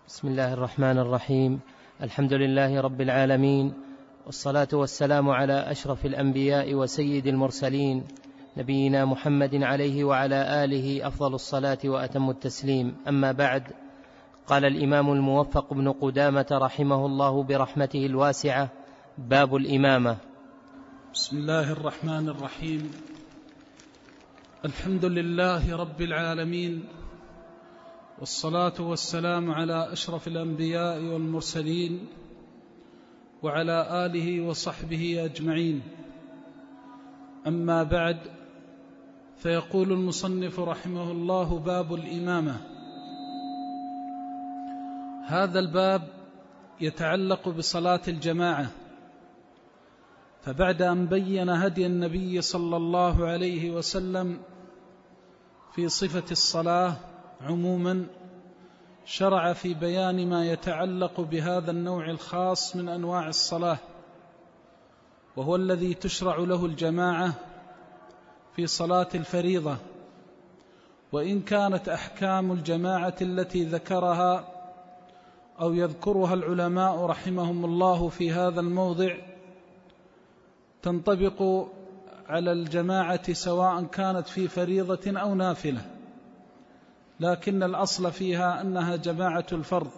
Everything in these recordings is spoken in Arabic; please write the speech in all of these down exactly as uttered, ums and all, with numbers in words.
بسم الله الرحمن الرحيم. الحمد لله رب العالمين، والصلاة والسلام على أشرف الأنبياء وسيد المرسلين، نبينا محمد عليه وعلى آله أفضل الصلاة وأتم التسليم. أما بعد، قال الإمام الموفق بن قدامة رحمه الله برحمته الواسعة: باب الإمامة. بسم الله الرحمن الرحيم. الحمد لله رب العالمين، والصلاة والسلام على أشرف الأنبياء والمرسلين وعلى آله وصحبه أجمعين. أما بعد، فيقول المصنف رحمه الله: باب الإمامة. هذا الباب يتعلق بصلاة الجماعة، فبعد أن بين هدي النبي صلى الله عليه وسلم في صفة الصلاة عموما، شرع في بيان ما يتعلق بهذا النوع الخاص من أنواع الصلاة، وهو الذي تشرع له الجماعة في صلاة الفريضة. وإن كانت أحكام الجماعة التي ذكرها أو يذكرها العلماء رحمهم الله في هذا الموضع تنطبق على الجماعة سواء كانت في فريضة أو نافلة، لكن الأصل فيها أنها جماعة الفرض.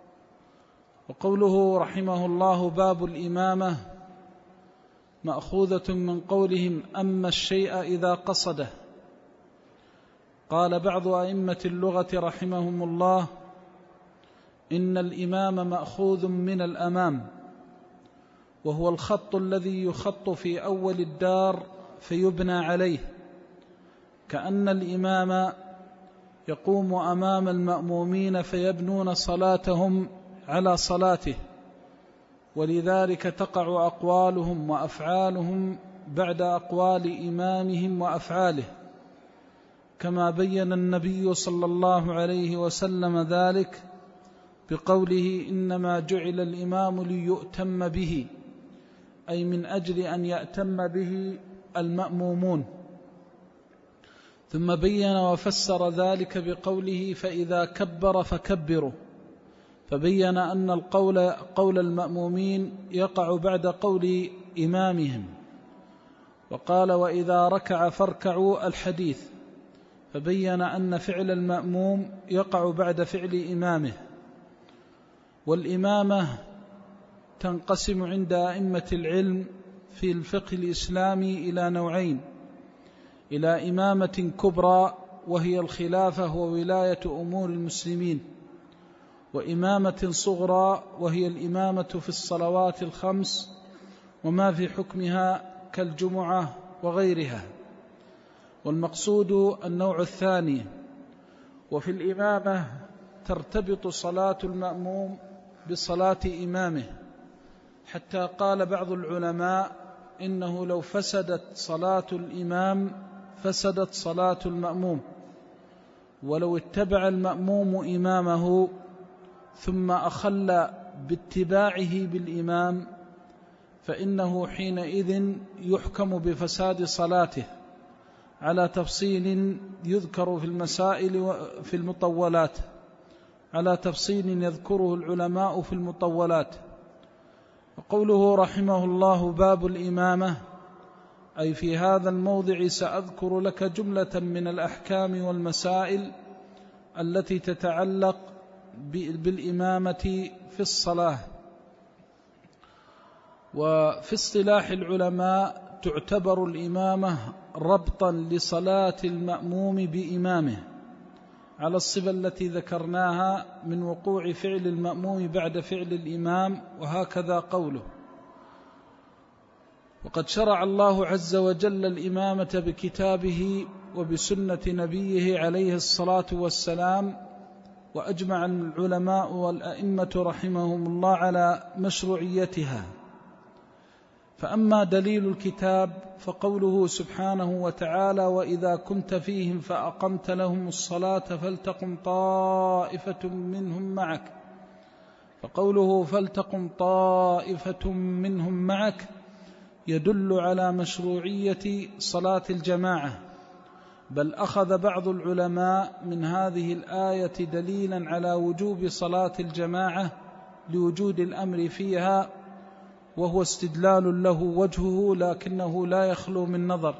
وقوله رحمه الله: باب الإمامة، مأخوذة من قولهم: أما الشيء إذا قصده. قال بعض أئمة اللغة رحمهم الله: إن الإمام مأخوذ من الأمام، وهو الخط الذي يخط في أول الدار فيبنى عليه، كأن الإمام يقوم أمام المأمومين فيبنون صلاتهم على صلاته، ولذلك تقع أقوالهم وأفعالهم بعد أقوال إمامهم وأفعاله، كما بين النبي صلى الله عليه وسلم ذلك بقوله: إنما جعل الإمام ليؤتم به، أي من أجل أن يأتم به المأمومون. ثم بين وفسر ذلك بقوله: فإذا كبر فكبروا، فبين أن القول قول المأمومين يقع بعد قول إمامهم. وقال: وإذا ركع فاركعوا الحديث، فبين أن فعل المأموم يقع بعد فعل إمامه. والإمامة تنقسم عند أئمة العلم في الفقه الإسلامي إلى نوعين: إلى إمامة كبرى وهي الخلافة وولاية أمور المسلمين، وإمامة صغرى وهي الإمامة في الصلوات الخمس وما في حكمها كالجمعة وغيرها. والمقصود النوع الثاني. وفي الإمامة ترتبط صلاة المأموم بصلاة إمامه، حتى قال بعض العلماء: إنه لو فسدت صلاة الإمام فسدت صلاة المأموم، ولو اتبع المأموم إمامه ثم أخل باتباعه بالإمام فإنه حينئذ يحكم بفساد صلاته، على تفصيل يذكر في المسائل في المطولات على تفصيل يذكره العلماء في المطولات. وقوله رحمه الله: باب الإمامة، أي في هذا الموضع سأذكر لك جملة من الأحكام والمسائل التي تتعلق بالإمامة في الصلاة. وفي اصطلاح العلماء تعتبر الإمامة ربطا لصلاة المأموم بإمامه، على الصفة التي ذكرناها من وقوع فعل المأموم بعد فعل الإمام، وهكذا قوله. وقد شرع الله عز وجل الإمامة بكتابه وبسنة نبيه عليه الصلاة والسلام، وأجمع العلماء والأئمة رحمهم الله على مشروعيتها. فأما دليل الكتاب فقوله سبحانه وتعالى: وإذا كنت فيهم فأقمت لهم الصلاة فلتقم طائفة منهم معك. فقوله فلتقم طائفة منهم معك يدل على مشروعية صلاة الجماعة، بل أخذ بعض العلماء من هذه الآية دليلا على وجوب صلاة الجماعة لوجود الأمر فيها، وهو استدلال له وجهه لكنه لا يخلو من نظر،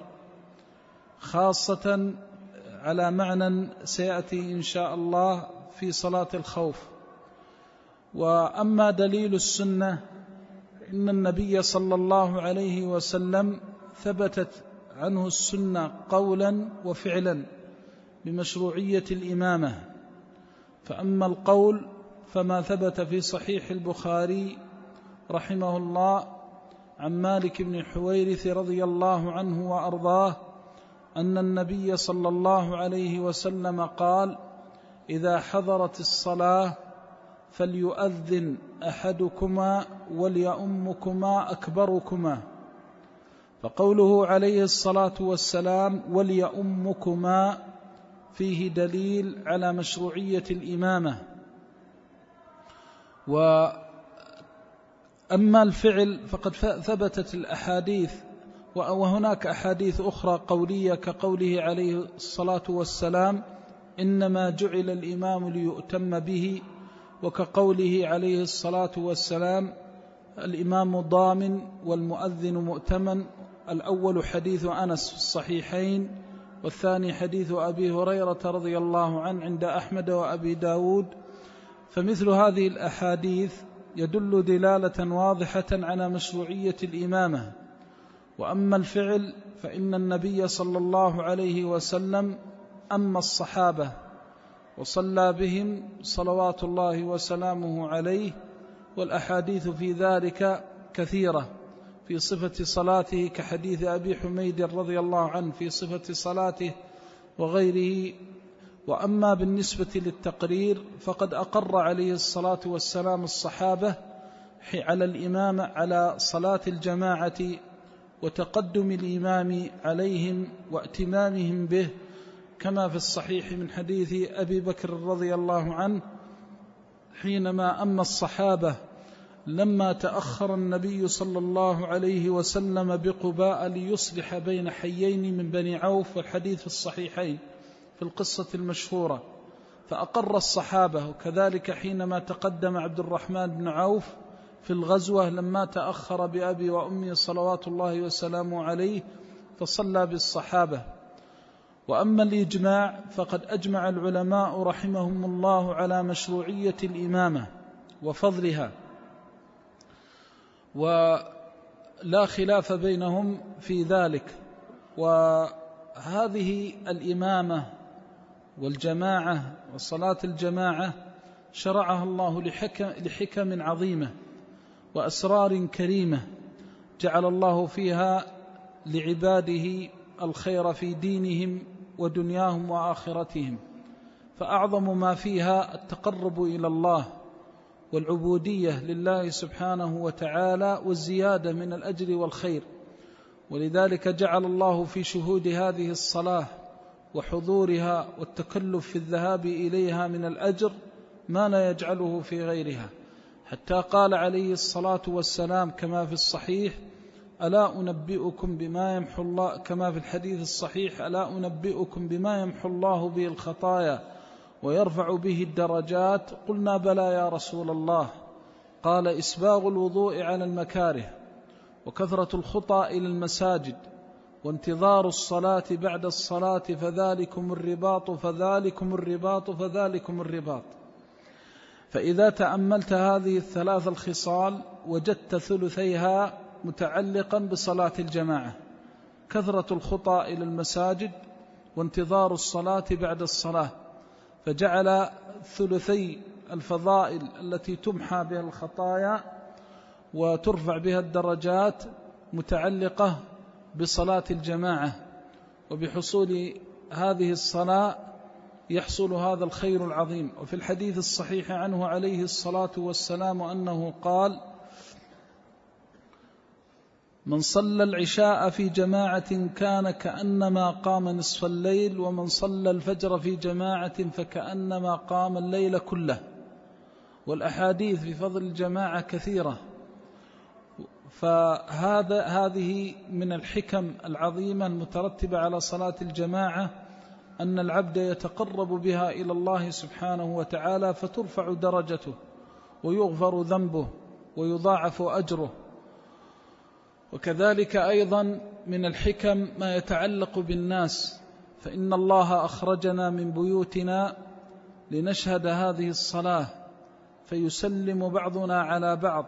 خاصة على معنى سيأتي إن شاء الله في صلاة الخوف. وأما دليل السنة إن النبي صلى الله عليه وسلم ثبتت عنه السنة قولا وفعلا بمشروعية الإمامة. فأما القول فما ثبت في صحيح البخاري رحمه الله عن مالك بن حويرث رضي الله عنه وأرضاه أن النبي صلى الله عليه وسلم قال: إذا حضرت الصلاة فليؤذن أحدكما وليؤمكما أكبركما. فقوله عليه الصلاة والسلام وليؤمكما فيه دليل على مشروعية الإمامة. وأما الفعل فقد ثبتت الأحاديث، وهناك أحاديث أخرى قولية كقوله عليه الصلاة والسلام إنما جعل الإمام ليؤتم به، وكقوله عليه الصلاة والسلام الإمام ضامن والمؤذن مؤتمن. الأول حديث أنس في الصحيحين، والثاني حديث أبي هريرة رضي الله عنه عند أحمد وأبي داود. فمثل هذه الأحاديث يدل دلالة واضحة على مشروعية الإمامة. وأما الفعل فإن النبي صلى الله عليه وسلم أما الصحابة وصلى بهم صلوات الله وسلامه عليه، والأحاديث في ذلك كثيرة في صفة صلاته كحديث أبي حميد رضي الله عنه في صفة صلاته وغيره. وأما بالنسبة للتقرير فقد أقر عليه الصلاة والسلام الصحابة على الإمام على صلاة الجماعة وتقدم الإمام عليهم واتمامهم به، كما في الصحيح من حديث أبي بكر رضي الله عنه حينما أما الصحابة لما تأخر النبي صلى الله عليه وسلم بقباء ليصلح بين حيين من بني عوف، والحديث في الصحيحين في القصة المشهورة، فأقر الصحابة. وكذلك حينما تقدم عبد الرحمن بن عوف في الغزوة لما تأخر بأبي وأمي صلوات الله وسلامه عليه فصلى بالصحابة. وأما الإجماع فقد أجمع العلماء رحمهم الله على مشروعية الإمامة وفضلها، ولا خلاف بينهم في ذلك. وهذه الإمامة والجماعة وصلاة الجماعة شرعها الله لحكم, لحكم عظيمة وأسرار كريمة جعل الله فيها لعباده الخير في دينهم ودنياهم وآخرتهم. فأعظم ما فيها التقرب إلى الله والعبودية لله سبحانه وتعالى والزيادة من الأجر والخير. ولذلك جعل الله في شهود هذه الصلاة وحضورها والتكلف في الذهاب إليها من الأجر ما لا يجعله في غيرها، حتى قال عليه الصلاة والسلام كما في الصحيح: ألا أنبئكم بما يمحو الله، كما في الحديث الصحيح: ألا أنبئكم بما يمحو الله به الخطايا ويرفع به الدرجات؟ قلنا: بلى يا رسول الله. قال: إسباغ الوضوء على المكاره، وكثرة الخطى إلى المساجد، وانتظار الصلاة بعد الصلاة، فذلكم الرباط فذلكم الرباط فذلكم الرباط. فإذا تأملت هذه الثلاث الخصال وجدت ثلثيها متعلقا بصلاة الجماعة: كثرة الخطى إلى المساجد، وانتظار الصلاة بعد الصلاة. فجعل ثلثي الفضائل التي تمحى بها الخطايا وترفع بها الدرجات متعلقة بصلاة الجماعة، وبحصول هذه الصلاة يحصل هذا الخير العظيم. وفي الحديث الصحيح عنه عليه الصلاة والسلام أنه قال: من صلى العشاء في جماعة كان كأنما قام نصف الليل، ومن صلى الفجر في جماعة فكأنما قام الليل كله. والأحاديث في فضل الجماعة كثيرة، فهذا هذه من الحكم العظيمة المترتبة على صلاة الجماعة أن العبد يتقرب بها إلى الله سبحانه وتعالى فترفع درجته ويغفر ذنبه ويضاعف أجره. وكذلك أيضا من الحكم ما يتعلق بالناس، فإن الله أخرجنا من بيوتنا لنشهد هذه الصلاة، فيسلم بعضنا على بعض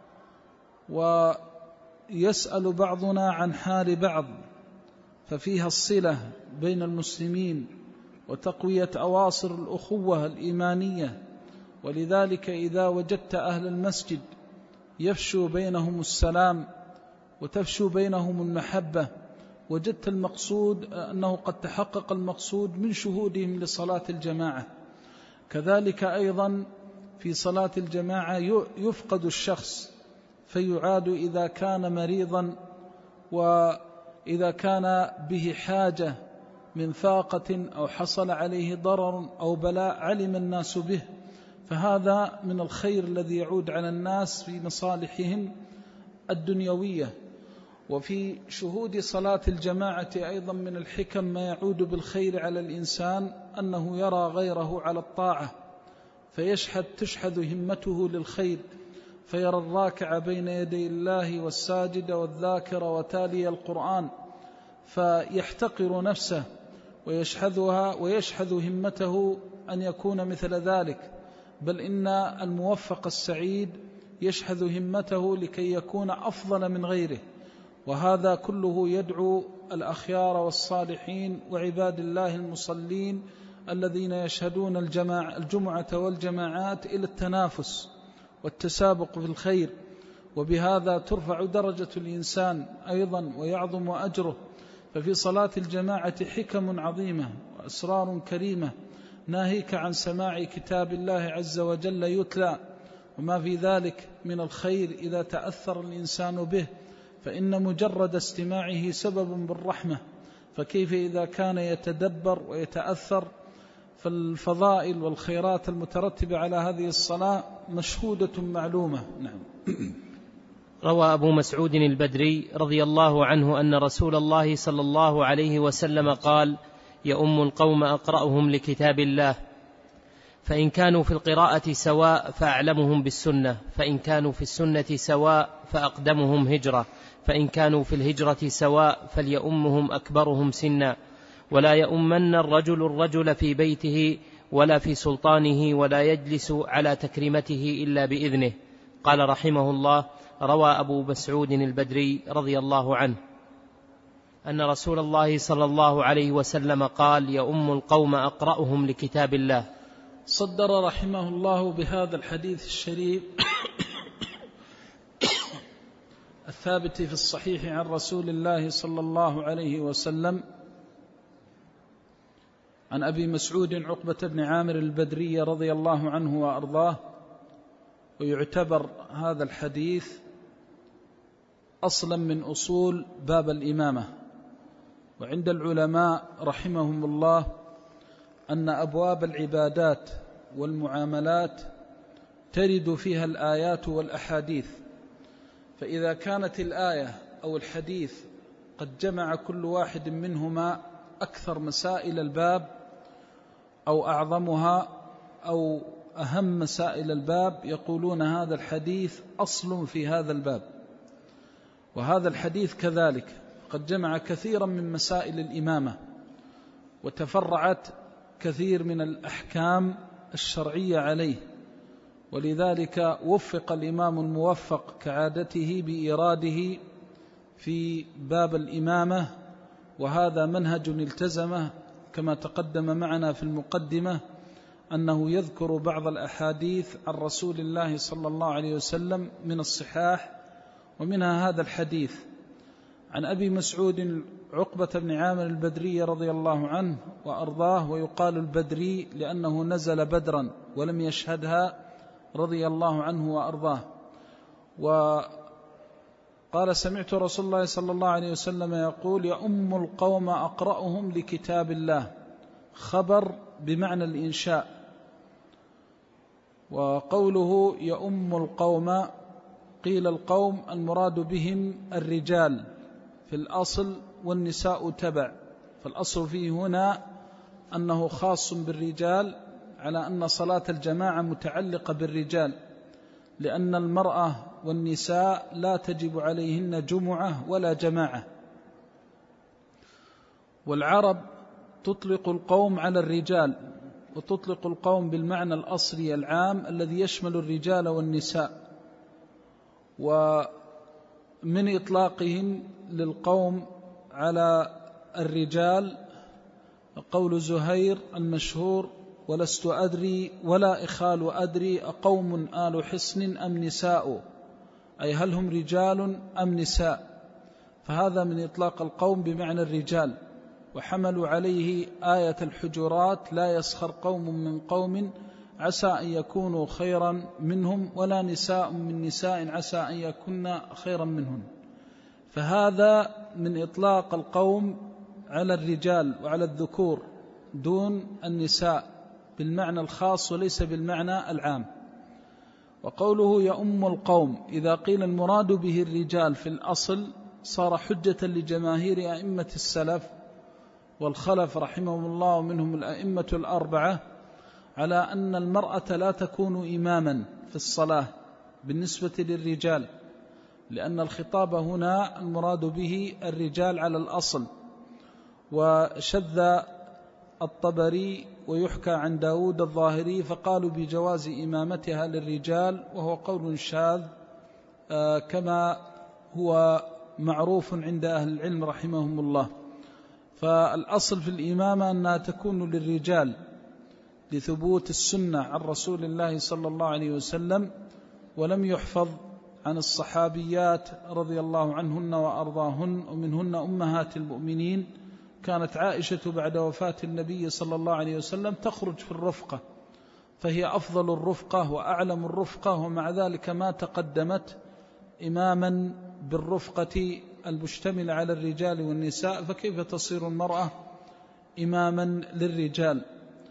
ويسأل بعضنا عن حال بعض، ففيها الصلة بين المسلمين وتقوية أواصر الأخوة الإيمانية. ولذلك إذا وجدت أهل المسجد يفشو بينهم السلام وتفشو بينهم المحبة، وجدت المقصود أنه قد تحقق المقصود من شهودهم لصلاة الجماعة. كذلك أيضا في صلاة الجماعة يفقد الشخص فيعاد إذا كان مريضا وإذا كان به حاجة من فاقة أو حصل عليه ضرر أو بلاء علم الناس به، فهذا من الخير الذي يعود على الناس في مصالحهم الدنيوية. وفي شهود صلاة الجماعة أيضا من الحكم ما يعود بالخير على الإنسان، أنه يرى غيره على الطاعة فيشحذ تشحذ همته للخير، فيرى الراكع بين يدي الله والساجد والذاكر وتالي القرآن فيحتقر نفسه ويشحذها ويشحذ همته أن يكون مثل ذلك، بل إن الموفق السعيد يشحذ همته لكي يكون أفضل من غيره. وهذا كله يدعو الأخيار والصالحين وعباد الله المصلين الذين يشهدون الجماعة الجمعة والجماعات إلى التنافس والتسابق في الخير، وبهذا ترفع درجة الإنسان أيضا ويعظم أجره. ففي صلاة الجماعة حكم عظيمة وأسرار كريمة، ناهيك عن سماع كتاب الله عز وجل يتلى وما في ذلك من الخير إذا تأثر الإنسان به، فإن مجرد استماعه سبب بالرحمة، فكيف إذا كان يتدبر ويتأثر؟ فالفضائل والخيرات المترتبة على هذه الصلاة مشهودة معلومة. نعم. روى أبو مسعود البدري رضي الله عنه أن رسول الله صلى الله عليه وسلم قال: يؤم القوم أقرأهم لكتاب الله، فإن كانوا في القراءة سواء فأعلمهم بالسنة، فإن كانوا في السنة سواء فأقدمهم هجرة، فإن كانوا في الهجرة سواء فليؤمهم أكبرهم سنا، ولا يؤمن الرجل الرجل في بيته ولا في سلطانه، ولا يجلس على تكريمته إلا بإذنه. قال رحمه الله: روى أبو مسعود البدري رضي الله عنه أن رسول الله صلى الله عليه وسلم قال: يؤم القوم أقرأهم لكتاب الله. صدر رحمه الله بهذا الحديث الشريف الثابت في الصحيح عن رسول الله صلى الله عليه وسلم عن أبي مسعود عقبة بن عامر البدري رضي الله عنه وأرضاه. ويعتبر هذا الحديث أصلا من أصول باب الإمامة، وعند العلماء رحمهم الله أن أبواب العبادات والمعاملات ترد فيها الآيات والأحاديث، فإذا كانت الآية أو الحديث قد جمع كل واحد منهما أكثر مسائل الباب أو أعظمها أو أهم مسائل الباب، يقولون هذا الحديث أصل في هذا الباب. وهذا الحديث كذلك قد جمع كثيرا من مسائل الإمامة وتفرعت كثير من الأحكام الشرعية عليه، ولذلك وفق الإمام الموفق كعادته بإراده في باب الإمامة، وهذا منهج التزمه كما تقدم معنا في المقدمة، أنه يذكر بعض الأحاديث عن رسول الله صلى الله عليه وسلم من الصحاح، ومنها هذا الحديث عن أبي مسعود عقبة بن عامر البدري رضي الله عنه وأرضاه. ويقال البدري لأنه نزل بدرا ولم يشهدها رضي الله عنه وأرضاه. وقال: سمعت رسول الله صلى الله عليه وسلم يقول: يؤم القوم أقرأهم لكتاب الله. خبر بمعنى الإنشاء. وقوله يؤم القوم، قيل القوم المراد بهم الرجال في الأصل والنساء تبع، فالأصل فيه هنا أنه خاص بالرجال على أن صلاة الجماعة متعلقة بالرجال، لأن المرأة والنساء لا تجب عليهن جمعة ولا جماعة. والعرب تطلق القوم على الرجال، وتطلق القوم بالمعنى الأصلي العام الذي يشمل الرجال والنساء. ومن إطلاقهم للقوم على الرجال قول زهير المشهور: ولست أدري ولا إخال أدري أقوم آل حصن أم نساء، أي هل هم رجال أم نساء؟ فهذا من إطلاق القوم بمعنى الرجال. وحملوا عليه آية الحجرات: لا يسخر قوم من قوم عسى أن يكونوا خيرا منهم ولا نساء من نساء عسى أن يكون خيرا منهم. فهذا من إطلاق القوم على الرجال وعلى الذكور دون النساء بالمعنى الخاص وليس بالمعنى العام. وقوله يؤم القوم، إذا قيل المراد به الرجال في الأصل صار حجة لجماهير أئمة السلف والخلف رحمهم الله، ومنهم الأئمة الأربعة، على أن المرأة لا تكون إماما في الصلاة بالنسبة للرجال، لأن الخطاب هنا المراد به الرجال على الأصل. وشذ الطبري ويحكى عن داود الظاهري فقالوا بجواز إمامتها للرجال، وهو قول شاذ كما هو معروف عند أهل العلم رحمهم الله. فالأصل في الإمامة أنها تكون للرجال لثبوت السنة عن رسول الله صلى الله عليه وسلم، ولم يحفظ عن الصحابيات رضي الله عنهن وأرضاهن، ومنهن أمهات المؤمنين. كانت عائشة بعد وفاة النبي صلى الله عليه وسلم تخرج في الرفقة، فهي أفضل الرفقة وأعلم الرفقة، ومع ذلك ما تقدمت إماما بالرفقة المشتملة على الرجال والنساء، فكيف تصير المرأة إماما للرجال؟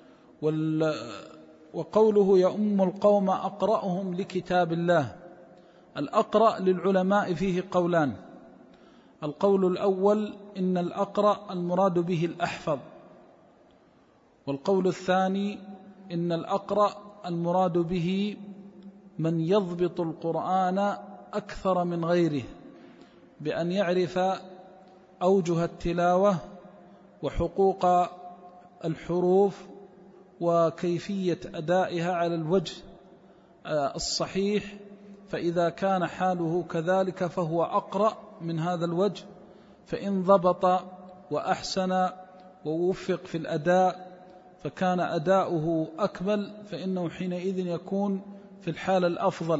وقوله يؤم القوم أقرأهم لكتاب الله، الأقرأ للعلماء فيه قولان: القول الأول إن الأقرأ المراد به الأحفظ، والقول الثاني إن الأقرأ المراد به من يضبط القرآن أكثر من غيره بأن يعرف أوجه التلاوة وحقوق الحروف وكيفية أدائها على الوجه الصحيح. فإذا كان حاله كذلك فهو أقرأ من هذا الوجه، فإن ضبط وأحسن ووفق في الأداء فكان أداؤه أكمل، فإنه حينئذ يكون في الحال الأفضل.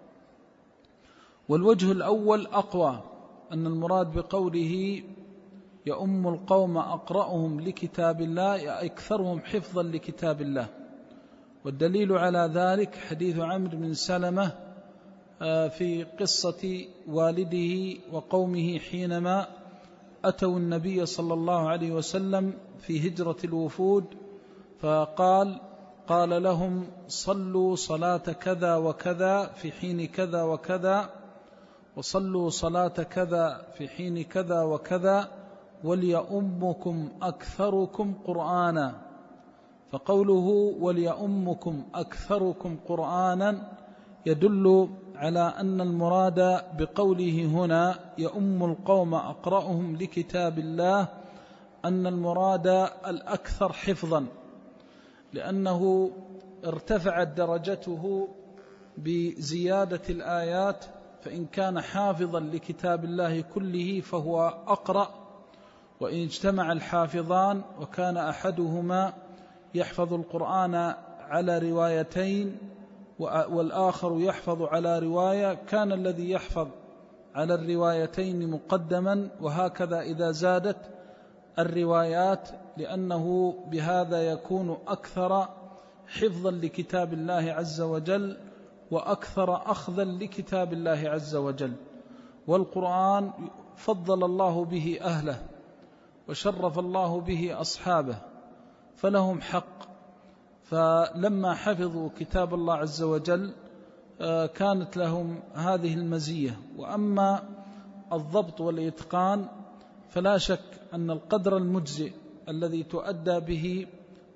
والوجه الأول أقوى، أن المراد بقوله يؤم القوم أقرأهم لكتاب الله أكثرهم حفظا لكتاب الله. والدليل على ذلك حديث عمرو بن سلمة في قصة والده وقومه حينما أتوا النبي صلى الله عليه وسلم في هجرة الوفود، فقال قال لهم: صلوا صلاة كذا وكذا في حين كذا وكذا، وصلوا صلاة كذا في حين كذا وكذا، وليؤمكم أكثركم قرآنا. فقوله وليؤمكم أكثركم قرآنا يدل على أن المراد بقوله هنا يؤم القوم أقرأهم لكتاب الله أن المراد الأكثر حفظا، لأنه ارتفعت درجته بزيادة الآيات، فإن كان حافظا لكتاب الله كله فهو أقرأ، وإن اجتمع الحافظان وكان أحدهما يحفظ القرآن على روايتين والآخر يحفظ على رواية كان الذي يحفظ على الروايتين مقدما، وهكذا إذا زادت الروايات، لأنه بهذا يكون أكثر حفظا لكتاب الله عز وجل وأكثر أخذا لكتاب الله عز وجل. والقرآن فضل الله به أهله وشرف الله به أصحابه، فلهم حق. فلما حفظوا كتاب الله عز وجل كانت لهم هذه المزية. وأما الضبط والإتقان فلا شك أن القدر المجزئ الذي تؤدى به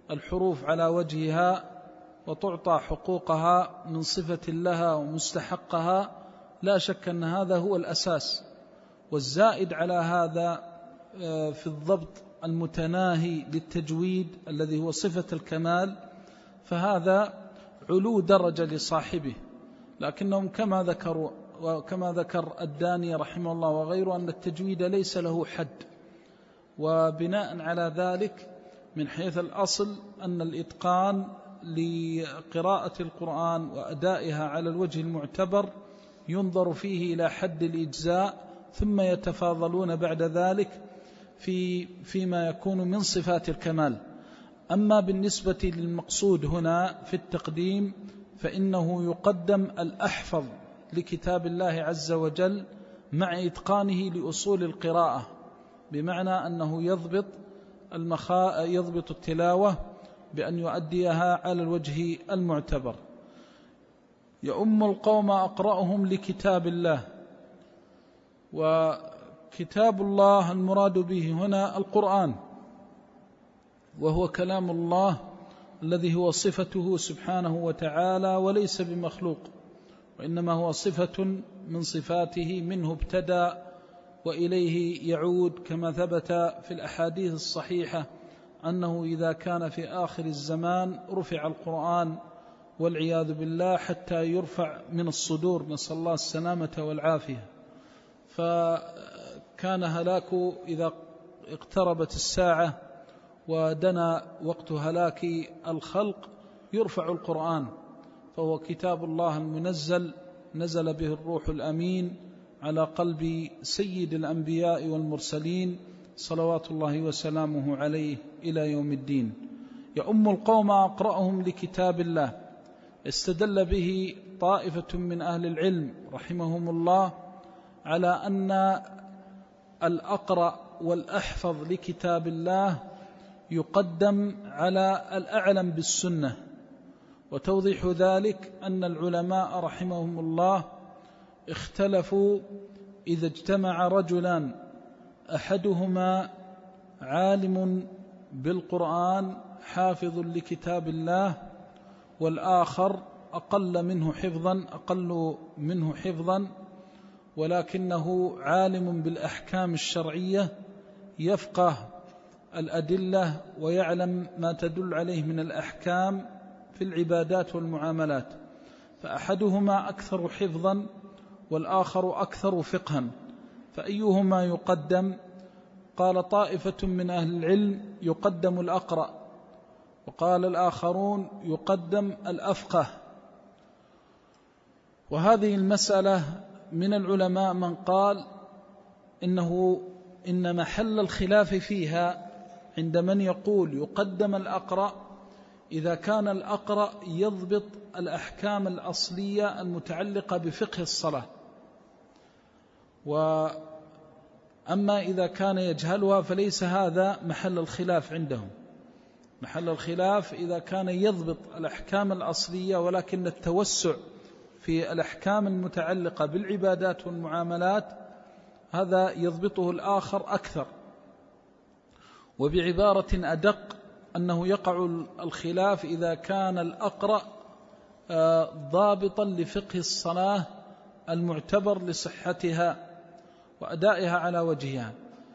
الحروف على وجهها وتعطى حقوقها من صفة لها ومستحقها، لا شك أن هذا هو الأساس. والزائد على هذا في الضبط المتناهي للتجويد الذي هو صفة الكمال، فهذا علو درجة لصاحبه. لكنهم كما ذكروا وكما ذكر الداني رحمه الله وغيره أن التجويد ليس له حد، وبناء على ذلك من حيث الأصل أن الإتقان لقراءة القرآن وأدائها على الوجه المعتبر ينظر فيه إلى حد الإجزاء، ثم يتفاضلون بعد ذلك في فيما يكون من صفات الكمال. أما بالنسبة للمقصود هنا في التقديم فإنه يقدم الأحفظ لكتاب الله عز وجل مع إتقانه لأصول القراءة، بمعنى أنه يضبط المخا... يضبط التلاوة بأن يؤديها على الوجه المعتبر. يؤم القوم أقرأهم لكتاب الله. وكتاب الله المراد به هنا القرآن، وهو كلام الله الذي هو صفته سبحانه وتعالى وليس بمخلوق، وإنما هو صفة من صفاته، منه ابتدأ وإليه يعود، كما ثبت في الأحاديث الصحيحة أنه إذا كان في آخر الزمان رفع القرآن والعياذ بالله حتى يرفع من الصدور، نسأل الله السلامة والعافية. فكان هلاك إذا اقتربت الساعة ودنا وقت هلاك الخلق يرفع القرآن، فهو كتاب الله المنزل نزل به الروح الأمين على قلب سيد الأنبياء والمرسلين صلوات الله وسلامه عليه إلى يوم الدين. يؤم القوم أقرأهم لكتاب الله. استدل به طائفة من أهل العلم رحمهم الله على أن الأقرأ والأحفظ لكتاب الله يقدم على الأعلم بالسنة. وتوضيح ذلك أن العلماء رحمهم الله اختلفوا إذا اجتمع رجلان أحدهما عالم بالقرآن حافظ لكتاب الله، والآخر أقل منه حفظا أقل منه حفظا ولكنه عالم بالأحكام الشرعية، يفقه الأدلة ويعلم ما تدل عليه من الأحكام في العبادات والمعاملات، فأحدهما أكثر حفظا والآخر أكثر فقها، فأيهما يقدم؟ قال طائفة من أهل العلم يقدم الأقرأ، وقال الآخرون يقدم الأفقه. وهذه المسألة من العلماء من قال إنه إن محل الخلاف فيها عند من يقول يقدم الأقرأ إذا كان الأقرأ يضبط الأحكام الأصلية المتعلقة بفقه الصلاة، وأما إذا كان يجهلها فليس هذا محل الخلاف عندهم. محل الخلاف إذا كان يضبط الأحكام الأصلية ولكن التوسع في الأحكام المتعلقة بالعبادات والمعاملات هذا يضبطه الآخر أكثر. وبعبارة أدق أنه يقع الخلاف إذا كان الأقرأ ضابطا لفقه الصلاة المعتبر لصحتها وأدائها على وجهها.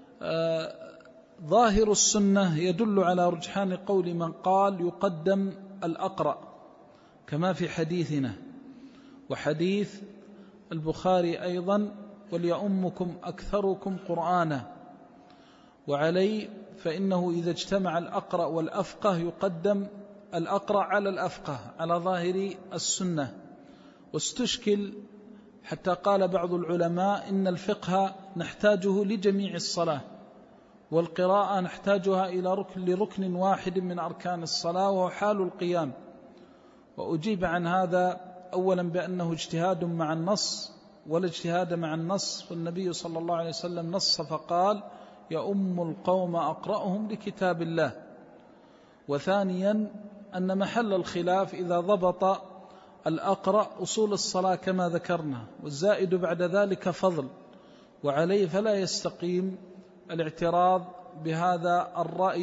ظاهر السنة يدل على رجحان قول من قال يقدم الأقرأ كما في حديثنا وحديث البخاري أيضا وليؤمكم أكثركم قرآنا، وعليه فإنه إذا اجتمع الأقرأ والأفقه يقدم الأقرأ على الأفقه على ظاهر السنة. واستشكل حتى قال بعض العلماء إن الفقه نحتاجه لجميع الصلاة، والقراءة نحتاجها إلى ركن لركن واحد من أركان الصلاة وهو حال القيام. وأجيب عن هذا أولا بأنه اجتهاد مع النص، ولا اجتهاد مع النص، فالنبي صلى الله عليه وسلم نص فقال يؤم القوم أقرأهم لكتاب الله. وثانيا أن محل الخلاف إذا ضبط الأقرأ أصول الصلاة كما ذكرنا، والزائد بعد ذلك فضل، وعليه فلا يستقيم الاعتراض بهذا الرأي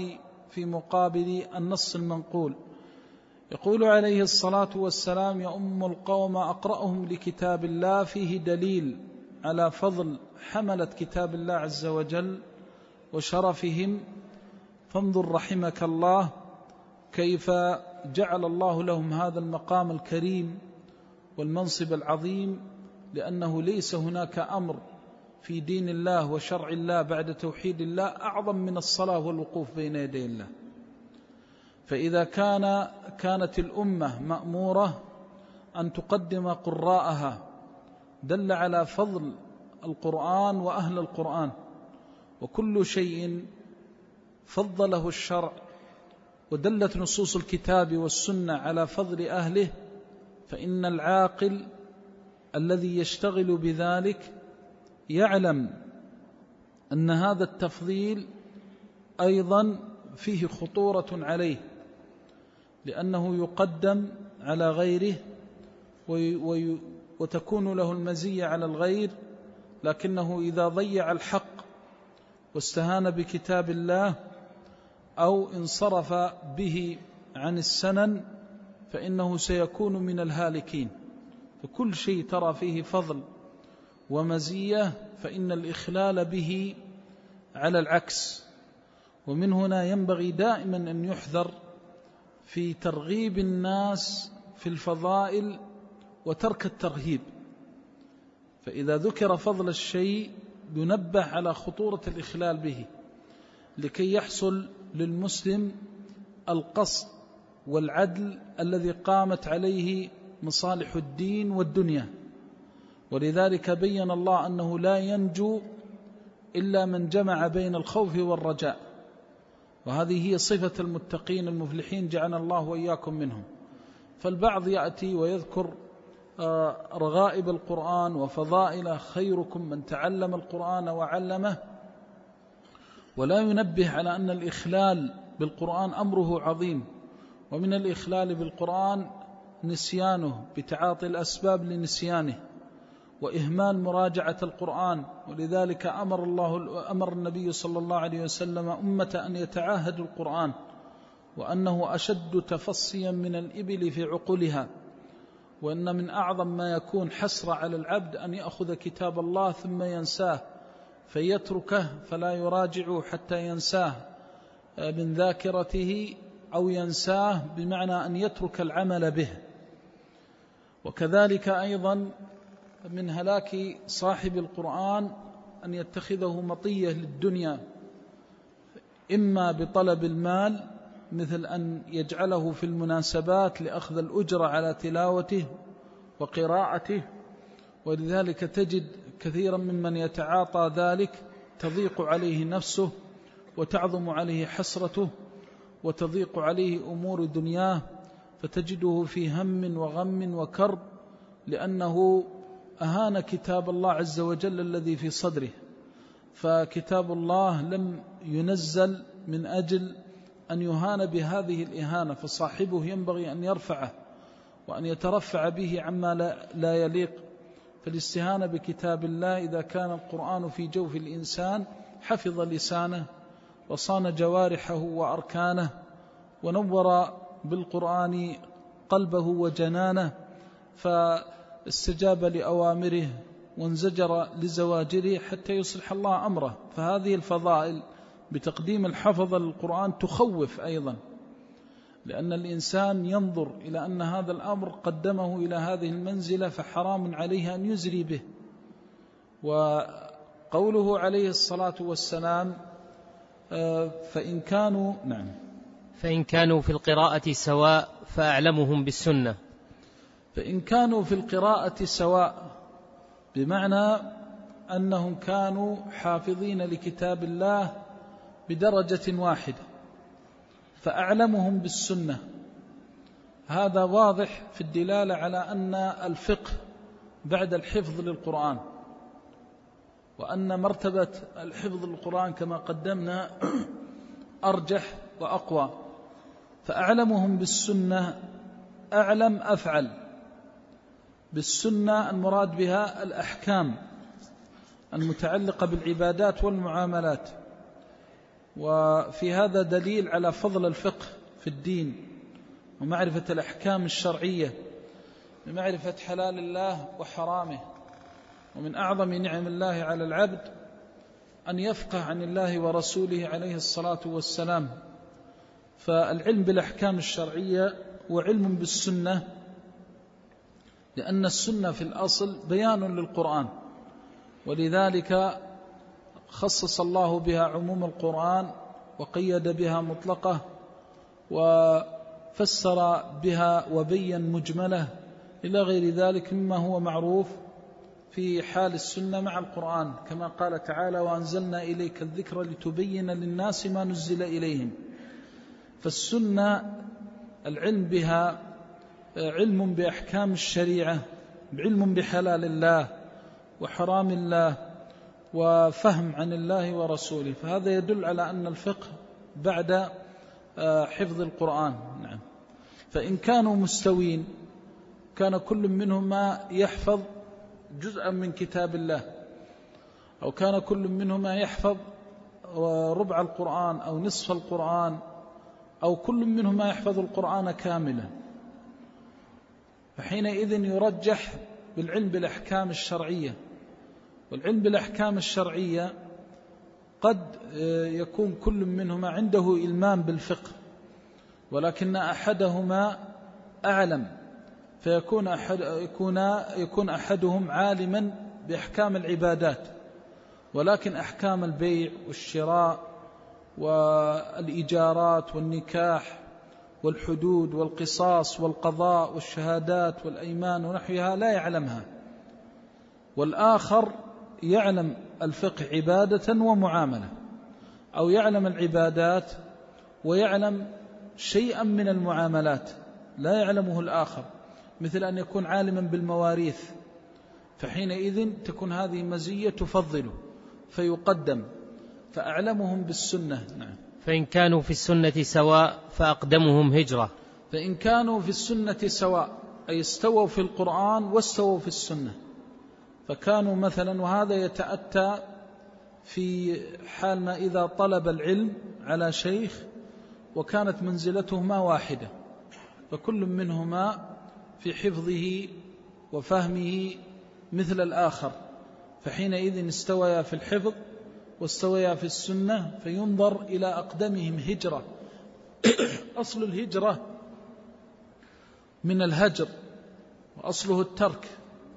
في مقابل النص المنقول. يقول عليه الصلاة والسلام: يؤم القوم أقرأهم لكتاب الله، فيه دليل على فضل حملة كتاب الله عز وجل وشرفهم. فانظر رحمك الله كيف جعل الله لهم هذا المقام الكريم والمنصب العظيم، لأنه ليس هناك أمر في دين الله وشرع الله بعد توحيد الله أعظم من الصلاة والوقوف بين يدي الله. فإذا كان كانت الأمة مأمورة أن تقدم قراءها، دل على فضل القرآن وأهل القرآن. وكل شيء فضله الشرع ودلت نصوص الكتاب والسنة على فضل أهله، فإن العاقل الذي يشتغل بذلك يعلم أن هذا التفضيل أيضا فيه خطورة عليه، لأنه يقدم على غيره وتكون له المزية على الغير، لكنه إذا ضيع الحق واستهان بكتاب الله أو انصرف به عن السنن فإنه سيكون من الهالكين. فكل شيء ترى فيه فضل ومزية فإن الإخلال به على العكس. ومن هنا ينبغي دائما أن يحذر في ترغيب الناس في الفضائل وترك الترهيب. فإذا ذكر فضل الشيء ينبه على خطورة الإخلال به، لكي يحصل للمسلم القصد والعدل الذي قامت عليه مصالح الدين والدنيا. ولذلك بين الله أنه لا ينجو إلا من جمع بين الخوف والرجاء، وهذه هي صفة المتقين المفلحين، جعلنا الله وإياكم منهم. فالبعض يأتي ويذكر رغائب القرآن وفضائله: خيركم من تعلم القرآن وعلمه، ولا ينبه على أن الإخلال بالقرآن أمره عظيم. ومن الإخلال بالقرآن نسيانه بتعاطي الأسباب لنسيانه وإهمال مراجعة القرآن. ولذلك أمر الله أمر النبي صلى الله عليه وسلم أمة أن يتعاهدوا القرآن، وأنه أشد تفصيا من الإبل في عقولها، وأن من أعظم ما يكون حسرة على العبد أن يأخذ كتاب الله ثم ينساه فيتركه فلا يراجعه حتى ينساه من ذاكرته، أو ينساه بمعنى أن يترك العمل به. وكذلك أيضا من هلاك صاحب القرآن أن يتخذه مطية للدنيا، إما بطلب المال مثل أن يجعله في المناسبات لأخذ الأجرة على تلاوته وقراءته. ولذلك تجد كثيرا ممن يتعاطى ذلك تضيق عليه نفسه وتعظم عليه حسرته وتضيق عليه أمور دنياه، فتجده في هم وغم وكرب، لأنه أهان كتاب الله عز وجل الذي في صدره. فكتاب الله لم ينزل من أجل أن يهان بهذه الإهانة، فصاحبه ينبغي أن يرفعه وأن يترفع به عما لا يليق. فالاستهانة بكتاب الله إذا كان القرآن في جوف الإنسان حفظ لسانه وصان جوارحه وأركانه، ونور بالقرآن قلبه وجنانه، فاستجاب لأوامره وانزجر لزواجره حتى يصلح الله أمره. فهذه الفضائل بتقديم الحفظ للقرآن تخوف أيضا، لأن الإنسان ينظر إلى أن هذا الأمر قدمه إلى هذه المنزلة، فحرام عليه أن يزري به. وقوله عليه الصلاة والسلام: فإن كانوا نعم فإن كانوا في القراءة سواء فأعلمهم بالسنة. فإن كانوا في القراءة سواء بمعنى أنهم كانوا حافظين لكتاب الله بدرجة واحدة، فأعلمهم بالسنة. هذا واضح في الدلالة على أن الفقه بعد الحفظ للقرآن، وأن مرتبة الحفظ للقرآن كما قدمنا أرجح وأقوى. فأعلمهم بالسنة، أعلم أفعل. بالسنة المراد بها الأحكام المتعلقة بالعبادات والمعاملات، وفي هذا دليل على فضل الفقه في الدين ومعرفة الأحكام الشرعية بمعرفة حلال الله وحرامه. ومن أعظم نعم الله على العبد أن يفقه عن الله ورسوله عليه الصلاة والسلام. فالعلم بالأحكام الشرعية وعلم بالسنة، لأن السنة في الأصل بيان للقرآن، ولذلك خصص الله بها عموم القرآن وقيد بها مطلقة، وفسر بها وبين مجمله إلى غير ذلك مما هو معروف في حال السنة مع القرآن، كما قال تعالى: وأنزلنا إليك الذكر لتبين للناس ما نزل إليهم. فالسنة العلم بها علم بأحكام الشريعة، علم بحلال الله وحرام الله، وفهم عن الله ورسوله. فهذا يدل على أن الفقه بعد حفظ القرآن. نعم. فإن كانوا مستوين كان كل منهما يحفظ جزءا من كتاب الله، أو كان كل منهما يحفظ ربع القرآن أو نصف القرآن، أو كل منهما يحفظ القرآن كاملا، فحينئذ يرجح بالعلم بالأحكام الشرعية. والعلم بالأحكام الشرعية قد يكون كل منهما عنده إلمام بالفقه، ولكن أحدهما أعلم، فيكون أحد يكون يكون أحدهم عالما بأحكام العبادات، ولكن أحكام البيع والشراء والإيجارات والنكاح والحدود والقصاص والقضاء والشهادات والأيمان ونحوها لا يعلمها. والآخر يعلم الفقه عبادة ومعاملة، أو يعلم العبادات ويعلم شيئا من المعاملات لا يعلمه الآخر، مثل أن يكون عالما بالمواريث، فحينئذ تكون هذه مزية تفضله فيقدم، فأعلمهم بالسنة. نعم. فإن كانوا في السنة سواء فأقدمهم هجرة. فإن كانوا في السنة سواء أي استووا في القرآن واستووا في السنة، فكانوا مثلا، وهذا يتأتى في حال ما إذا طلب العلم على شيخ وكانت منزلتهما واحدة، فكل منهما في حفظه وفهمه مثل الآخر، فحينئذ استويا في الحفظ واستويا في السنة، فينظر إلى أقدمهم هجرة. أصل الهجرة من الهجر، وأصله الترك.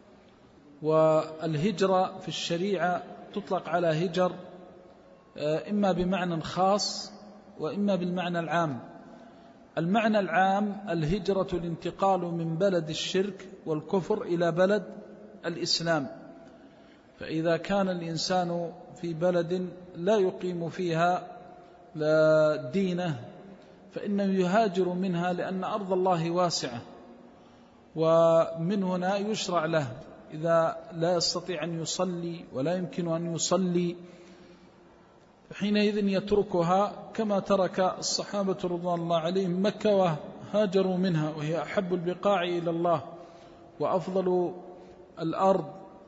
والهجرة في الشريعة تطلق على هجر إما بمعنى خاص وإما بالمعنى العام. المعنى العام الهجرة الانتقال من بلد الشرك والكفر إلى بلد الإسلام. فإذا كان الإنسان في بلد لا يقيم فيها دينه فإنه يهاجر منها، لأن أرض الله واسعة، ومن هنا يشرع له إذا لا يستطيع أن يصلي ولا يمكن أن يصلي حينئذ يتركها، كما ترك الصحابة رضوان الله عليهم مكة وهاجروا منها، وهي أحب البقاع إلى الله وأفضل الأرض،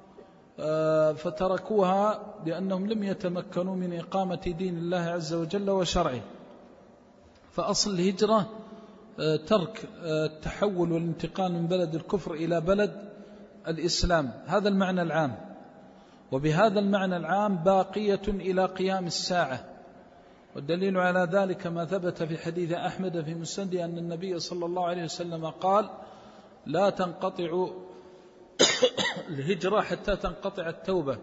فتركوها لأنهم لم يتمكنوا من إقامة دين الله عز وجل وشرعه. فأصل الهجرة ترك التحول والانتقال من بلد الكفر إلى بلد الإسلام، هذا المعنى العام. وبهذا المعنى العام باقية إلى قيام الساعة، والدليل على ذلك ما ثبت في حديث أحمد في مسند أن النبي صلى الله عليه وسلم قال: لا تنقطع الهجرة حتى تنقطع التوبة،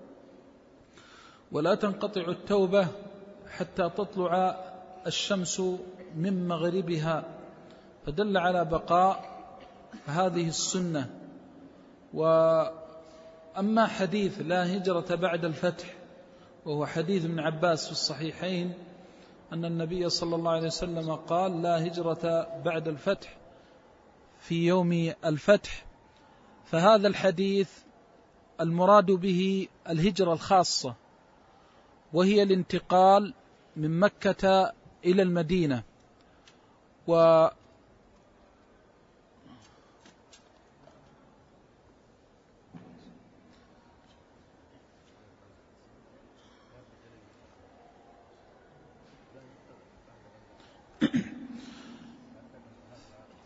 ولا تنقطع التوبة حتى تطلع الشمس من مغربها، فدل على بقاء هذه السنة. وأما حديث لا هجرة بعد الفتح، وهو حديث ابن عباس في الصحيحين أن النبي صلى الله عليه وسلم قال: لا هجرة بعد الفتح في يوم الفتح، فهذا الحديث المراد به الهجرة الخاصة، وهي الانتقال من مكة إلى المدينة. و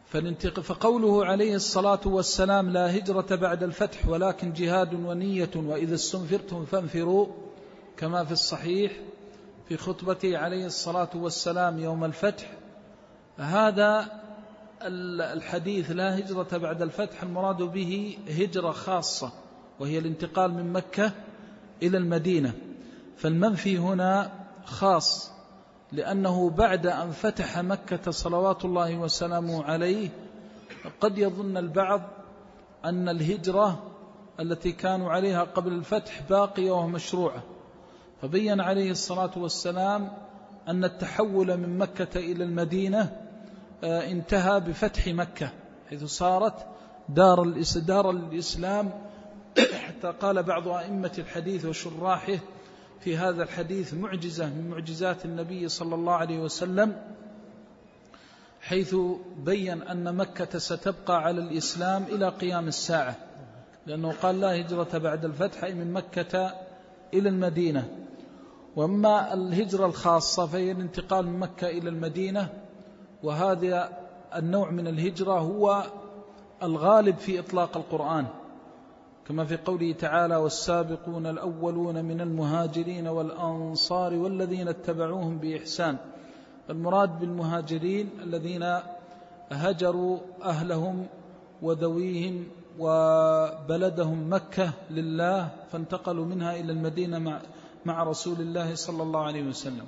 فقوله عليه الصلاة والسلام لا هجرة بعد الفتح ولكن جهاد ونية وإذا استنفرتم فانفروا كما في الصحيح في خطبته عليه الصلاة والسلام يوم الفتح، هذا الحديث لا هجرة بعد الفتح المراد به هجرة خاصة وهي الانتقال من مكة إلى المدينة، فالمنفي هنا خاص لأنه بعد أن فتح مكة صلوات الله وسلامه عليه قد يظن البعض أن الهجرة التي كانوا عليها قبل الفتح باقية ومشروعة، فبين عليه الصلاة والسلام أن التحول من مكة إلى المدينة انتهى بفتح مكة حيث صارت دار دار الإسلام، حتى قال بعض أئمة الحديث وشراحه في هذا الحديث معجزة من معجزات النبي صلى الله عليه وسلم، حيث بين أن مكة ستبقى على الإسلام إلى قيام الساعة، لأنه قال لا هجرة بعد الفتح أي من مكة إلى المدينة. وأما الهجرة الخاصة فهي الانتقال من مكة إلى المدينة، وهذا النوع من الهجرة هو الغالب في إطلاق القرآن، كما في قوله تعالى والسابقون الأولون من المهاجرين والأنصار والذين اتبعوهم بإحسان. المراد بالمهاجرين الذين هجروا أهلهم وذويهم وبلدهم مكة لله فانتقلوا منها إلى المدينة مع, مع رسول الله صلى الله عليه وسلم.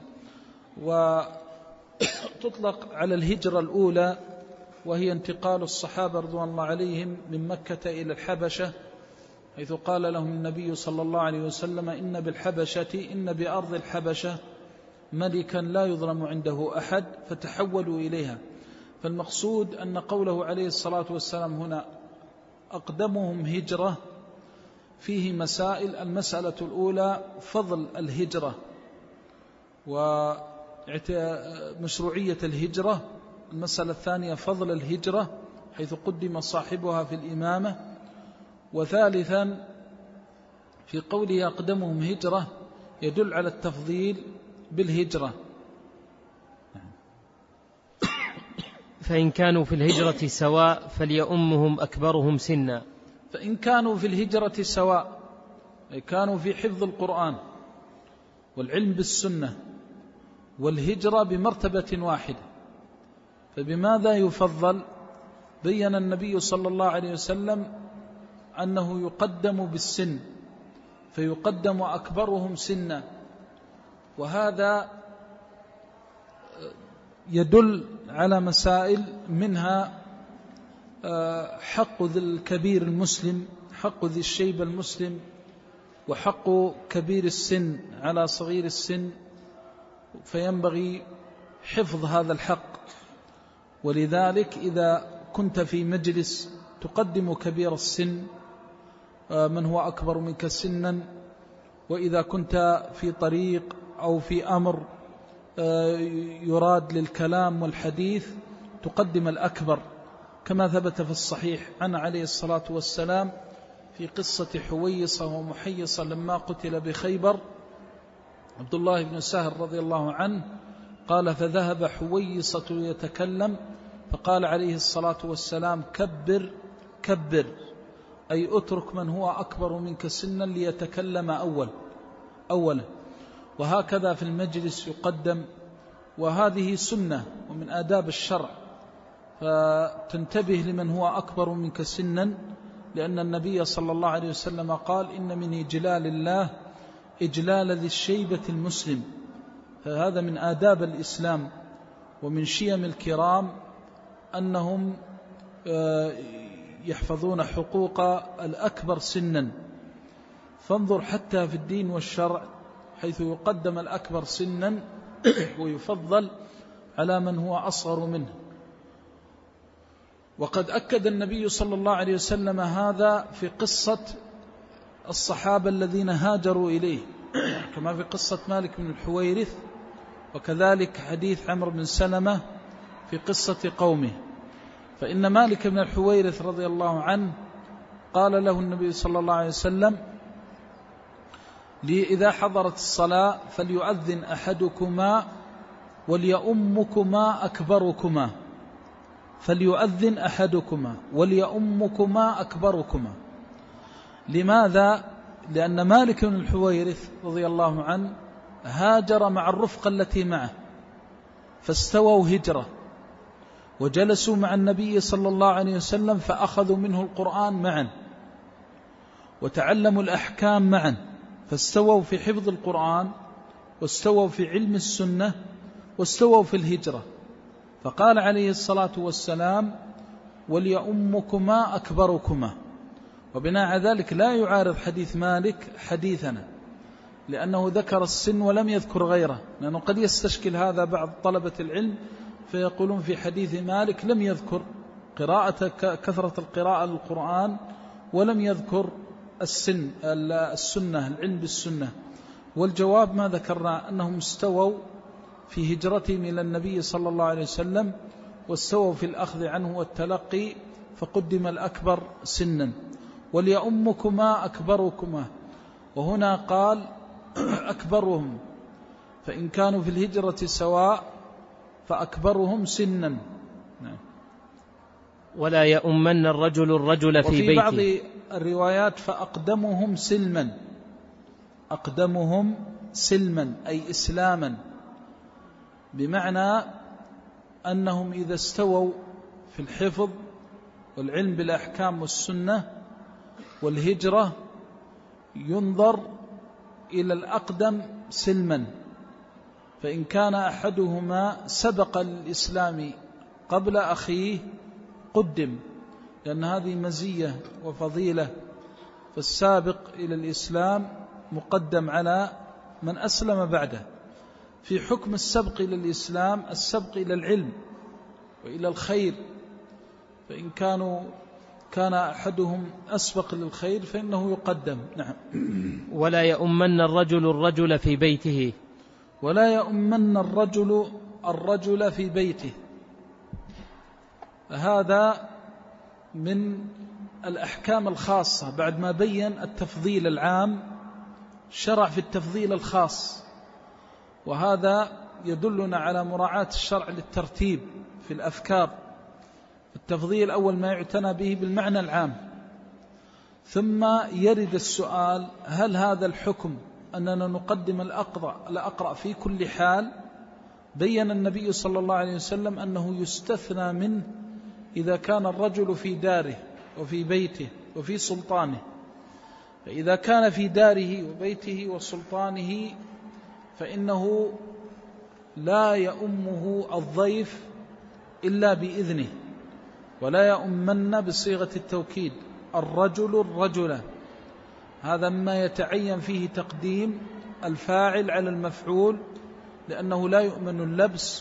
وتطلق على الهجرة الأولى وهي انتقال الصحابة رضوان الله عليهم من مكة إلى الحبشة، حيث قال لهم النبي صلى الله عليه وسلم إن بالحبشة إن بأرض الحبشة ملكا لا يظلم عنده أحد فتحولوا إليها. فالمقصود أن قوله عليه الصلاة والسلام هنا أقدمهم هجرة فيه مسائل. المسألة الأولى فضل الهجرة ومشروعية الهجرة. المسألة الثانية فضل الهجرة حيث قدم صاحبها في الإمامة. وثالثا في قوله أقدمهم هجرة يدل على التفضيل بالهجرة. فإن كانوا في الهجرة سواء فليؤمهم أكبرهم سنا. فإن كانوا في الهجرة سواء أي كانوا في حفظ القرآن والعلم بالسنة والهجرة بمرتبة واحدة، فبماذا يفضل؟ بين النبي صلى الله عليه وسلم أنه يقدم بالسن، فيقدم أكبرهم سنا، وهذا يدل على مسائل منها حق ذي الكبير المسلم، حق ذي الشيب المسلم، وحق كبير السن على صغير السن، فينبغي حفظ هذا الحق. ولذلك إذا كنت في مجلس تقدم كبير السن من هو أكبر منك سنا، وإذا كنت في طريق أو في أمر يراد للكلام والحديث تقدم الأكبر، كما ثبت في الصحيح عن عليه الصلاة والسلام في قصة حويصة ومحيصة لما قتل بخيبر. عبد الله بن سهل رضي الله عنه قال فذهب حويصة يتكلم فقال عليه الصلاة والسلام كبر كبر، أي أترك من هو أكبر منك سنا ليتكلم أول أولا. وهكذا في المجلس يقدم، وهذه سنة ومن آداب الشرع، فتنتبه لمن هو أكبر منك سنا، لأن النبي صلى الله عليه وسلم قال إن من إجلال الله إجلال ذي الشيبة المسلم، فهذا من آداب الإسلام ومن شيم الكرام أنهم يحفظون حقوق الأكبر سنا. فانظر حتى في الدين والشرع حيث يقدم الأكبر سنا ويفضل على من هو أصغر منه. وقد أكد النبي صلى الله عليه وسلم هذا في قصة الصحابة الذين هاجروا إليه، كما في قصة مالك بن الحويرث، وكذلك حديث عمرو بن سلمة في قصة قومه. فإن مالك بن الحويرث رضي الله عنه قال له النبي صلى الله عليه وسلم لي إذا حضرت الصلاة فليؤذن أحدكما وليؤمكما أكبركما. فليؤذن أحدكما وليؤمكما أكبركما. لماذا؟ لأن مالك بن الحويرث رضي الله عنه هاجر مع الرفقة التي معه، فاستووا هجرة وجلسوا مع النبي صلى الله عليه وسلم، فأخذوا منه القرآن معا وتعلموا الأحكام معا، فاستووا في حفظ القرآن واستووا في علم السنة واستووا في الهجرة. فقال عليه الصلاة والسلام: وليؤمكما أكبركما. وبناء على ذلك لا يعارض حديث مالك حديثنا، لأنه ذكر السن ولم يذكر غيره، لأنه قد يستشكل هذا بعض طلبة العلم فيقولون في حديث مالك لم يذكر قراءة كثرة القراءة للقرآن ولم يذكر السن السنة العلم بالسنة. والجواب ما ذكرنا، أنهم استووا في هجرتهم إلى النبي صلى الله عليه وسلم واستووا في الأخذ عنه والتلقي، فقدم الأكبر سنا. وليؤمكما أكبركما، وهنا قال أكبرهم، فإن كانوا في الهجرة سواء فأكبرهم سنا. ولا يؤمن الرجل الرجل في بيته. وفي بعض الروايات فأقدمهم سلما، أقدمهم سلما أي إسلاما، بمعنى أنهم إذا استووا في الحفظ والعلم بالأحكام والسنة والهجرة ينظر إلى الأقدم سلما، فإن كان أحدهما سبق الإسلام قبل أخيه قدم، لأن هذه مزية وفضيلة، فالسابق إلى الإسلام مقدم على من أسلم بعده. في حكم السبق إلى الإسلام السبق إلى العلم وإلى الخير، فإن كانوا كان أحدهم أسبق للخير فإنه يقدم. نعم. ولا يؤمن الرجل الرجل في بيته. ولا يؤمن الرجل الرجل في بيته، هذا من الأحكام الخاصة، بعد ما بين التفضيل العام شرع في التفضيل الخاص، وهذا يدلنا على مراعاة الشرع للترتيب في الأفكار. التفضيل أول ما يعتنى به بالمعنى العام، ثم يرد السؤال: هل هذا الحكم أننا نقدم الأقرأ, الأقرأ في كل حال؟ بين النبي صلى الله عليه وسلم أنه يستثنى منه إذا كان الرجل في داره وفي بيته وفي سلطانه. فإذا كان في داره وبيته وسلطانه فإنه لا يؤمه الضيف إلا بإذنه، ولا يؤمن بصيغة التوكيد الرجل الرجل، هذا ما يتعين فيه تقديم الفاعل على المفعول، لأنه لا يؤمن اللبس.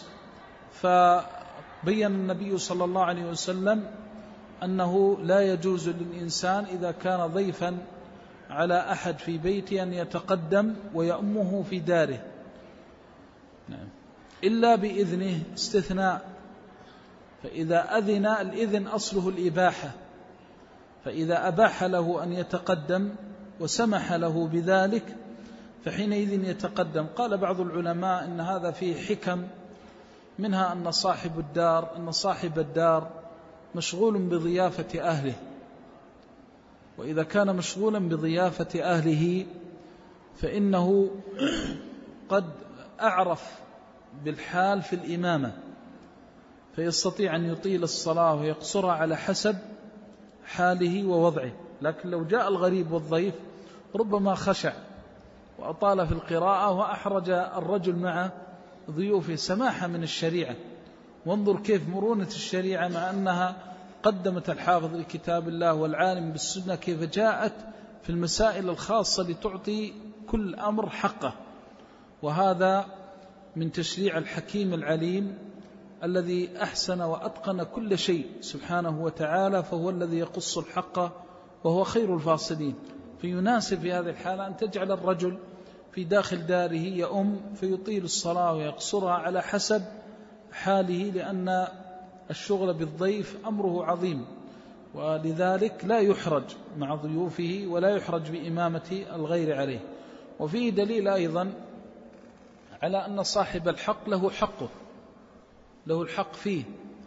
فبين النبي صلى الله عليه وسلم أنه لا يجوز للإنسان إذا كان ضيفا على أحد في بيته أن يتقدم ويؤمه في داره، نعم، إلا بإذنه، استثناء. فإذا أذن، الإذن أصله الإباحة، فإذا أباح له أن يتقدم وسمح له بذلك فحينئذ يتقدم. قال بعض العلماء إن هذا فيه حكم، منها أن صاحب الدار أن صاحب الدار مشغول بضيافة أهله، وإذا كان مشغولا بضيافة أهله فإنه قد أعرف بالحال في الإمامة، فيستطيع أن يطيل الصلاة ويقصرها على حسب حاله ووضعه. لكن لو جاء الغريب والضيف ربما خشع وأطال في القراءة وأحرج الرجل مع ضيوفه، سماحة من الشريعة. وانظر كيف مرونة الشريعة، مع أنها قدمت الحافظ لكتاب الله والعالم بالسنة كيف جاءت في المسائل الخاصة لتعطي كل أمر حقه. وهذا من تشريع الحكيم العليم الذي أحسن وأتقن كل شيء سبحانه وتعالى، فهو الذي يقص الحق وهو خير الفاصلين. فيناسب في هذه الحالة أن تجعل الرجل في داخل داره يؤم فيطيل الصلاة ويقصرها على حسب حاله، لأن الشغل بالضيف أمره عظيم، ولذلك لا يحرج مع ضيوفه ولا يحرج بإمامة الغير عليه. وفيه دليل أيضا على أن صاحب الحق له حقه، له الحق فيه،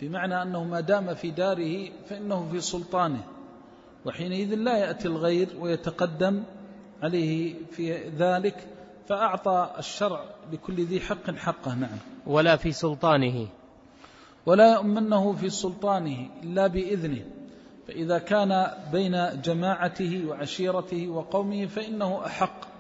بمعنى أنه ما دام في داره فإنه في سلطانه، وحينئذ لا يأتي الغير ويتقدم عليه في ذلك، فأعطى الشرع لكل ذي حق حقه. نعم. ولا في سلطانه، ولا يؤمنه في سلطانه إلا بإذنه، فإذا كان بين جماعته وعشيرته وقومه فإنه أحق.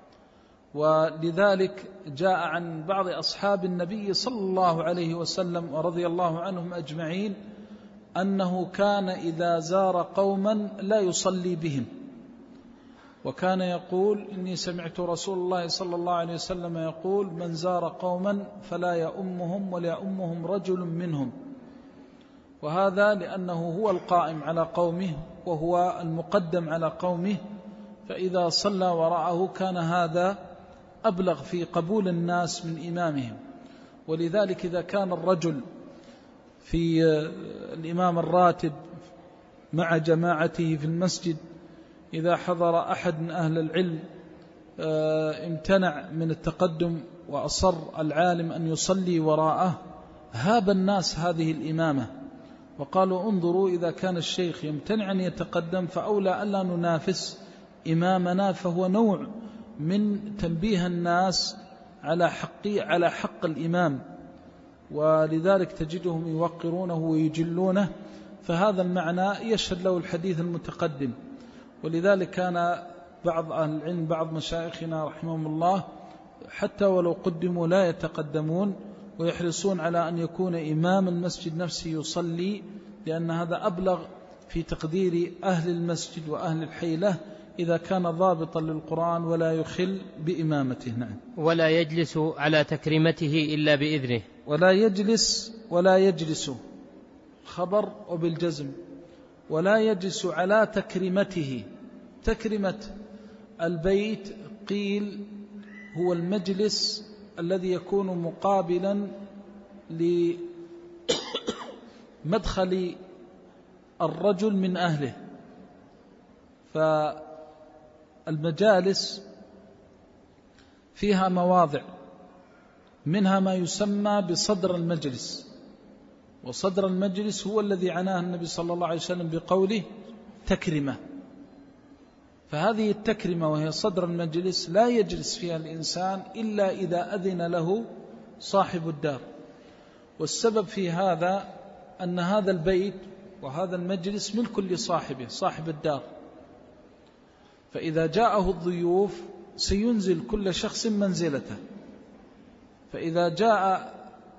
ولذلك جاء عن بعض أصحاب النبي صلى الله عليه وسلم ورضي الله عنهم أجمعين أنه كان إذا زار قوما لا يصلي بهم، وكان يقول: إني سمعت رسول الله صلى الله عليه وسلم يقول: من زار قوما فلا يؤمهم ولا يؤمهم رجل منهم. وهذا لأنه هو القائم على قومه وهو المقدم على قومه، فإذا صلى وراءه كان هذا أبلغ في قبول الناس من إمامهم. ولذلك إذا كان الرجل في الإمام الراتب مع جماعته في المسجد، إذا حضر أحد من أهل العلم امتنع من التقدم وأصر العالم أن يصلي وراءه، هاب الناس هذه الإمامة وقالوا: انظروا، إذا كان الشيخ يمتنع أن يتقدم فأولى ألا ننافس إمامنا، فهو نوع من تنبيه الناس على حق على حق الإمام، ولذلك تجدهم يوقرونه ويجلونه. فهذا المعنى يشهد له الحديث المتقدم. ولذلك كان بعض أهل العلم، بعض مشايخنا رحمهم الله، حتى ولو قدموا لا يتقدمون، ويحرصون على أن يكون إمام المسجد نفسه يصلي، لأن هذا أبلغ في تقدير أهل المسجد وأهل الحي له إذا كان ضابطا للقرآن ولا يخل بإمامته. نعم. ولا يجلس على تكريمته إلا بإذنه. ولا يجلس ولا يجلس خبر وبالجزم. ولا يجلس على تكريمته. تكريمة البيت قيل هو المجلس الذي يكون مقابلا لمدخل الرجل من أهله. فالمجالس فيها مواضع، منها ما يسمى بصدر المجلس، وصدر المجلس هو الذي عناه النبي صلى الله عليه وسلم بقوله تكرمة. فهذه التكرمة وهي صدر المجلس لا يجلس فيها الإنسان إلا إذا أذن له صاحب الدار. والسبب في هذا أن هذا البيت وهذا المجلس ملك لصاحبه، صاحب الدار، فإذا جاءه الضيوف سينزل كل شخص منزلته. فإذا جاء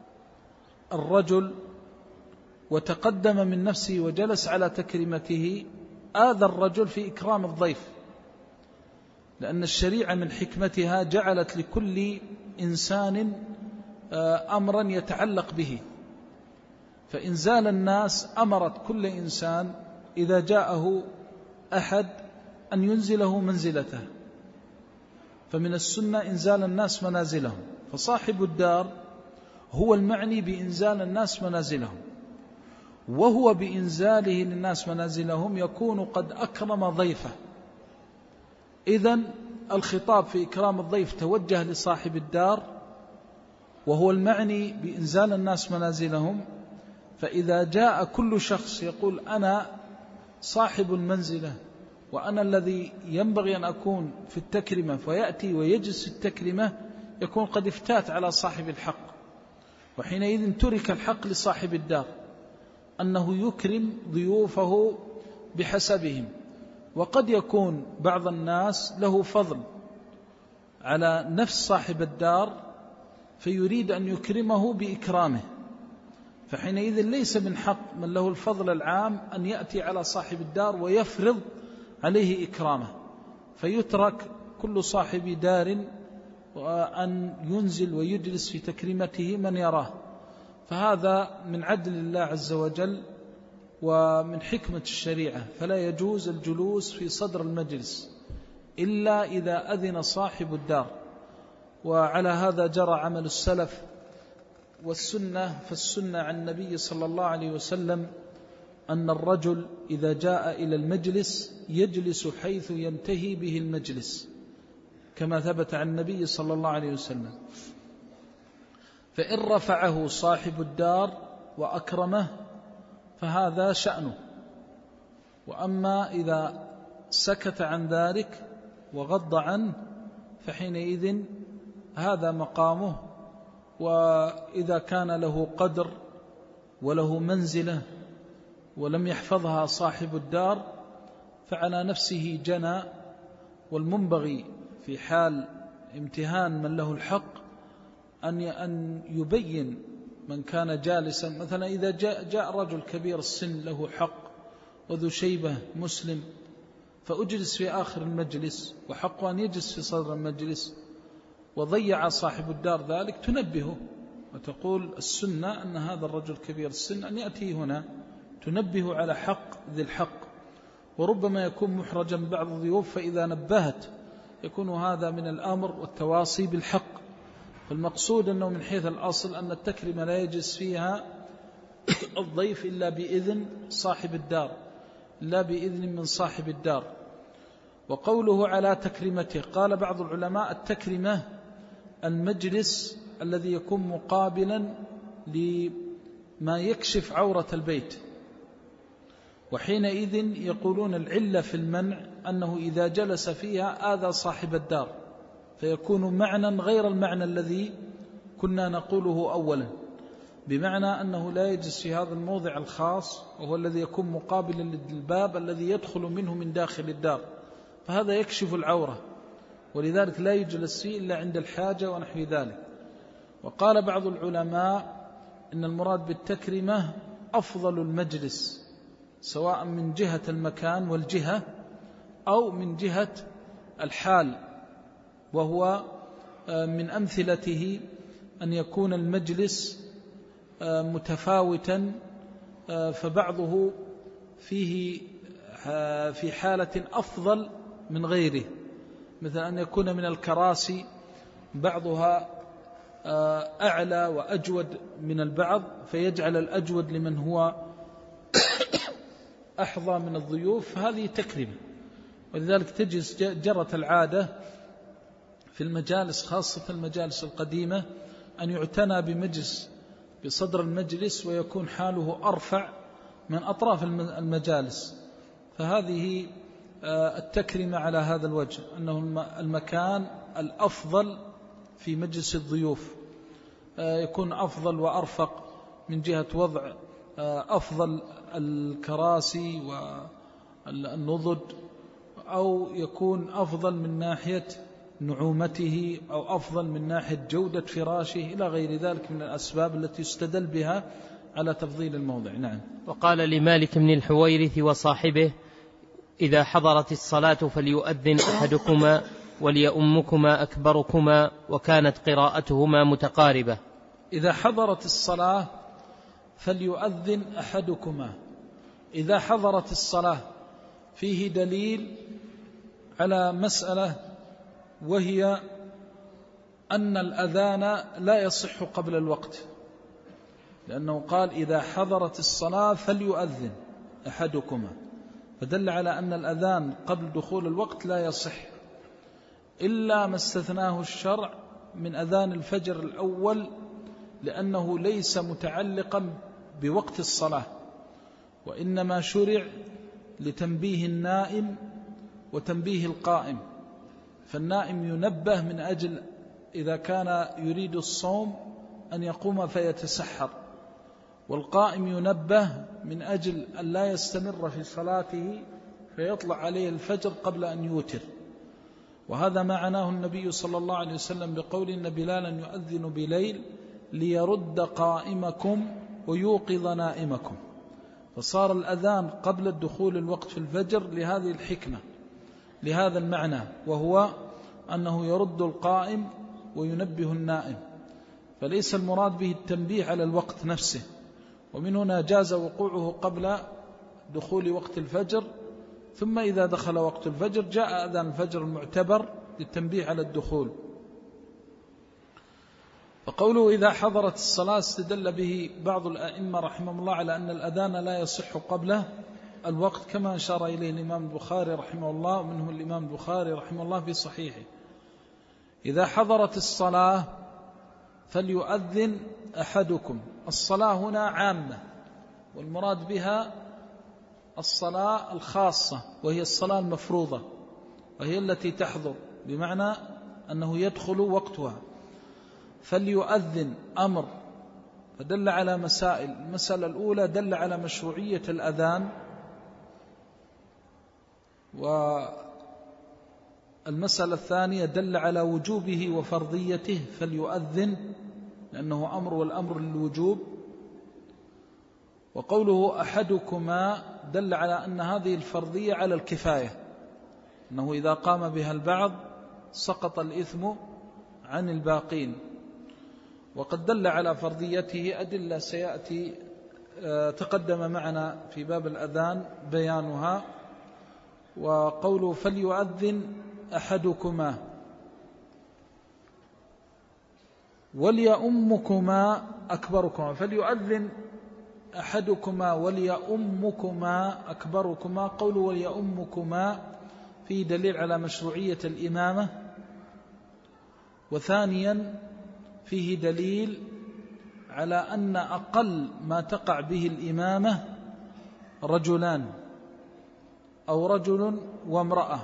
الرجل وتقدم من نفسه وجلس على تكريمته آذى الرجل في إكرام الضيف، لأن الشريعة من حكمتها جعلت لكل إنسان أمرا يتعلق به، فإنزال الناس أمرت كل إنسان إذا جاءه أحد أن ينزله منزلته، فمن السنة إنزال الناس منازلهم. فصاحب الدار هو المعني بإنزال الناس منازلهم، وهو بإنزاله للناس منازلهم يكون قد أكرم ضيفه. إذن الخطاب في إكرام الضيف توجه لصاحب الدار، وهو المعني بإنزال الناس منازلهم. فإذا جاء كل شخص يقول أنا صاحب المنزلة وأنا الذي ينبغي أن أكون في التكرمة، فيأتي ويجلس التكرمة، يكون قد افتات على صاحب الحق. وحينئذ ترك الحق لصاحب الدار أنه يكرم ضيوفه بحسبهم. وقد يكون بعض الناس له فضل على نفس صاحب الدار فيريد أن يكرمه بإكرامه، فحينئذ ليس من حق من له الفضل العام أن يأتي على صاحب الدار ويفرض عليه إكرامه، فيترك كل صاحب دار وأن ينزل ويجلس في تكريمته من يراه. فهذا من عدل الله عز وجل ومن حكمة الشريعة، فلا يجوز الجلوس في صدر المجلس إلا إذا أذن صاحب الدار. وعلى هذا جرى عمل السلف والسنة. فالسنة عن النبي صلى الله عليه وسلم أن الرجل إذا جاء إلى المجلس يجلس حيث ينتهي به المجلس، كما ثبت عن النبي صلى الله عليه وسلم. فإن رفعه صاحب الدار وأكرمه فهذا شأنه. وأما إذا سكت عن ذلك وغض عنه فحينئذ هذا مقامه. وإذا كان له قدر وله منزلة ولم يحفظها صاحب الدار فعلى نفسه جنى. والمنبغي في حال امتهان من له الحق أن يبين من كان جالسا. مثلا إذا جاء, جاء رجل كبير السن له حق وذو شيبة مسلم فأجلس في آخر المجلس وحقه أن يجلس في صدر المجلس وضيع صاحب الدار ذلك، تنبهه وتقول السنة أن هذا الرجل كبير السن أن يأتي هنا، تنبه على حق ذي الحق. وربما يكون محرجا بعض الضيوف فإذا نبهت يكون هذا من الأمر والتواصي بالحق. فالمقصود أنه من حيث الأصل أن التكريمة لا يجلس فيها الضيف إلا بإذن صاحب الدار، لا بإذن من صاحب الدار. وقوله على تكريمته، قال بعض العلماء التكريمة المجلس الذي يكون مقابلا لما يكشف عورة البيت، وحينئذ يقولون العلة في المنع أنه إذا جلس فيها آذى صاحب الدار، فيكون معنى غير المعنى الذي كنا نقوله أولا، بمعنى أنه لا يجلس في هذا الموضع الخاص وهو الذي يكون مقابلا للباب الذي يدخل منه من داخل الدار، فهذا يكشف العورة، ولذلك لا يجلس فيه إلا عند الحاجة ونحو ذلك. وقال بعض العلماء إن المراد بالتكريمة أفضل المجلس، سواء من جهة المكان والجهة أو من جهة الحال، وهو من أمثلته أن يكون المجلس متفاوتا، فبعضه فيه في حالة أفضل من غيره، مثل أن يكون من الكراسي بعضها أعلى وأجود من البعض، فيجعل الأجود لمن هو أحظى من الضيوف، هذه تكريمة. ولذلك تجلس جرت العادة في المجالس خاصة المجالس القديمة أن يعتنى بمجلس بصدر المجلس ويكون حاله أرفع من أطراف المجالس، فهذه التكريمة على هذا الوجه، أنه المكان الأفضل في مجلس الضيوف يكون أفضل وأرفق من جهة وضع أفضل الكراسي والنضد، أو يكون أفضل من ناحية نعومته، أو أفضل من ناحية جودة فراشه، إلى غير ذلك من الأسباب التي يستدل بها على تفضيل الموضع. نعم. وقال لمالك بن الحويرث وصاحبه: إذا حضرت الصلاة فليؤذن أحدكما وليؤمكما أكبركما، وكانت قراءتهما متقاربة. إذا حضرت الصلاة فليؤذن أحدكما، إذا حضرت الصلاة فيه دليل على مسألة، وهي أن الأذان لا يصح قبل الوقت، لأنه قال إذا حضرت الصلاة فليؤذن أحدكما، فدل على أن الأذان قبل دخول الوقت لا يصح، إلا ما استثناه الشرع من أذان الفجر الأول، لأنه ليس متعلقا بوقت الصلاة، وإنما شرع لتنبيه النائم وتنبيه القائم. فالنائم ينبه من أجل إذا كان يريد الصوم أن يقوم فيتسحر، والقائم ينبه من أجل أن لا يستمر في صلاته فيطلع عليه الفجر قبل أن يوتر. وهذا ما عناه النبي صلى الله عليه وسلم بقول إن بلالا يؤذن بليل ليرد قائمكم ويوقظ نائمكم، فصار الأذان قبل الدخول الوقت في الفجر لهذه الحكمة، لهذا المعنى، وهو أنه يرد القائم وينبه النائم، فليس المراد به التنبيه على الوقت نفسه. ومن هنا جاز وقوعه قبل دخول وقت الفجر، ثم إذا دخل وقت الفجر جاء أذان الفجر المعتبر للتنبيه على الدخول. فقوله إذا حضرت الصلاة استدل به بعض الأئمة رحمه الله على أن الأذان لا يصح قبله الوقت، كما أشار إليه الإمام البخاري رحمه الله، ومنهم الإمام البخاري رحمه الله في صحيحه: إذا حضرت الصلاة فليؤذن أحدكم، الصلاة هنا عامة، والمراد بها الصلاة الخاصة وهي الصلاة المفروضة، وهي التي تحضر، بمعنى أنه يدخل وقتها. فليؤذن أمر، فدل على مسائل. المسألة الأولى دل على مشروعية الأذان، والمسألة الثانية دل على وجوبه وفرضيته، فليؤذن لأنه أمر، والأمر للوجوب. وقوله أحدكما دل على أن هذه الفرضية على الكفاية، أنه إذا قام بها البعض سقط الإثم عن الباقين. وقد دل على فرضيته أدلة سيأتي تقدم معنا في باب الأذان بيانها. وقوله فليؤذن أحدكما وليؤمكما أكبركما، فليؤذن أحدكما وليؤمكما أكبركما. قوله وليؤمكما فيه دليل على مشروعية الإمامة، وثانيا فيه دليل على أن أقل ما تقع به الإمامة رجلان أو رجل وامرأة،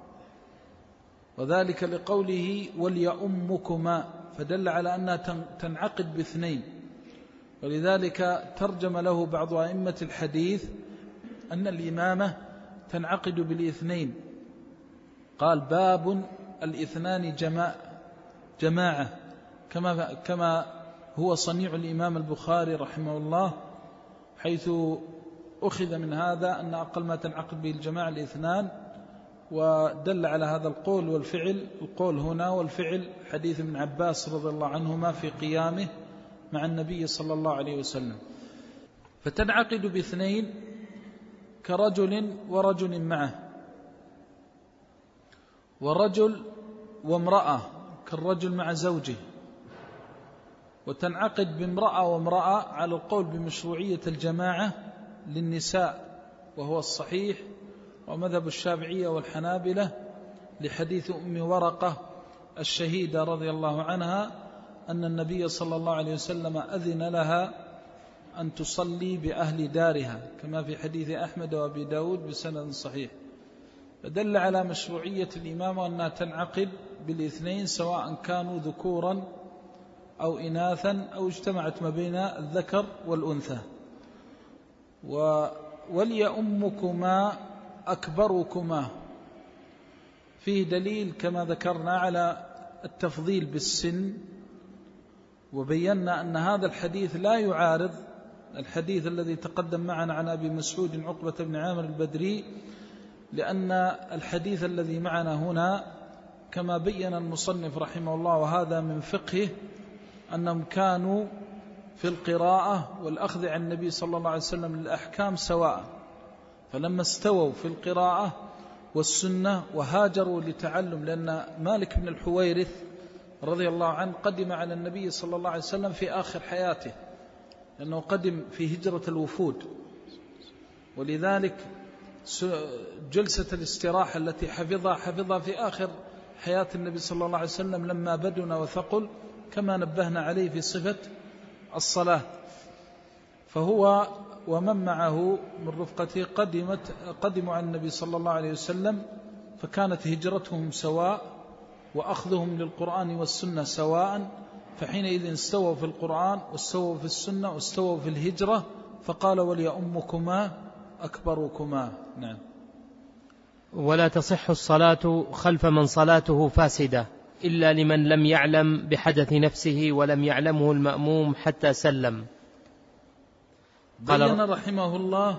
وذلك لقوله وليؤمكما، فدل على أنها تنعقد باثنين. ولذلك ترجم له بعض أئمة الحديث أن الإمامة تنعقد بالاثنين، قال باب الاثنان جماعة، كما كما هو صنيع الإمام البخاري رحمه الله، حيث أخذ من هذا أن أقل ما تنعقد به الجماعة الاثنان، ودل على هذا القول والفعل. القول هنا والفعل حديث ابن عباس رضي الله عنهما في قيامه مع النبي صلى الله عليه وسلم. فتنعقد باثنين كرجل ورجل معه، ورجل وامرأة كالرجل مع زوجه، وتنعقد بامرأة وامرأة على القول بمشروعية الجماعة للنساء، وهو الصحيح ومذهب الشافعية والحنابلة لحديث أم ورقة الشهيدة رضي الله عنها أن النبي صلى الله عليه وسلم أذن لها أن تصلي بأهل دارها، كما في حديث أحمد وأبي داود بسند صحيح. فدل على مشروعية الإمامة أنها تنعقد بالاثنين، سواء كانوا ذكورا أو إناثا أو اجتمعت ما بين الذكر والأنثى. وليؤمكما أكبركما فيه دليل كما ذكرنا على التفضيل بالسن، وبينا أن هذا الحديث لا يعارض الحديث الذي تقدم معنا عن أبي مسعود عقبة بن عامر البدري، لأن الحديث الذي معنا هنا كما بين المصنف رحمه الله، وهذا من فقهه، أنهم كانوا في القراءة والأخذ عن النبي صلى الله عليه وسلم للأحكام سواء، فلما استووا في القراءة والسنة وهاجروا لتعلم، لأن مالك بن الحويرث رضي الله عنه قدم على النبي صلى الله عليه وسلم في آخر حياته، لأنه قدم في هجرة الوفود، ولذلك جلسة الاستراحة التي حفظها حفظها في آخر حياة النبي صلى الله عليه وسلم لما بدن وثقل، كما نبهنا عليه في صفة الصلاة. فهو ومن معه من رفقته قدمت قدموا على النبي صلى الله عليه وسلم، فكانت هجرتهم سواء وأخذهم للقرآن والسنة سواء، فحينئذ استووا في القرآن واستووا في السنة واستووا في الهجرة، فقال وليؤمكما أكبركما. نعم. ولا تصح الصلاة خلف من صلاته فاسدة إلا لمن لم يعلم بحدث نفسه ولم يعلمه المأموم حتى سلم. بين رحمه الله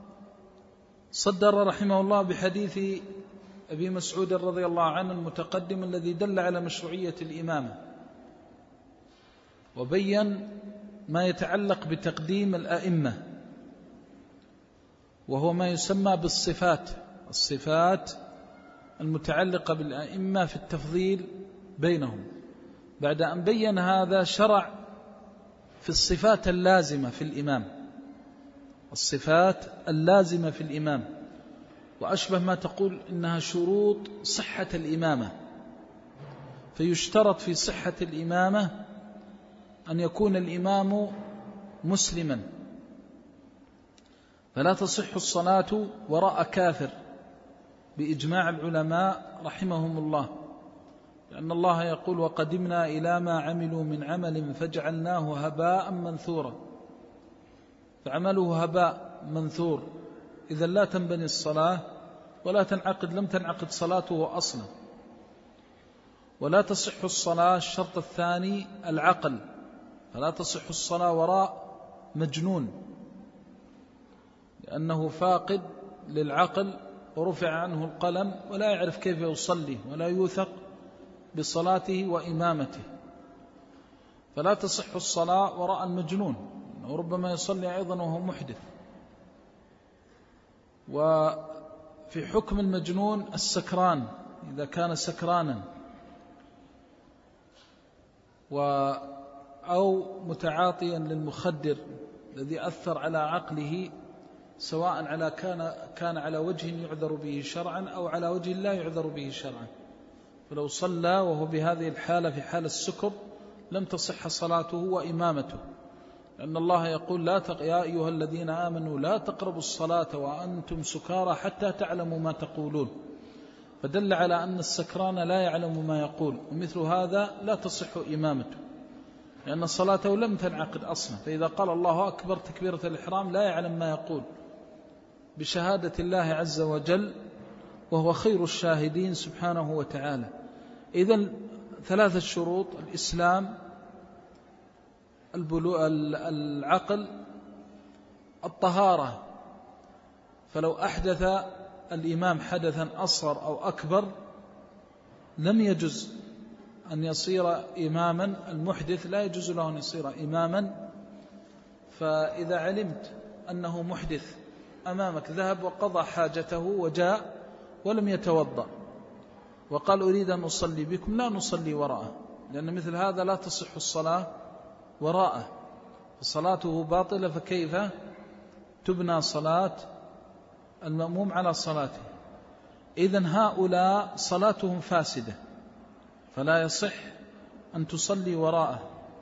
صدر رحمه الله بحديث أبي مسعود رضي الله عنه المتقدم الذي دل على مشروعية الإمامة، وبين ما يتعلق بتقديم الأئمة، وهو ما يسمى بالصفات، الصفات المتعلقة بالأئمة في التفضيل بينهم. بعد أن بين هذا شرع في الصفات اللازمة في الإمام، الصفات اللازمة في الإمام، وأشبه ما تقول إنها شروط صحة الإمامة. فيشترط في صحة الإمامة أن يكون الإمام مسلما، فلا تصح الصلاة وراء كافر بإجماع العلماء رحمهم الله، لأن الله يقول وقدمنا إلى ما عملوا من عمل فجعلناه هباء منثورا، فعمله هباء منثور، إذا لا تنبني الصلاة ولا تنعقد، لم تنعقد صلاته أصلا. ولا تصح الصلاة، الشرط الثاني العقل، فلا تصح الصلاة وراء مجنون لأنه فاقد للعقل ورفع عنه القلم ولا يعرف كيف يصلي ولا يوثق بصلاته وإمامته، فلا تصح الصلاة وراء المجنون، وربما يصلي أيضا وهو محدث. وفي حكم المجنون السكران إذا كان سكرانا أو متعاطيا للمخدر الذي أثر على عقله، سواء على كان كان على وجه يعذر به شرعا أو على وجه لا يعذر به شرعا، فلو صلى وهو بهذه الحالة في حال السكر لم تصح صلاته وإمامته، لأن الله يقول لا تق... يا أيها الذين آمنوا لا تقربوا الصلاة وأنتم سكارى حتى تعلموا ما تقولون، فدل على أن السكران لا يعلم ما يقول، ومثل هذا لا تصح إمامته لأن صلاته لم تنعقد أصلا. فإذا قال الله أكبر تكبيرة الإحرام لا يعلم ما يقول بشهادة الله عز وجل وهو خير الشاهدين سبحانه وتعالى. إذن ثلاثة شروط: الإسلام، العقل، الطهارة. فلو أحدث الإمام حدثا أصغر أو أكبر لم يجوز أن يصير إماما، المحدث لا يجوز له أن يصير إماما. فإذا علمت أنه محدث أمامك ذهب وقضى حاجته وجاء ولم يتوضأ وقال أريد أن أصلي بكم، لا نصلي وراءه، لأن مثل هذا لا تصح الصلاة وراءه، فصلاته باطلة. فكيف تبنى صلاة المأموم على صلاته؟ إذن هؤلاء صلاتهم فاسدة فلا يصح أن تصلي وراءه.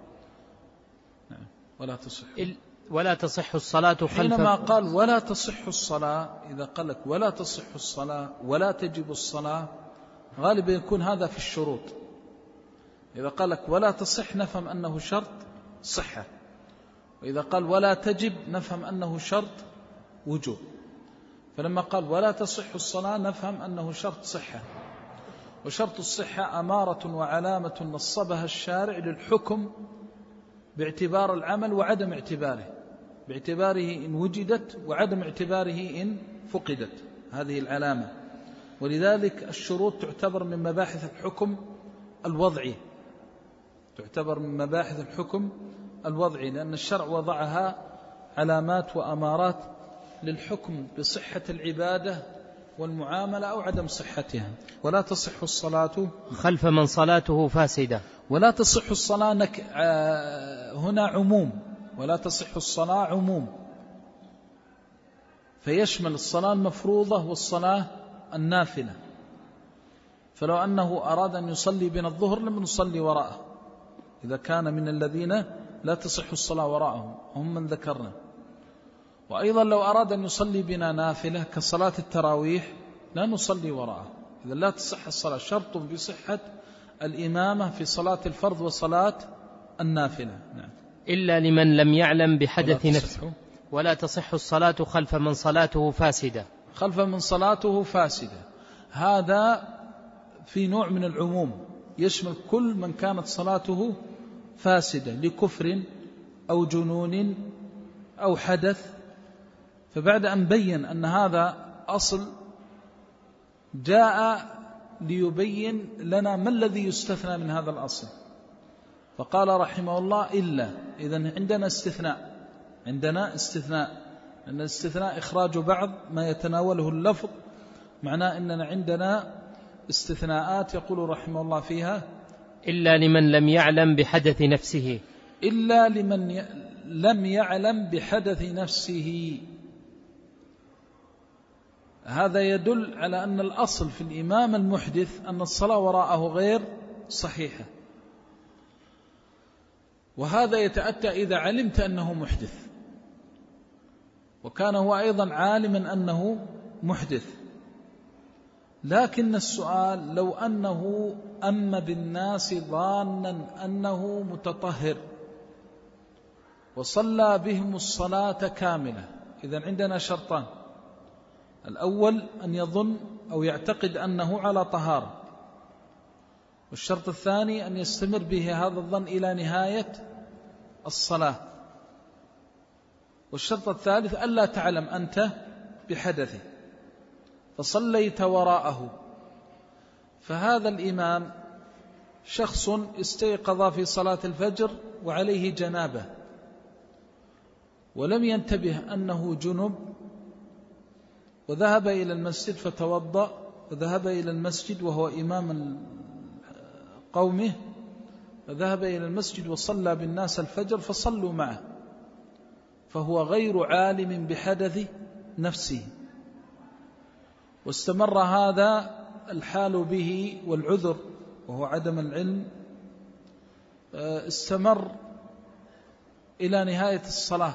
ولا تصح ولا تصح الصلاة خلفه. حينما قال ولا تصح الصلاة، إذا قال لك ولا تصح الصلاة ولا تجب الصلاة، غالبا يكون هذا في الشروط. إذا قال لك ولا تصح نفهم أنه شرط صحة، وإذا قال ولا تجب نفهم أنه شرط وجوب. فلما قال ولا تصح الصلاة نفهم أنه شرط صحة، وشرط الصحة أمارة وعلامة نصبها الشارع للحكم باعتبار العمل وعدم اعتباره، باعتباره إن وجدت وعدم اعتباره إن فقدت هذه العلامة. ولذلك الشروط تعتبر من مباحث الحكم الوضعي، تعتبر من مباحث الحكم الوضعي، لأن الشرع وضعها علامات وأمارات للحكم بصحة العبادة والمعاملة أو عدم صحتها. ولا تصح الصلاة خلف من صلاته فاسدة. ولا تصح الصلاة نك... هنا عموم، ولا تصح الصلاة عموم، فيشمل الصلاة المفروضة والصلاة النافلة. فلو أنه أراد أن يصلي بنا الظهر لم نصلي وراءه إذا كان من الذين لا تصح الصلاة وراءهم، هم من ذكرنا. وأيضا لو أراد أن يصلي بنا نافلة كصلاة التراويح لا نصلي وراءه، إذا لا تصح الصلاة. شرط بصحة الإمامة في صلاة الفرض وصلاة النافلة. نعم. إلا لمن لم يعلم بحدث نفسه. ولا تصح الصلاة خلف من صلاته فاسدة. خلف من صلاته فاسدة هذا في نوع من العموم، يشمل كل من كانت صلاته فاسدة لكفر أو جنون أو حدث. فبعد أن بين أن هذا أصل جاء ليبين لنا ما الذي يستثنى من هذا الأصل، فقال رحمه الله إلا. إذن عندنا استثناء، عندنا استثناء، أن الاستثناء إخراج بعض ما يتناوله اللفظ، معناه أننا عندنا استثناءات يقول رحمه الله فيها إلا لمن لم يعلم بحدث نفسه. إلا لمن ي... لم يعلم بحدث نفسه. هذا يدل على أن الأصل في الإمام المحدث أن الصلاة وراءه غير صحيحة. وهذا يتأتى إذا علمت أنه محدث، وكان هو أيضا عالما أنه محدث. لكن السؤال لو أنه أم بالناس ظانا أنه متطهر وصلى بهم الصلاة كاملة، إذن عندنا شرطان: الأول أن يظن أو يعتقد أنه على طهارة، والشرط الثاني أن يستمر به هذا الظن إلى نهاية الصلاة، والشرط الثالث ألا تعلم أنت بحدثه فصليت وراءه. فهذا الإمام شخص استيقظ في صلاة الفجر وعليه جنابة ولم ينتبه أنه جنب، وذهب إلى المسجد فتوضأ وذهب إلى المسجد وهو إمام قومه، فذهب إلى المسجد وصلى بالناس الفجر فصلوا معه، فهو غير عالم بحدث نفسه، واستمر هذا الحال به والعذر وهو عدم العلم استمر إلى نهاية الصلاة.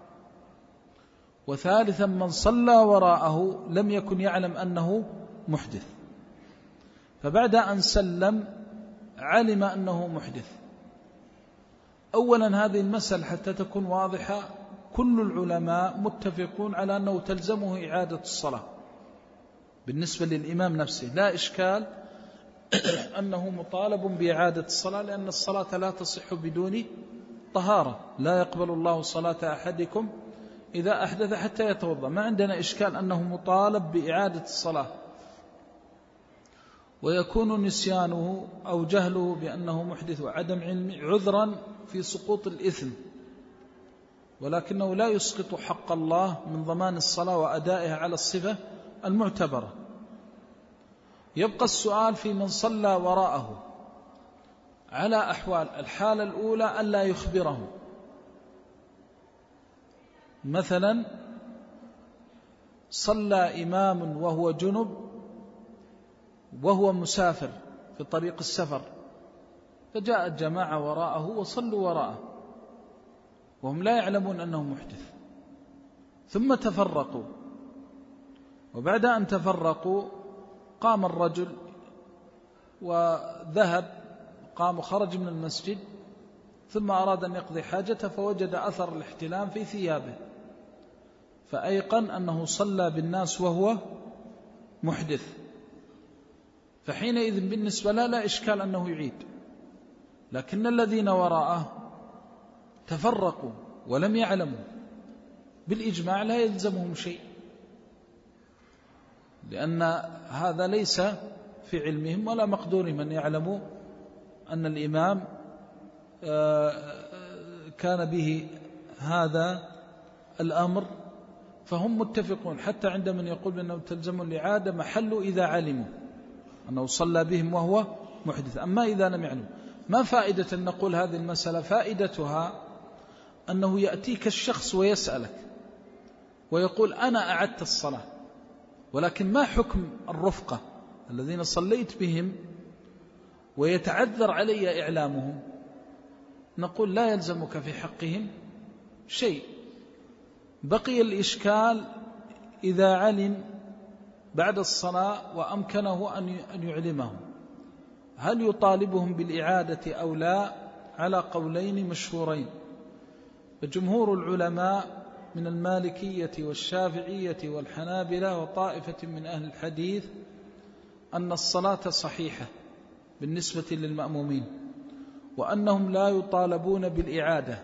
وثالثا من صلى وراءه لم يكن يعلم أنه محدث، فبعد أن سلم علم أنه محدث. أولا هذه المسألة حتى تكون واضحة كل العلماء متفقون على أنه تلزمه إعادة الصلاة بالنسبة للإمام نفسه، لا إشكال أنه مطالب بإعادة الصلاة، لأن الصلاة لا تصح بدون طهارة، لا يقبل الله صلاة أحدكم إذا أحدث حتى يتوضأ. ما عندنا إشكال أنه مطالب بإعادة الصلاة، ويكون نسيانه أو جهله بأنه محدث وعدم علمه عذرا في سقوط الإثم، ولكنه لا يسقط حق الله من ضمان الصلاة وأدائها على الصفة المعتبرة. يبقى السؤال في من صلى وراءه على أحوال: الحالة الأولى ألا يخبره، مثلا صلى إمام وهو جنب وهو مسافر في طريق السفر، فجاءت جماعة وراءه وصلوا وراءه وهم لا يعلمون أنه محدث، ثم تفرقوا، وبعد أن تفرقوا قام الرجل وذهب قام وخرج من المسجد ثم أراد أن يقضي حاجته فوجد أثر الاحتلام في ثيابه، فأيقن أنه صلى بالناس وهو محدث، فحينئذ بالنسبة له لا إشكال أنه يعيد. لكن الذين وراءه تفرقوا ولم يعلموا، بالإجماع لا يلزمهم شيء، لأن هذا ليس في علمهم ولا مقدورهم أن يعلموا أن الإمام كان به هذا الأمر، فهم متفقون حتى عند من يقول بأنه تلزم الإعادة محل إذا علموا أنه صلى بهم وهو محدث. أما إذا لم يعلم ما فائدة أن نقول هذه المسألة؟ فائدتها أنه يأتيك الشخص ويسألك ويقول أنا أعدت الصلاة، ولكن ما حكم الرفقة الذين صليت بهم ويتعذر علي إعلامهم؟ نقول لا يلزمك في حقهم شيء. بقي الإشكال إذا علم بعد الصلاة وأمكنه أن يعلمهم، هل يطالبهم بالإعادة أو لا؟ على قولين مشهورين. فجمهور العلماء من المالكية والشافعية والحنابلة وطائفة من أهل الحديث أن الصلاة صحيحة بالنسبة للمأمومين، وأنهم لا يطالبون بالإعادة.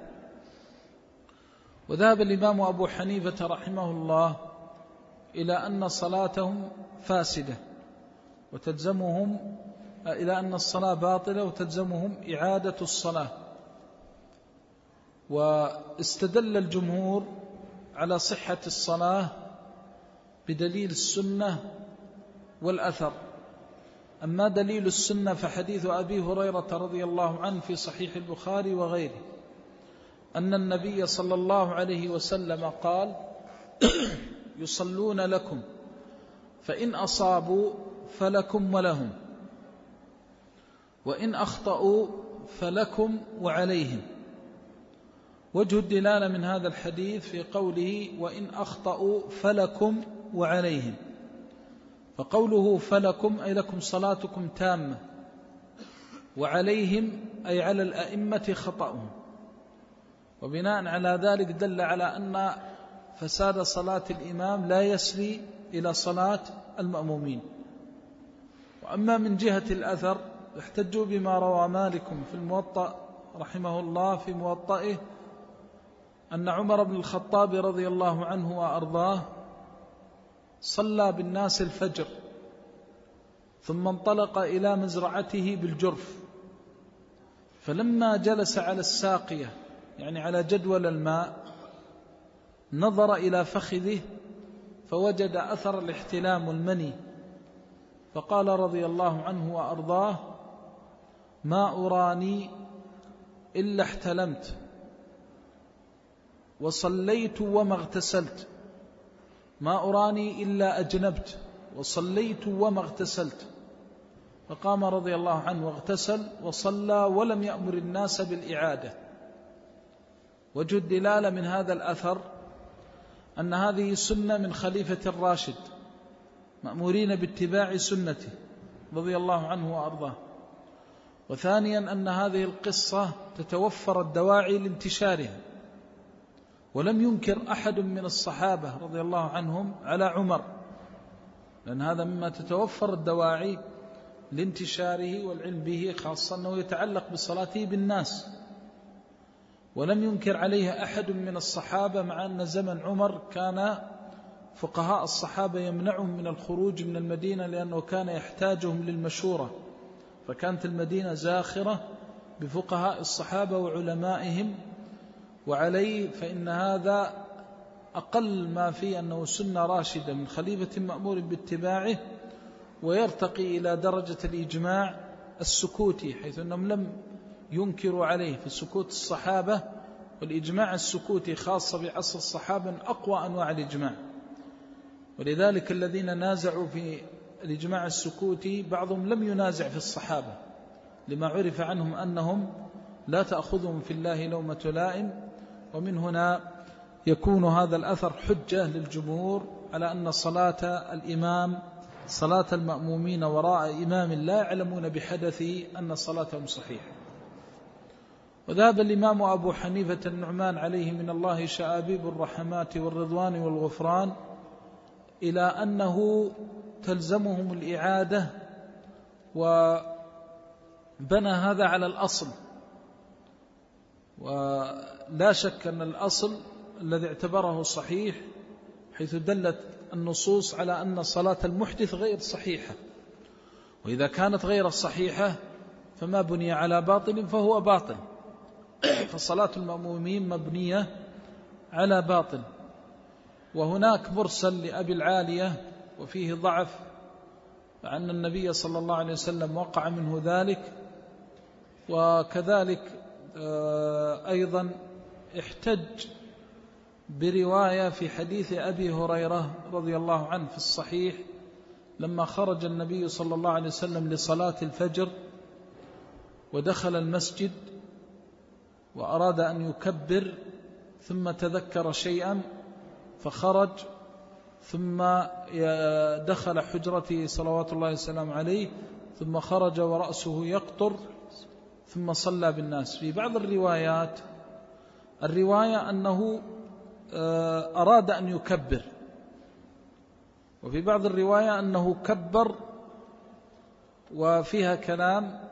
وذهب الإمام أبو حنيفة رحمه الله إلى أن صلاتهم فاسدة وتلزمهم إلى أن الصلاة باطلة وتلزمهم إعادة الصلاة. واستدل الجمهور على صحة الصلاة بدليل السنة والأثر. أما دليل السنة فحديث أبي هريرة رضي الله عنه في صحيح البخاري وغيره أن النبي صلى الله عليه وسلم قال: يصلون لكم فإن أصابوا فلكم ولهم، وإن أخطأوا فلكم وعليهم. وجه الدلالة من هذا الحديث في قوله وإن أخطأوا فلكم وعليهم، فقوله فلكم أي لكم صلاتكم تامة، وعليهم أي على الأئمة خطأهم، وبناء على ذلك دل على أن فساد صلاة الإمام لا يسري إلى صلاة المأمومين. وأما من جهة الأثر احتجوا بما روى مالك في الموطأ رحمه الله في موطئه أن عمر بن الخطاب رضي الله عنه وأرضاه صلى بالناس الفجر ثم انطلق إلى مزرعته بالجرف، فلما جلس على الساقية يعني على جدول الماء نظر إلى فخذه فوجد أثر الاحتلام والمني، فقال رضي الله عنه وأرضاه ما أراني إلا احتلمت وصليت وما اغتسلت، ما أراني إلا أجنبت وصليت وما اغتسلت. فقام رضي الله عنه واغتسل وصلى ولم يأمر الناس بالإعادة. وجه الدلالة من هذا الأثر أن هذه سنة من خليفة الراشد مأمورين باتباع سنته رضي الله عنه وأرضاه. وثانيا أن هذه القصة تتوفر الدواعي لانتشارها، ولم ينكر أحد من الصحابة رضي الله عنهم على عمر، لأن هذا مما تتوفر الدواعي لانتشاره والعلم به، خاصة أنه يتعلق بصلاته بالناس، ولم ينكر عليها أحد من الصحابة، مع أن زمن عمر كان فقهاء الصحابة يمنعهم من الخروج من المدينة لأنه كان يحتاجهم للمشورة، فكانت المدينة زاخرة بفقهاء الصحابة وعلمائهم. وعليه فإن هذا أقل ما فيه أنه سنة راشدة من خليفة مأمور باتباعه، ويرتقي إلى درجة الإجماع السكوتي، حيث أنهم لم ينكروا عليه في سكوت الصحابة، والإجماع السكوتي خاصة بعصر الصحابة أقوى أنواع الإجماع. ولذلك الذين نازعوا في الإجماع السكوتي بعضهم لم ينازع في الصحابة، لما عرف عنهم أنهم لا تأخذهم في الله لومة لائم. ومن هنا يكون هذا الأثر حجة للجمهور على أن صلاة الإمام صلاة المأمومين وراء إمام لا يعلمون بحدثه أن صلاتهم صحيحة. وذهب الإمام أبو حنيفة النعمان عليه من الله شآبيب الرحمات والرضوان والغفران إلى أنه تلزمهم الإعادة، وبنى هذا على الأصل. ولا شك أن الأصل الذي اعتبره صحيح، حيث دلت النصوص على أن صلاة المحدث غير صحيحة، وإذا كانت غير صحيحة فما بني على باطل فهو باطل، فصلاة المأمومين مبنية على باطل. وهناك مرسل لأبي العالية وفيه ضعف، فأن النبي صلى الله عليه وسلم وقع منه ذلك. وكذلك أيضا احتج برواية في حديث أبي هريرة رضي الله عنه في الصحيح لما خرج النبي صلى الله عليه وسلم لصلاة الفجر ودخل المسجد وأراد أن يكبر ثم تذكر شيئا فخرج، ثم دخل حجرته صلوات الله وسلامه عليه، ثم خرج ورأسه يقطر، ثم صلى بالناس. في بعض الروايات الرواية أنه أراد أن يكبر، وفي بعض الرواية أنه كبر وفيها كلام.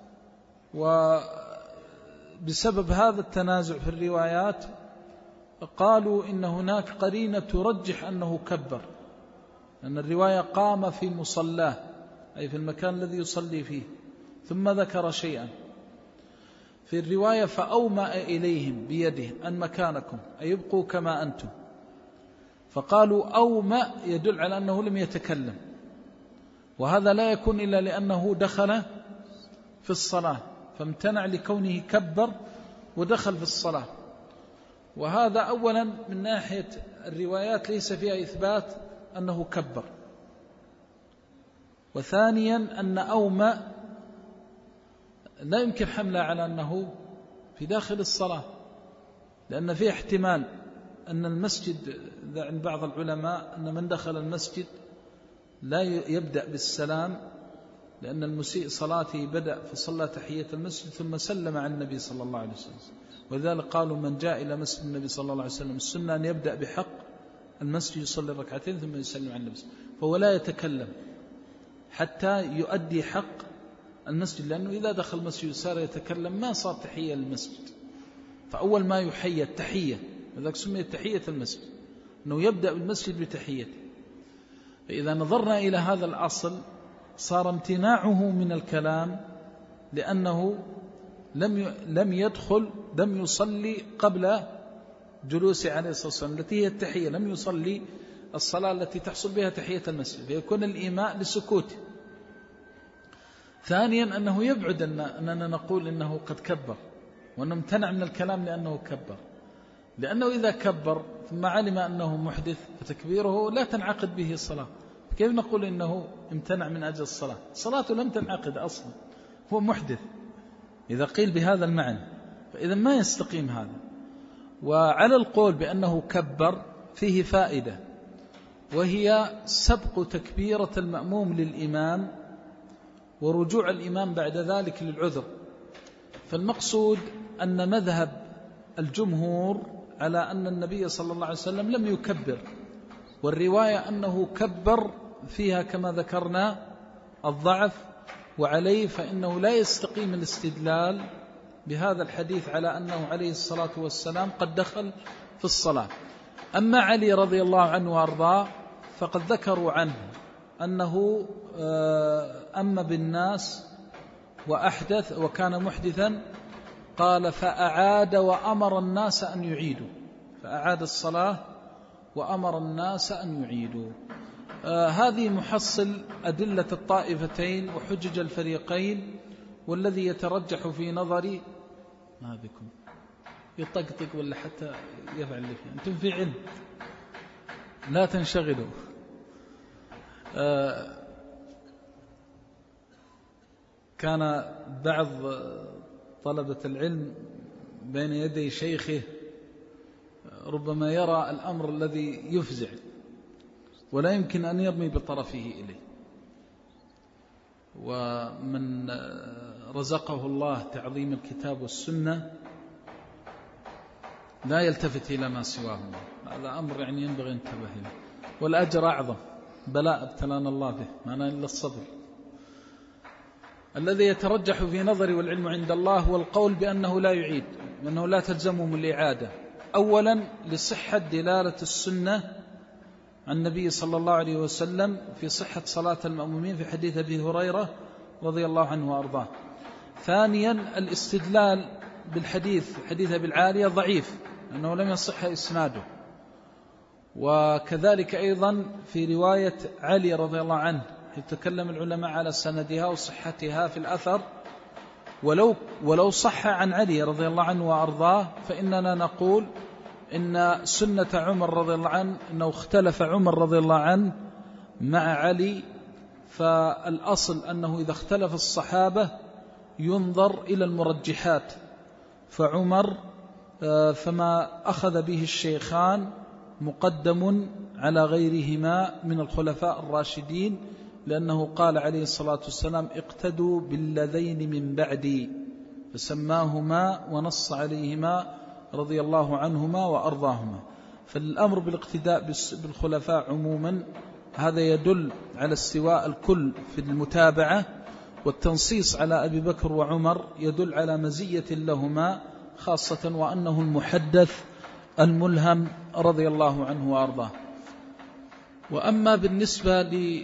وبسبب هذا التنازع في الروايات قالوا إن هناك قرينة ترجح أنه كبر، أن الرواية قام في مصلاه أي في المكان الذي يصلي فيه ثم ذكر شيئا. في الرواية فأومأ إليهم بيده أن مكانكم أي يبقوا كما أنتم، فقالوا أومأ يدل على أنه لم يتكلم، وهذا لا يكون إلا لأنه دخل في الصلاة، فامتنع لكونه كبر ودخل في الصلاة. وهذا أولا من ناحية الروايات ليس فيها إثبات أنه كبر، وثانيا أن أومأ لا يمكن حمله على أنه في داخل الصلاة، لأن في احتمال أن المسجد عند بعض العلماء أن من دخل المسجد لا يبدأ بالسلام، لأن المسيء صلاته بدأ فصلى تحية المسجد ثم سلم على النبي صلى الله عليه وسلم، ولذلك قالوا من جاء إلى مسجد النبي صلى الله عليه وسلم السنة أن يبدأ بحق المسجد يصلي ركعتين ثم يسلم على النبي، فهو لا يتكلم حتى يؤدي حق المسجد، لأنه إذا دخل المسجد صار يتكلم ما صار تحية للمسجد. فأول ما يحيي التحية، وذلك سميت تحية المسجد، أنه يبدأ بالمسجد بتحيته. فإذا نظرنا إلى هذا الأصل صار امتناعه من الكلام لأنه لم لم يدخل لم يصلي قبل جلوسه عليه الصلاة والسلام التي هي التحية، لم يصلي الصلاة التي تحصل بها تحية المسجد، فيكون الإيماء لسكوته. ثانيا أنه يبعد أننا نقول إنه قد كبر وأنه امتنع من الكلام لأنه كبر، لأنه إذا كبر ثم علم أنه محدث فتكبيره لا تنعقد به الصلاة، كيف نقول إنه امتنع من أجل الصلاة؟ صلاته لم تنعقد أصلا، هو محدث إذا قيل بهذا المعنى، فإذا ما يستقيم هذا. وعلى القول بأنه كبر فيه فائدة، وهي سبق تكبيرة المأموم للإمام ورجوع الإمام بعد ذلك للعذر. فالمقصود أن مذهب الجمهور على أن النبي صلى الله عليه وسلم لم يكبر، والرواية أنه كبر فيها كما ذكرنا الضعف، وعليه فإنه لا يستقيم الاستدلال بهذا الحديث على أنه عليه الصلاة والسلام قد دخل في الصلاة. أما علي رضي الله عنه وأرضاه فقد ذكروا عنه أنه أما بالناس وأحدث وكان محدثا، قال فأعاد وأمر الناس أن يعيدوا، فأعاد الصلاة وأمر الناس أن يعيدوا. آه هذه محصل أدلة الطائفتين وحجج الفريقين، والذي يترجح في نظري ما بكم يطقطق ولا حتى يفعل اللي فيه، أنتم في علم لا تنشغلوا. آه كان بعض طلبة العلم بين يدي شيخه ربما يرى الأمر الذي يفزع ولا يمكن أن يرمي بطرفه إليه، ومن رزقه الله تعظيم الكتاب والسنة لا يلتفت إلى ما سواهما، هذا أمر يعني ينبغي أن ننتبه له، والأجر أعظم بلاء ابتلانا الله به، ما إلا الصبر. الذي يترجح في نظري والعلم عند الله هو القول بأنه لا يعيد، وأنه لا تلزمهم الإعادة، أولا لصحة دلالة السنة عن النبي صلى الله عليه وسلم في صحة صلاة المأمومين في حديث أبي هريرة رضي الله عنه وأرضاه. ثانيا الاستدلال بالحديث حديث أبي العالية ضعيف لأنه لم يصح إسناده، وكذلك أيضا في رواية علي رضي الله عنه يتكلم العلماء على سندها وصحتها في الأثر، ولو, ولو صح عن علي رضي الله عنه وأرضاه فإننا نقول إن سنة عمر رضي الله عنه أنه اختلف عمر رضي الله عنه مع علي، فالأصل أنه إذا اختلف الصحابة ينظر إلى المرجحات، فعمر فما أخذ به الشيخان مقدم على غيرهما من الخلفاء الراشدين، لأنه قال عليه الصلاة والسلام اقتدوا بالذين من بعدي، فسماهما ونص عليهما رضي الله عنهما وأرضاهما. فالأمر بالاقتداء بالخلفاء عموما هذا يدل على استواء الكل في المتابعة، والتنصيص على أبي بكر وعمر يدل على مزية لهما خاصة، وأنه المحدث الملهم رضي الله عنه وأرضاه. وأما بالنسبة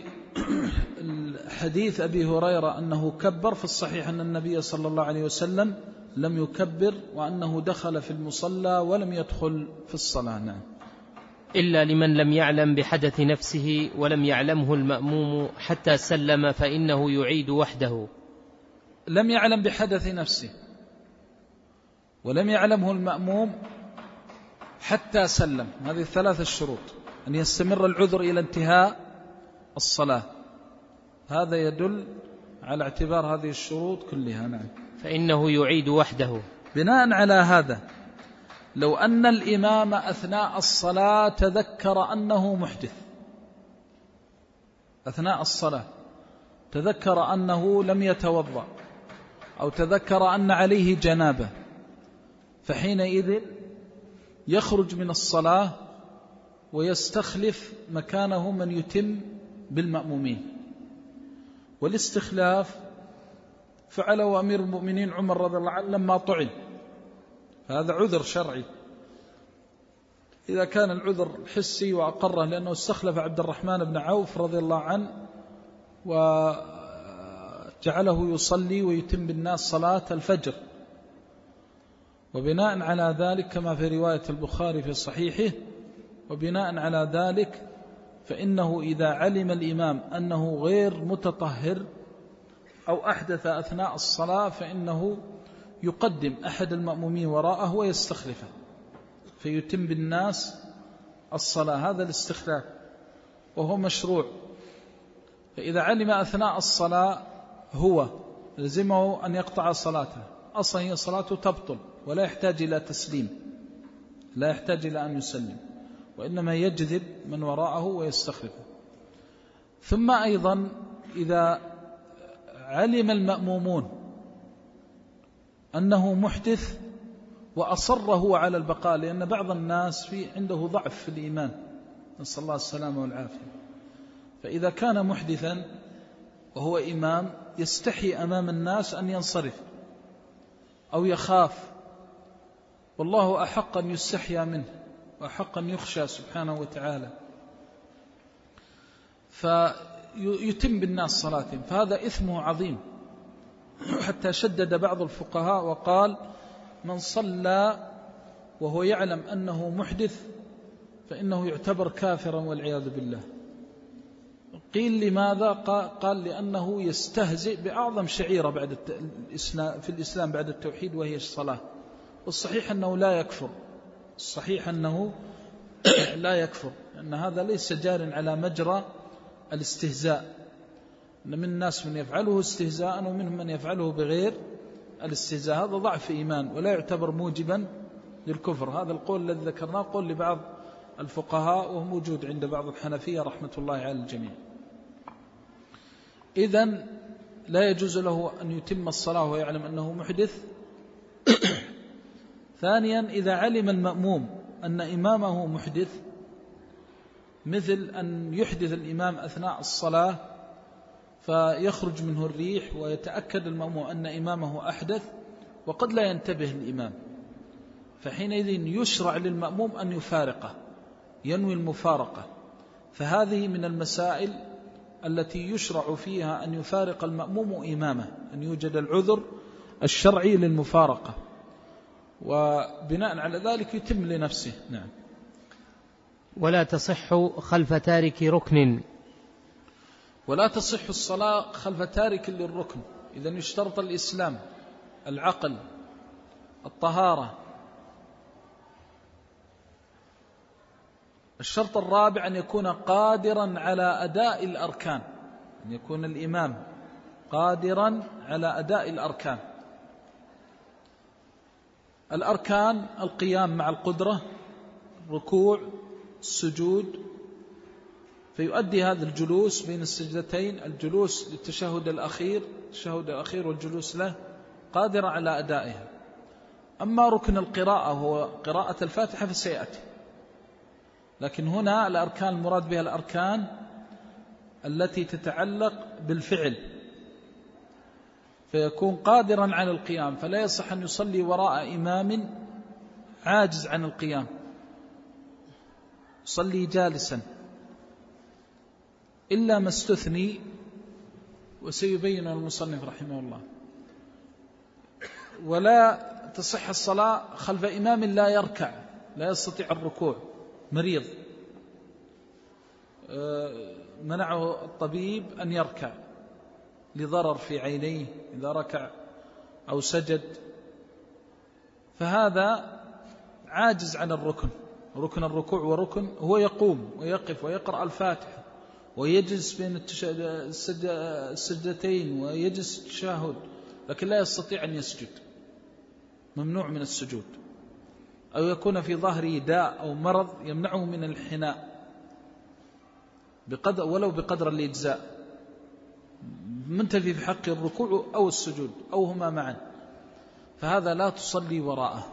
لحديث أبي هريرة أنه كبر، في الصحيح أن النبي صلى الله عليه وسلم لم يكبر، وأنه دخل في المصلى ولم يدخل في الصلاة. نعم. إلا لمن لم يعلم بحدث نفسه ولم يعلمه المأموم حتى سلم فإنه يعيد وحده. لم يعلم بحدث نفسه ولم يعلمه المأموم حتى سلم، هذه ثلاث الشروط، أن يستمر العذر إلى انتهاء الصلاة، هذا يدل على اعتبار هذه الشروط كلها. نعم. فإنه يعيد وحده. بناء على هذا لو أن الإمام أثناء الصلاة تذكر أنه محدث، أثناء الصلاة تذكر أنه لم يتوضأ أو تذكر أن عليه جنابة، فحينئذ يخرج من الصلاة ويستخلف مكانه من يتم بالمأمومين. والاستخلاف فعله أمير المؤمنين عمر رضي الله عنه لما طعن، هذا عذر شرعي إذا كان العذر حسي وأقره، لأنه استخلف عبد الرحمن بن عوف رضي الله عنه وجعله يصلي ويتم بالناس صلاة الفجر، وبناء على ذلك كما في رواية البخاري في صحيحه، وبناء على ذلك فإنه إذا علم الإمام أنه غير متطهر أو أحدث أثناء الصلاة فإنه يقدم أحد المأمومين وراءه ويستخلفه فيتم بالناس الصلاة. هذا الاستخلاف وهو مشروع. فإذا علم أثناء الصلاة هو لزمه أن يقطع صلاته، أصلا هي صلاته تبطل ولا يحتاج إلى تسليم، لا يحتاج إلى أن يسلم، وإنما يجذب من وراءه ويستخلفه. ثم أيضا إذا علم المأمومون أنه محدث وأصر هو على البقاء، لأن بعض الناس في عنده ضعف في الإيمان، نسأل الله السلامة والعافية، فإذا كان محدثا وهو إمام يستحي أمام الناس أن ينصرف أو يخاف، والله أحق أن يستحيا منه وأحق أن يخشى سبحانه وتعالى، فيتم بالناس صلاتهم، فهذا إثمه عظيم. حتى شدد بعض الفقهاء وقال من صلى وهو يعلم أنه محدث فإنه يعتبر كافرا والعياذ بالله. قيل لماذا؟ قال لأنه يستهزئ بأعظم شعيرة بعد في الإسلام بعد التوحيد وهي الصلاة. والصحيح أنه لا يكفر، الصحيح أنه لا يكفر، لأن هذا ليس جار على مجرى الاستهزاء، إن من الناس من يفعله استهزاء ومنهم من يفعله بغير الاستهزاء، هذا ضعف إيمان ولا يعتبر موجبا للكفر. هذا القول الذي ذكرناه قول لبعض الفقهاء وهو موجود عند بعض الحنفية رحمة الله على الجميع. إذن لا يجوز له أن يتم الصلاة وهو يعلم أنه محدث. ثانيا إذا علم المأموم أن إمامه محدث، مثل أن يحدث الإمام أثناء الصلاة فيخرج منه الريح ويتأكد المأموم أن إمامه أحدث وقد لا ينتبه الإمام، فحينئذ يشرع للمأموم أن يفارقه، ينوي المفارقة. فهذه من المسائل التي يشرع فيها أن يفارق المأموم إمامه، أن يوجد العذر الشرعي للمفارقة، وبناء على ذلك يتم لنفسه. نعم. ولا تصح خلف تارك ركن، ولا تصح الصلاة خلف تارك للركن. إذن يشترط الإسلام، العقل، الطهارة. الشرط الرابع أن يكون قادرا على أداء الأركان، أن يكون الإمام قادرا على أداء الأركان. الأركان القيام مع القدرة، الركوع، السجود، فيؤدي هذا الجلوس بين السجدتين، الجلوس للتشهد الأخير، التشهد الأخير والجلوس له، قادر على أدائها. أما ركن القراءة هو قراءة الفاتحة فسيأتي، لكن هنا الأركان المراد بها الأركان التي تتعلق بالفعل، فيكون قادرا على القيام، فلا يصح أن يصلي وراء إمام عاجز عن القيام، يصلي جالسا، إلا ما استثني وسيبين المصنف رحمه الله. ولا تصح الصلاة خلف إمام لا يركع، لا يستطيع الركوع، مريض منعه الطبيب أن يركع لضرر في عينيه إذا ركع أو سجد، فهذا عاجز عن الركن، ركن الركوع وركن هو يقوم ويقف ويقرأ الفاتحة ويجلس بين السجدتين ويجلس التشهد، لكن لا يستطيع أن يسجد، ممنوع من السجود. أو يكون في ظهره داء أو مرض يمنعه من الانحناء بقدر ولو بقدر الإجزاء، منتفي في حق الركوع أو السجود أو هما معا، فهذا لا تصلي وراءه.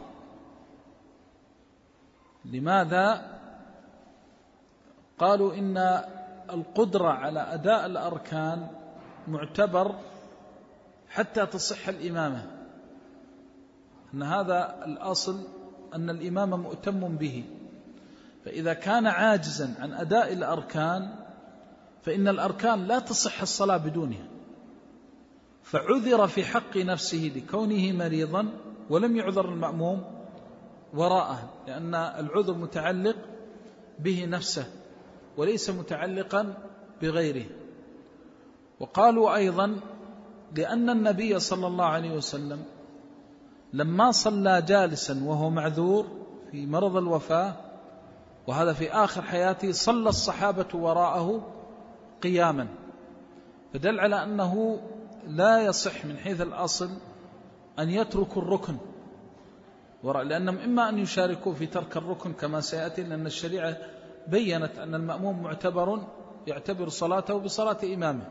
لماذا؟ قالوا إن القدرة على أداء الأركان معتبر حتى تصح الإمامة، أن هذا الأصل أن الإمام مؤتم به، فإذا كان عاجزا عن أداء الأركان فإن الأركان لا تصح الصلاة بدونها، فعذر في حق نفسه لكونه مريضا ولم يعذر المأموم وراءه، لأن العذر متعلق به نفسه وليس متعلقا بغيره. وقالوا أيضا لأن النبي صلى الله عليه وسلم لما صلى جالسا وهو معذور في مرض الوفاة، وهذا في آخر حياته، صلى الصحابة وراءه قياما، فدل على أنه لا يصح من حيث الأصل أن يتركوا الركن، لأنهم إما أن يشاركوا في ترك الركن كما سيأتي، لأن الشريعة بيّنت أن المأموم معتبر يعتبر صلاته بصلاة إمامه،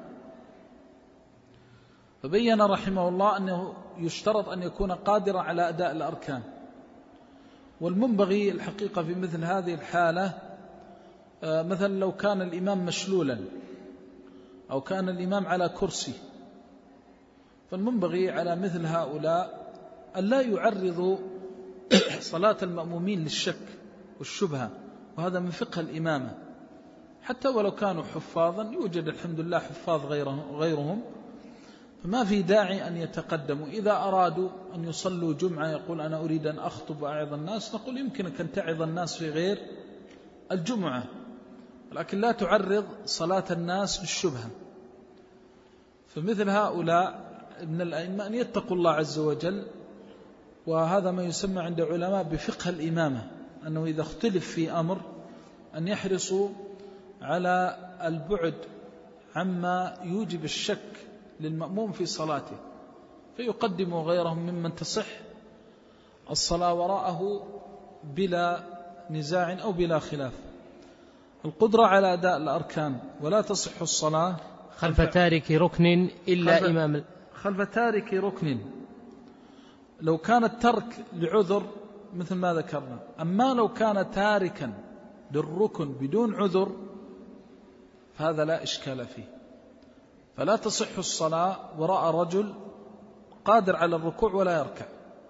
فبين رحمه الله أنه يشترط أن يكون قادرا على أداء الأركان. والمنبغي الحقيقة في مثل هذه الحالة، مثلا لو كان الإمام مشلولا أو كان الإمام على كرسي، فالمنبغي على مثل هؤلاء أن لا يعرضوا صلاة المأمومين للشك والشبهة، وهذا من فقه الإمامة، حتى ولو كانوا حفاظا، يوجد الحمد لله حفاظ غيرهم، فما في داعي أن يتقدموا. إذا أرادوا أن يصلوا جمعة يقول أنا أريد أن أخطب وأعظ الناس، نقول يمكنك أن تعظ الناس في غير الجمعة، لكن لا تعرض صلاة الناس للشبهة. فمثل هؤلاء من الأئمة أن يتقوا الله عز وجل، وهذا ما يسمى عند علماء بفقه الإمامة، أنه إذا اختلف في أمر أن يحرصوا على البعد عما يوجب الشك للمأموم في صلاته، فيقدموا غيرهم ممن تصح الصلاة وراءه بلا نزاع أو بلا خلاف. القدرة على أداء الأركان، ولا تصح الصلاة خلف تارك ركن إلا خلف إمام خلف تارك ركن، لو كان الترك لعذر مثل ما ذكرنا. أما لو كان تاركا للركن بدون عذر فهذا لا إشكال فيه، فلا تصح الصلاة وراء رجل قادر على الركوع ولا يركع،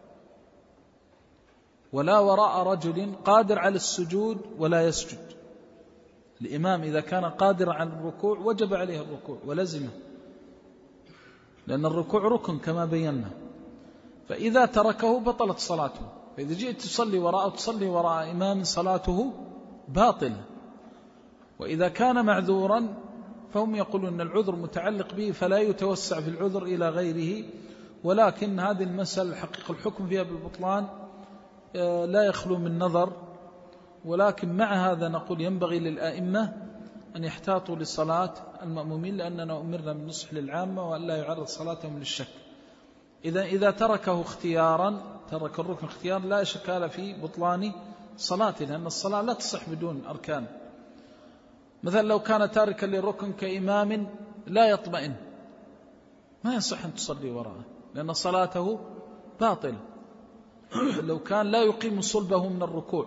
ولا وراء رجل قادر على السجود ولا يسجد. الإمام إذا كان قادر على الركوع وجب عليه الركوع ولزمه، لأن الركوع ركن كما بينا، فإذا تركه بطلت صلاته. فإذا جئت تصلي وراءه تصلي وراء إمام صلاته باطلة. وإذا كان معذورا فهم يقولون أن العذر متعلق به فلا يتوسع في العذر إلى غيره، ولكن هذه المسألة حقيقة الحكم فيها بالبطلان لا يخلو من نظر. ولكن مع هذا نقول ينبغي للآئمة أن يحتاطوا لصلاة المأمومين، لأننا أمرنا بالنصح للعامة وأن لا يعرض صلاتهم للشك. إذا إذا تركه اختيارا، ترك الركن اختيارا، لا شكال في بطلان صلاته، لأن الصلاة لا تصح بدون أركان. مثلا لو كان تاركا للركن كإمام لا يطمئن، ما يصح أن تصلي وراءه لأن صلاته باطل. لو كان لا يقيم صلبه من الركوع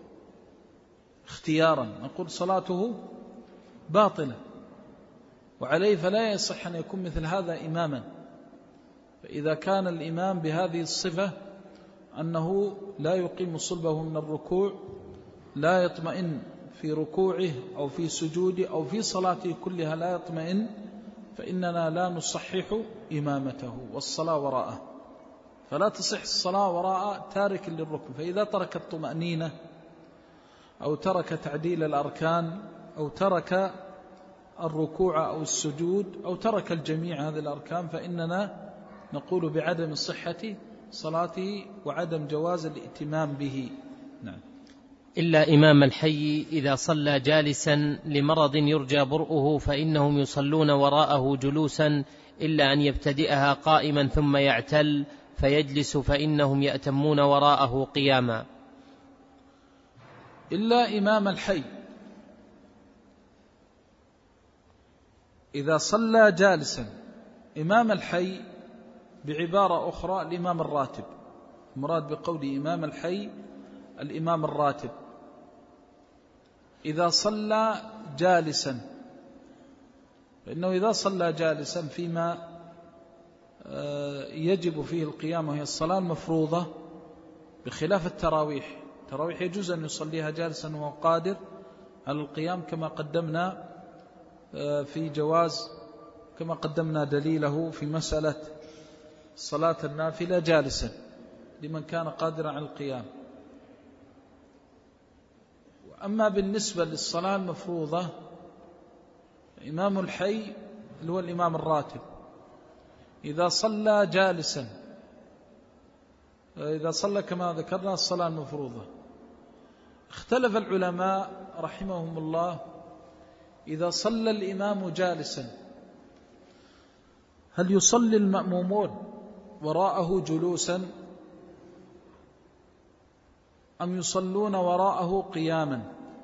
اختيارا نقول صلاته باطلة وعليه فلا يصح أن يكون مثل هذا إماما. فإذا كان الإمام بهذه الصفة أنه لا يقيم صلبه من الركوع، لا يطمئن في ركوعه أو في سجوده أو في صلاته كلها لا يطمئن، فإننا لا نصحح إمامته والصلاة وراءه. فلا تصح الصلاة وراء تارك للركن. فإذا ترك الطمأنينة أو ترك تعديل الأركان أو ترك الركوع أو السجود أو ترك الجميع هذه الأركان فإننا نقول بعدم صحة صلاته وعدم جواز الائتمام به. نعم. إلا إمام الحي إذا صلى جالسا لمرض يرجى برؤه فإنهم يصلون وراءه جلوسا إلا أن يبتدئها قائما ثم يعتل فيجلس فإنهم يأتمون وراءه قياما. إلا إمام الحي إذا صلى جالسا. إمام الحي بعبارة أخرى الإمام الراتب، المراد بقول إمام الحي الإمام الراتب إذا صلى جالسا، فإنه إذا صلى جالسا فيما يجب فيه القيام وهي الصلاة المفروضة بخلاف التراويح. التراويح يجوز أن يصليها جالسا وهو قادر على القيام كما قدمنا في جواز، كما قدمنا دليله في مسألة صلاة النافلة جالسا لمن كان قادرا على القيام. وأما بالنسبة للصلاة المفروضة إمام الحي اللي هو الإمام الراتب إذا صلى جالسا، إذا صلى كما ذكرنا الصلاة المفروضة، اختلف العلماء رحمهم الله إذا صلى الإمام جالسا هل يصلي المأمومون وراءه جلوسا أم يصلون وراءه قياما؟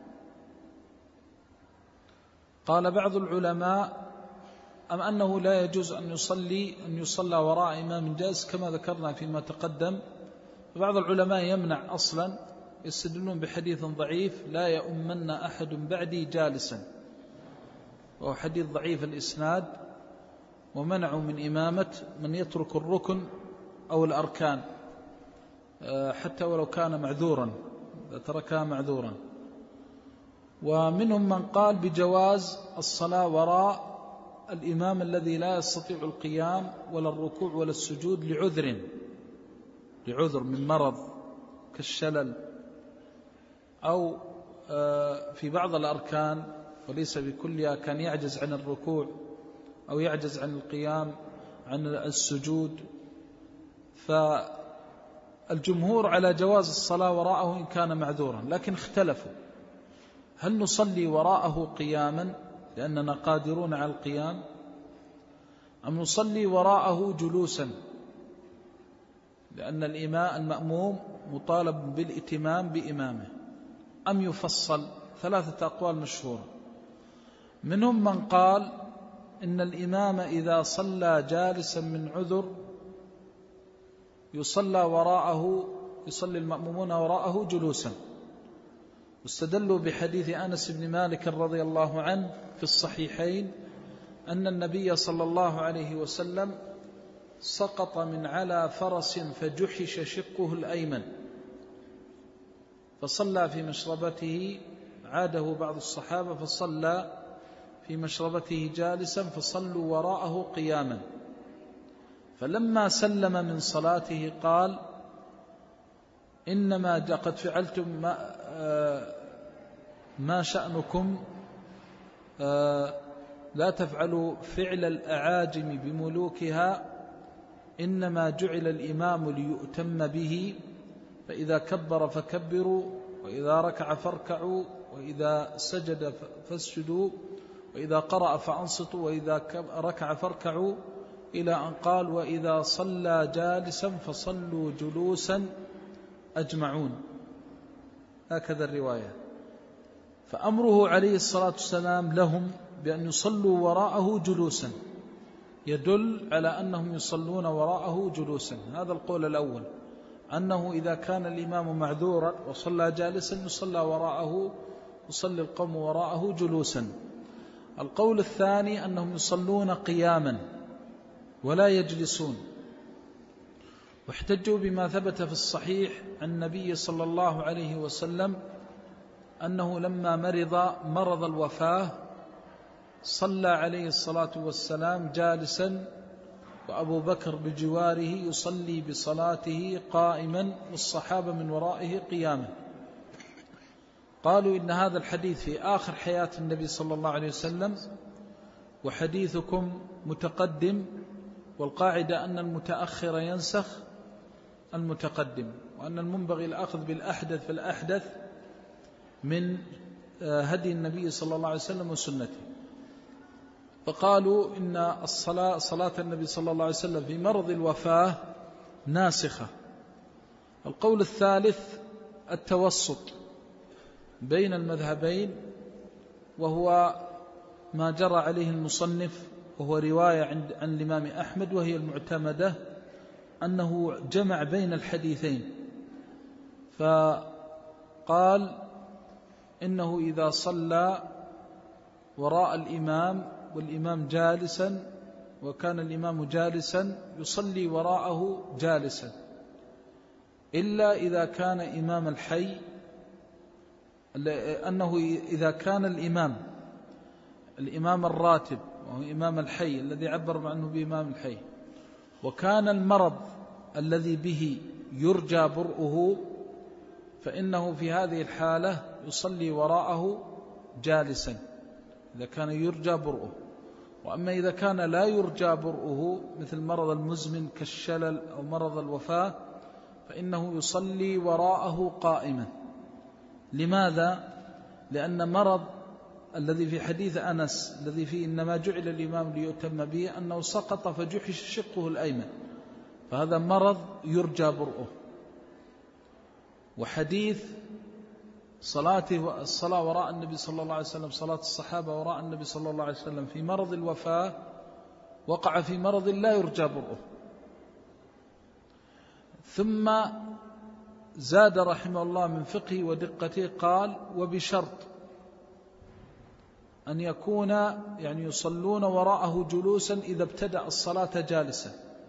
قال بعض العلماء أم أنه لا يجوز أن يصلي أن يصلى وراء إمام جالس كما ذكرنا فيما تقدم. وبعض العلماء يمنع أصلا، يستدلون بحديث ضعيف لا يؤمن أحد بعدي جالسا، وهو حديث ضعيف الإسناد، ومنعوا من إمامة من يترك الركن أو الأركان حتى ولو كان معذورا، تركها معذورا. ومنهم من قال بجواز الصلاة وراء الإمام الذي لا يستطيع القيام ولا الركوع ولا السجود لعذر لعذر من مرض كالشلل أو في بعض الأركان وليس بكلها، كان يعجز عن الركوع أو يعجز عن القيام عن السجود. فالجمهور على جواز الصلاة وراءه إن كان معذورا، لكن اختلفوا هل نصلي وراءه قياما لأننا قادرون على القيام أم نصلي وراءه جلوسا لأن الإمام المأموم مطالب بالاتمام بإمامه، أم يفصل. ثلاثة أقوال مشهورة. منهم من قال إن الإمام إذا صلى جالسا من عذر يصلى وراءه يصلي المأمومون وراءه جلوسا، واستدلوا بحديث أنس بن مالك رضي الله عنه في الصحيحين أن النبي صلى الله عليه وسلم سقط من على فرس فجحش شقه الأيمن فصلى في مشربته، عاده بعض الصحابة فصلى في مشربته جالسا فصلوا وراءه قياما، فلما سلم من صلاته قال إنما قد فعلتم ما, ما شأنكم لا تفعلوا فعل الأعاجم بملوكها، إنما جعل الإمام ليؤتم به، فإذا كبر فكبروا، وإذا ركع فاركعوا، وإذا سجد فاسجدوا، وإذا قرأ فأنصتوا، وإذا ركع فاركعوا، إلى أن قال وإذا صلى جالسا فصلوا جلوسا أجمعون. هكذا الرواية. فأمره عليه الصلاة والسلام لهم بأن يصلوا وراءه جلوسا يدل على أنهم يصلون وراءه جلوسا. هذا القول الأول، أنه إذا كان الإمام معذورا وصلى جالسا يصلى وراءه يصلي القوم وراءه جلوسا. القول الثاني أنهم يصلون قياما ولا يجلسون، واحتجوا بما ثبت في الصحيح عن النبي صلى الله عليه وسلم أنه لما مرض مرض الوفاة صلى عليه الصلاة والسلام جالسا وأبو بكر بجواره يصلي بصلاته قائما والصحابة من ورائه قياما. قالوا إن هذا الحديث في آخر حياة النبي صلى الله عليه وسلم، وحديثكم متقدم، والقاعدة أن المتأخر ينسخ المتقدم، وأن المنبغي الأخذ بالأحدث فالأحدث من هدي النبي صلى الله عليه وسلم وسنته. فقالوا إن الصلاة صلاة النبي صلى الله عليه وسلم في مرض الوفاة ناسخة. القول الثالث التوسط، بين المذهبين، وهو ما جرى عليه المصنف، وهو رواية عن الإمام أحمد وهي المعتمدة، أنه جمع بين الحديثين، فقال إنه إذا صلى وراء الإمام والإمام جالسا وكان الإمام جالسا يصلي وراءه جالسا، إلا إذا كان إمام الحي، أنه إذا كان الإمام الإمام الراتب وهو إمام الحي الذي عبر عنه بإمام الحي، وكان المرض الذي به يرجى برؤه، فإنه في هذه الحالة يصلي وراءه جالسا إذا كان يرجى برؤه. وأما إذا كان لا يرجى برؤه مثل مرض المزمن كالشلل أو مرض الوفاة فإنه يصلي وراءه قائما. لماذا؟ لأن مرض الذي في حديث أنس الذي فيه إنما جعل الإمام ليؤتم به أنه سقط فجحش شقه الأيمن، فهذا مرض يرجى برؤه. وحديث صلاته الصلاة وراء النبي صلى الله عليه وسلم، صلاة الصحابة وراء النبي صلى الله عليه وسلم في مرض الوفاة وقع في مرض لا يرجى برؤه. ثم زاد رحمه الله من فقه ودقته قال: وبشرط أن يكون يعني يصلون وراءه جلوسا إذا ابتدأ الصلاة جالسا.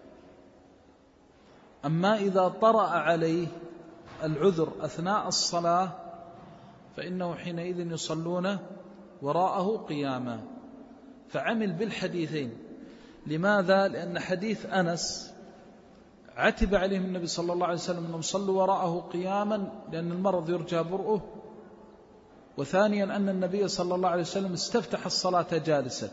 أما إذا طرأ عليه العذر أثناء الصلاة فإنه حينئذ يصلون وراءه قياما. فعمل بالحديثين. لماذا؟ لأن حديث أنس عتب عليهم النبي صلى الله عليه وسلم أنهم صلوا وراءه قياما لأن المرض يرجى برؤه، وثانيا أن النبي صلى الله عليه وسلم استفتح الصلاة جالسا.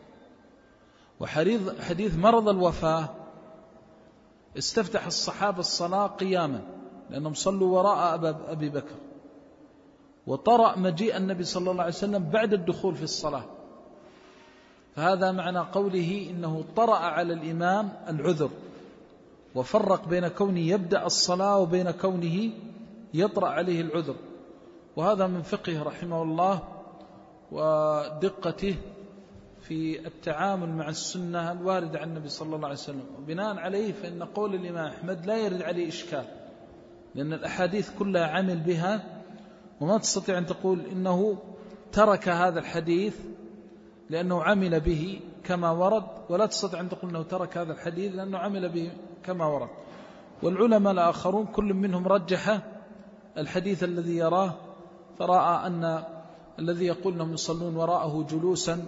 وحديث مرض الوفاة استفتح الصحابة الصلاة قياما لأنهم صلوا وراء أبي بكر، وطرأ مجيء النبي صلى الله عليه وسلم بعد الدخول في الصلاة. فهذا معنى قوله إنه طرأ على الإمام العذر، وفرق بين كونه يبدأ الصلاة وبين كونه يطرأ عليه العذر. وهذا من فقه رحمه الله ودقته في التعامل مع السنة الواردة عن النبي صلى الله عليه وسلم. وبناء عليه فإن قول الإمام أحمد لا يرد عليه إشكال، لأن الأحاديث كلها عمل بها، وما تستطيع أن تقول إنه ترك هذا الحديث لأنه عمل به كما ورد، ولا تستطيع أن تقول أنه ترك هذا الحديث لأنه عمل به كما ورد. والعلماء الآخرون كل منهم رجح الحديث الذي يراه، فرأى أن الذي يقول أنهم يصلون وراءه جلوسا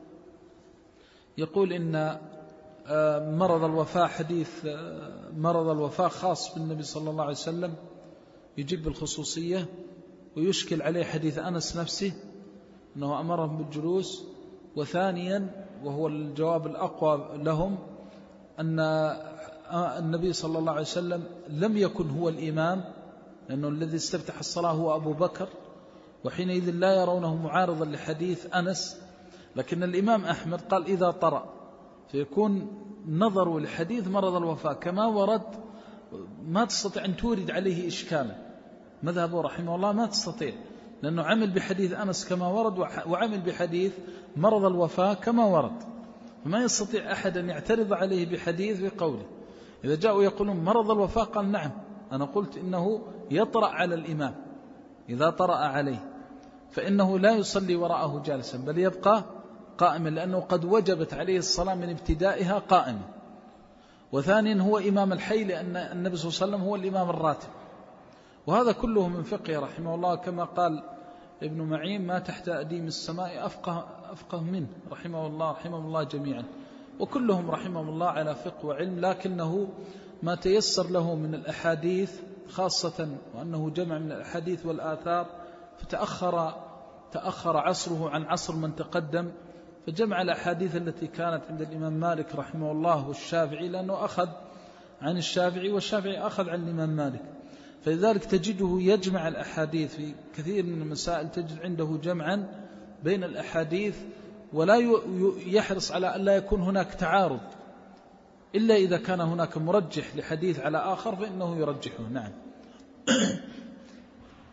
يقول إن مرض الوفاة حديث مرض الوفاة خاص بالنبي صلى الله عليه وسلم يجيب بالخصوصية، ويشكل عليه حديث أنس نفسه أنه أمرهم بالجلوس. وثانيا وهو الجواب الأقوى لهم أن النبي صلى الله عليه وسلم لم يكن هو الإمام، لأنه الذي استفتح الصلاة هو أبو بكر، وحينئذ لا يرونه معارضا لحديث أنس. لكن الإمام أحمد قال إذا طرأ، فيكون نظروا لحديث مرض الوفاة كما ورد، ما تستطيع أن تورد عليه إشكالا. مذهبه رحمه الله ما تستطيع، لأنه عمل بحديث أنس كما ورد وعمل بحديث مرض الوفاة كما ورد، فما يستطيع أحد أن يعترض عليه بحديث بقوله. إذا جاءوا يقولون مرض الوفاة قال نعم، أنا قلت إنه يطرأ على الإمام، إذا طرأ عليه فإنه لا يصلي وراءه جالسا بل يبقى قائما، لأنه قد وجبت عليه الصلاة من ابتدائها قائما. وثانيا هو إمام الحي، لأن النبي صلى الله عليه وسلم هو الإمام الراتب. وهذا كله من فقه رحمه الله، كما قال ابن معين: ما تحت أديم السماء أفقه, أفقه منه رحمه الله رحمه الله جميعا. وكلهم رحمه الله على فقه وعلم، لكنه ما تيسر له من الأحاديث خاصة، وأنه جمع من الأحاديث والآثار، فتأخر تأخر عصره عن عصر من تقدم، فجمع الأحاديث التي كانت عند الإمام مالك رحمه الله والشافعي، لأنه أخذ عن الشافعي والشافعي أخذ عن الإمام مالك، فلذلك تجده يجمع الأحاديث في كثير من المسائل، تجد عنده جمعا بين الأحاديث، ولا يحرص على أن لا يكون هناك تعارض، إلا إذا كان هناك مرجح لحديث على آخر فإنه يرجحه. نعم.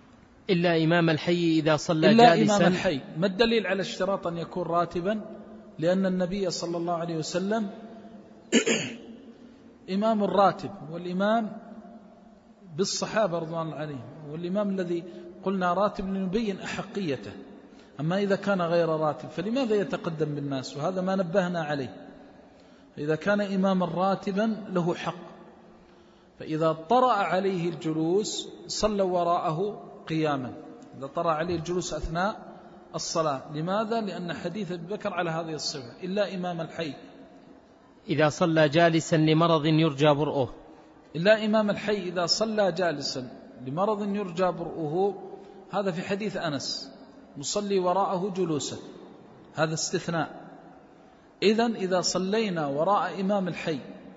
إلا إمام الحي إذا صلى إلا جالسا. إمام الحي. ما الدليل على اشتراط أن يكون راتبا؟ لأن النبي صلى الله عليه وسلم إمام الراتب، والإمام بالصحابة رضوان الله عليهم، والإمام الذي قلنا راتب لنبين أحقيته. أما إذا كان غير راتب فلماذا يتقدم بالناس؟ وهذا ما نبهنا عليه. إذا كان إماما راتبا له حق، فإذا طرأ عليه الجلوس صلى وراءه قياما، إذا طرأ عليه الجلوس أثناء الصلاة. لماذا؟ لأن حديث أبي بكر على هذه الصفة، إلا إمام الحي. إذا صلى جالسا لمرض يرجى برؤه. إلا إمام الحي إذا صلى جالسا لمرض يرجى برؤه، هذا في حديث أنس، نصلي وراءه جلوسا، هذا استثناء. إذن إذا صلينا وراء إمام الحي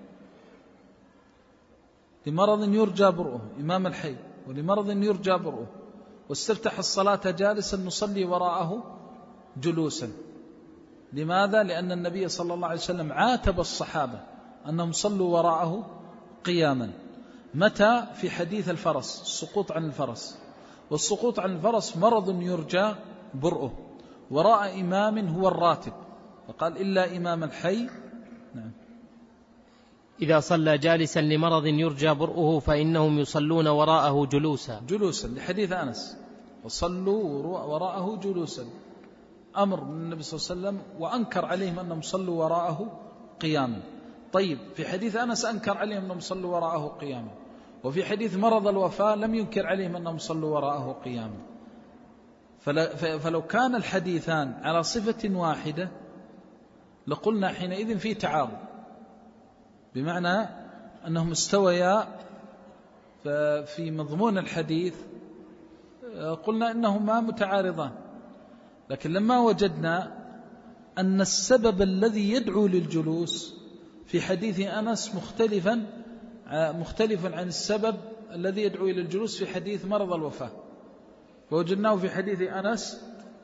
لمرض يرجى برؤه، إمام الحي ولمرض يرجى برؤه، واستفتح الصلاة جالسا، نصلي وراءه جلوسا. لماذا؟ لأن النبي صلى الله عليه وسلم عاتب الصحابة أنهم صلوا وراءه قياما. متى؟ في حديث الفرس، السقوط عن الفرس، والسقوط عن الفرس مرض يرجى برؤه، وراء إمام هو الراتب، فقال إلا إمام الحي. نعم. إذا صلى جالسا لمرض يرجى برؤه فإنهم يصلون وراءه جلوسا. جلوسا لحديث أنس، وصلوا وراءه جلوسا، أمر من النبي صلى الله عليه وسلم، وأنكر عليهم أنهم صلوا وراءه قياما. طيب، في حديث أنس أنكر عليهم أنهم صلوا وراءه قياما، وفي حديث مرض الوفاة لم ينكر عليهم أنهم صلوا وراءه قياما. فلو كان الحديثان على صفة واحدة لقلنا حينئذ في تعارض، بمعنى أنهم استويا في مضمون الحديث، قلنا إنهما متعارضان. لكن لما وجدنا أن السبب الذي يدعو للجلوس في حديث أنس مختلفا مختلفا عن السبب الذي يدعو إلى الجلوس في حديث مرض الوفاة، فوجدناه في حديث أنس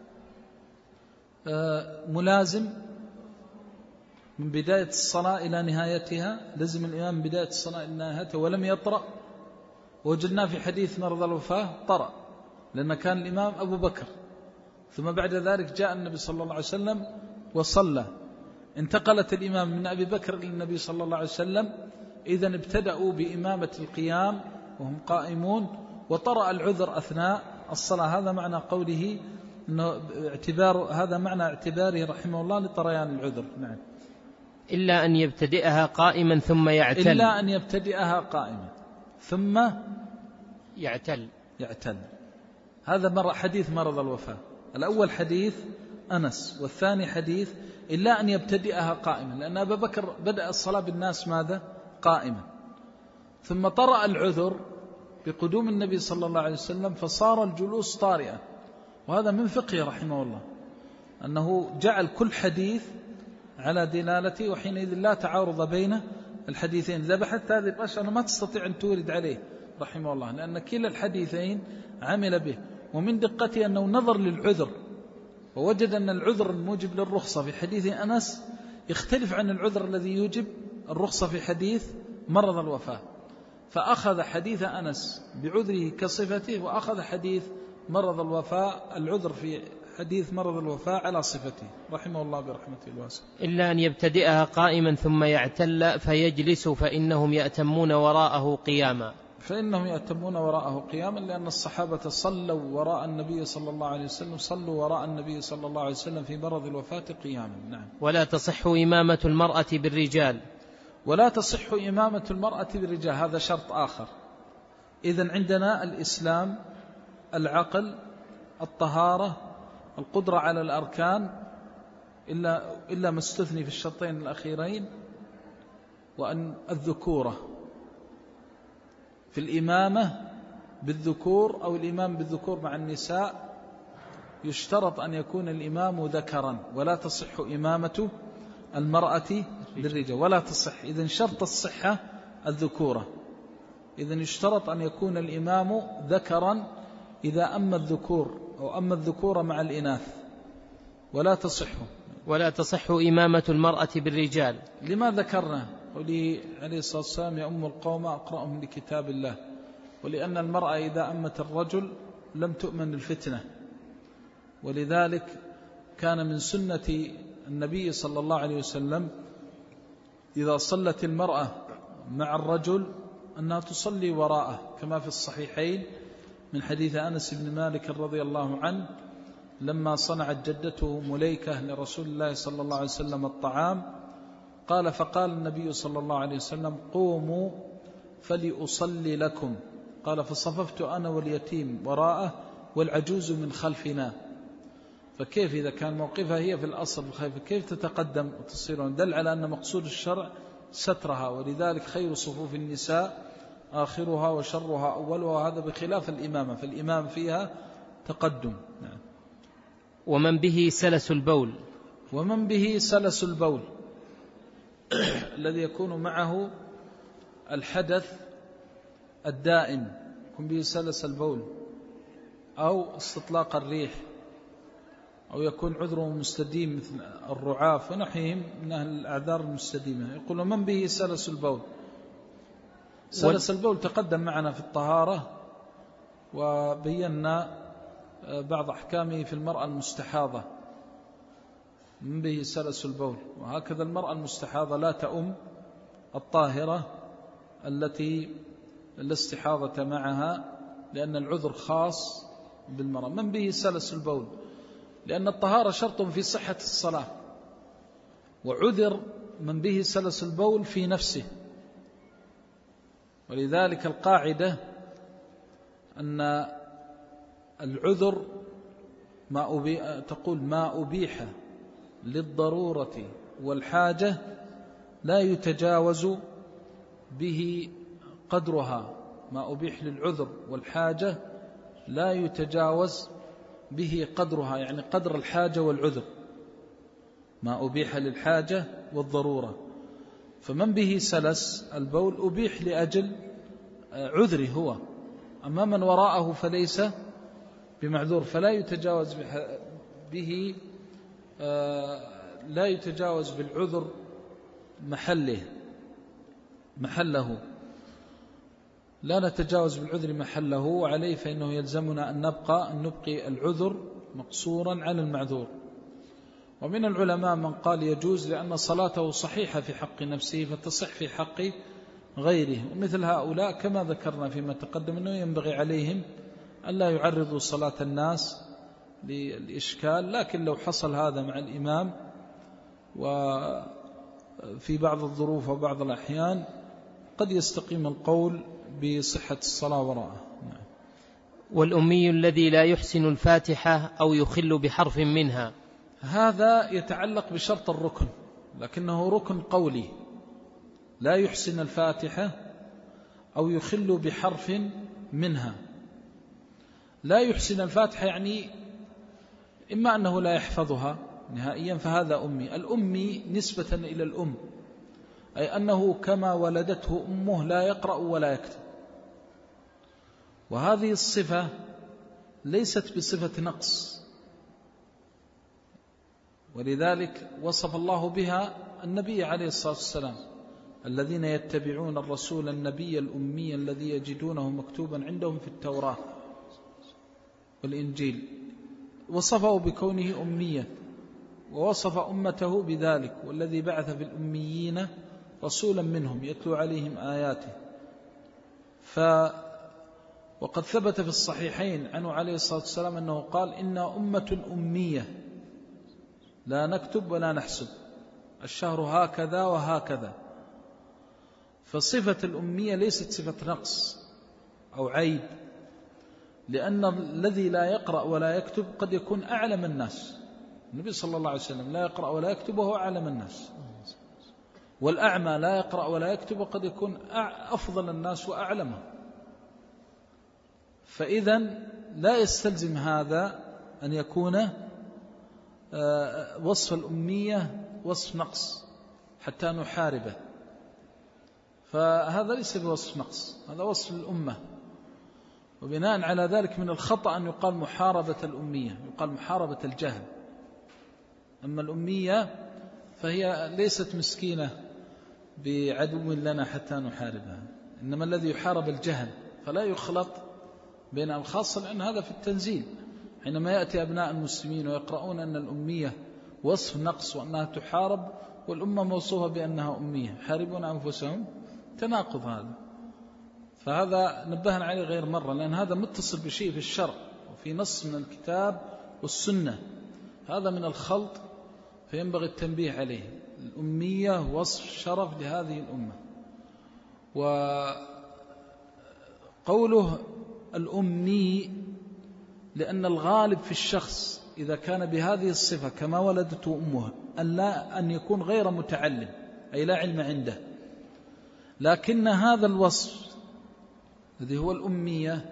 ملازم من بداية الصلاة إلى نهايتها، لزم الإمام من بداية الصلاة إلى نهايتها ولم يطرأ. وجدناه في حديث مرض الوفاة طرأ، لأن كان الإمام أبو بكر، ثم بعد ذلك جاء النبي صلى الله عليه وسلم وصلى. انتقلت الإمام من أبي بكر إلى النبي صلى الله عليه وسلم، إذن ابتدأوا بإمامة القيام وهم قائمون، وطرأ العذر أثناء الصلاة. هذا معنى قوله إنه اعتبار، هذا معنى اعتباره رحمه الله لطريان العذر. نعم. إلا أن يبتدئها قائما ثم يعتل. إلا أن يبتدئها قائما ثم يعتل يعتل هذا مرة حديث مرض الوفاة. الأول حديث أنس، والثاني حديث إلا أن يبتدئها قائما، لأن أبا بكر بدأ الصلاة بالناس ماذا؟ قائما، ثم طرأ العذر بقدوم النبي صلى الله عليه وسلم فصار الجلوس طارئا. وهذا من فقه رحمه الله، أنه جعل كل حديث على دلالته، وحينئذ لا تعارض بين الحديثين. إذا بحثت هذه الأشياء ما تستطيع أن تورد عليه رحمه الله، لأن كلا الحديثين عمل به. ومن دقته أنه نظر للعذر، ووجد أن العذر الموجب للرخصة في حديث أنس يختلف عن العذر الذي يوجب الرخصة في حديث مرض الوفاة، فأخذ حديث أنس بعذره كصفته، وأخذ حديث مرض الوفاة العذر في حديث مرض الوفاة على صفته رحمه الله برحمته الواسعة. إلا أن يبتدئها قائما ثم يعتل فيجلس فإنهم يأتمون وراءه قياما. فإنهم يأتمون وراءه قياما، لأن الصحابة صلوا وراء النبي صلى الله عليه وسلم، صلوا وراء النبي صلى الله عليه وسلم في مرض الوفاة قياما. نعم. ولا تصح إمامة المرأة بالرجال. ولا تصح إمامة المرأة بالرجال، هذا شرط آخر. إذن عندنا الإسلام، العقل، الطهارة، القدرة على الأركان، إلا, إلا ما استثني في الشرطين الأخيرين، وأن الذكورة في الإمامة بالذكور أو الإمام بالذكور مع النساء، يشترط أن يكون الإمام ذكرا، ولا تصح إمامة المرأة بالرجال، ولا تصح. إذن شرط الصحة الذكورة، إذن يشترط أن يكون الإمام ذكرا إذا أما الذكور أو أما الذكور مع الإناث، ولا تصح. ولا تصح إمامة المرأة بالرجال. لما ذكرنا قوله عليه الصلاة والسلام يا أم القوم أقرأهم لكتاب الله، ولأن المرأة إذا أمت الرجل لم تؤمن الفتنة، ولذلك كان من سنة النبي صلى الله عليه وسلم إذا صلت المرأة مع الرجل أنها تصلي وراءه، كما في الصحيحين من حديث أنس بن مالك رضي الله عنه لما صنعت جدته مليكة لرسول الله صلى الله عليه وسلم الطعام، قال فقال النبي صلى الله عليه وسلم قوموا فلأصلي لكم، قال فصففت أنا واليتيم وراءه والعجوز من خلفنا. فكيف إذا كان موقفها هي في الأصل الخيف كيف تتقدم وتصير؟ دل على أن مقصود الشرع سترها، ولذلك خير صفوف النساء آخرها وشرها أولها، هذا بخلاف الإمامة، فالإمام فيها تقدم. نعم. ومن به سلس البول، ومن به سلس البول الذي يكون معه الحدث الدائم، يكون به سلس البول أو استطلاق الريح، أو يكون عذره مستديم مثل الرعاف ونحيهم من أهل الأعذار المستديمة. يقول من به سلس البول. سلس البول تقدم معنا في الطهارة وبينا بعض أحكامه في المرأة المستحاضة، من به سلس البول. وهكذا المرأة المستحاضة لا تؤم الطاهرة التي لا استحاضة معها، لأن العذر خاص بالمرأة. من به سلس البول لأن الطهارة شرط في صحة الصلاة، وعذر من به سلس البول في نفسه. ولذلك القاعدة أن العذر ما أبي... تقول ما أبيح للضرورة والحاجة لا يتجاوز به قدرها، ما أبيح للعذر والحاجة لا يتجاوز به قدرها، يعني قدر الحاجة والعذر، ما أبيح للحاجة والضرورة. فمن به سلس البول أبيح لأجل عذره هو، أما من وراءه فليس بمعذور، فلا يتجاوز به، لا يتجاوز بالعذر محله محله لا نتجاوز بالعذر محله، وعليه فإنه يلزمنا أن نبقى أن نبقي العذر مقصورا على المعذور. ومن العلماء من قال يجوز لأن صلاته صحيحة في حق نفسه فتصح في حق غيره، ومثل هؤلاء كما ذكرنا فيما تقدم أنه ينبغي عليهم أن لا يعرضوا صلاة الناس للإشكال، لكن لو حصل هذا مع الإمام وفي بعض الظروف وبعض الأحيان قد يستقيم القول بصحة الصلاة وراءه. نعم. والأمي الذي لا يحسن الفاتحة أو يخل بحرف منها، هذا يتعلق بشرط الركن، لكنه ركن قولي، لا يحسن الفاتحة أو يخل بحرف منها. لا يحسن الفاتحة يعني إما أنه لا يحفظها نهائيا فهذا أمي. الأمي نسبة إلى الأم، أي أنه كما ولدته أمه لا يقرأ ولا يكتب، وهذه الصفة ليست بصفة نقص، ولذلك وصف الله بها النبي عليه الصلاة والسلام الذين يتبعون الرسول النبي الأمي الذي يجدونه مكتوبا عندهم في التوراة والإنجيل، وصفه بكونه أميا، ووصف أمته بذلك والذي بعث في الأميين رسولا منهم يتلو عليهم آياته. ف وقد ثبت في الصحيحين عنه عليه الصلاة والسلام أنه قال إنا أمة أمية لا نكتب ولا نحسب، الشهر هكذا وهكذا. فصفة الأمية ليست صفة نقص أو عيب، لأن الذي لا يقرأ ولا يكتب قد يكون أعلم الناس. النبي صلى الله عليه وسلم لا يقرأ ولا يكتب وهو أعلم الناس، والأعمى لا يقرأ ولا يكتب وقد يكون أفضل الناس وأعلمه. فإذا لا يستلزم هذا أن يكون وصف الأمية وصف نقص حتى نحاربه، فهذا ليس بوصف نقص، هذا وصف الأمة. وبناء على ذلك من الخطأ أن يقال محاربة الأمية، يقال محاربة الجهل. أما الأمية فهي ليست مسكينة بعدو لنا حتى نحاربها، إنما الذي يحارب الجهل، فلا يخلط بين الخاصة، لأن هذا في التنزيل. حينما يأتي أبناء المسلمين ويقرؤون أن الأمية وصف نقص وأنها تحارب، والأمة موصوفة بأنها أمية، يحاربون أنفسهم، تناقض هذا. فهذا نبهنا عليه غير مرة، لأن هذا متصل بشيء في الشرع وفي نص من الكتاب والسنة، هذا من الخلط، فينبغي التنبيه عليه. الأمية وصف شرف لهذه الأمة. وقوله الأمي لأن الغالب في الشخص إذا كان بهذه الصفة كما ولدته أمه أن, لا أن يكون غير متعلم، أي لا علم عنده. لكن هذا الوصف الذي هو الأمية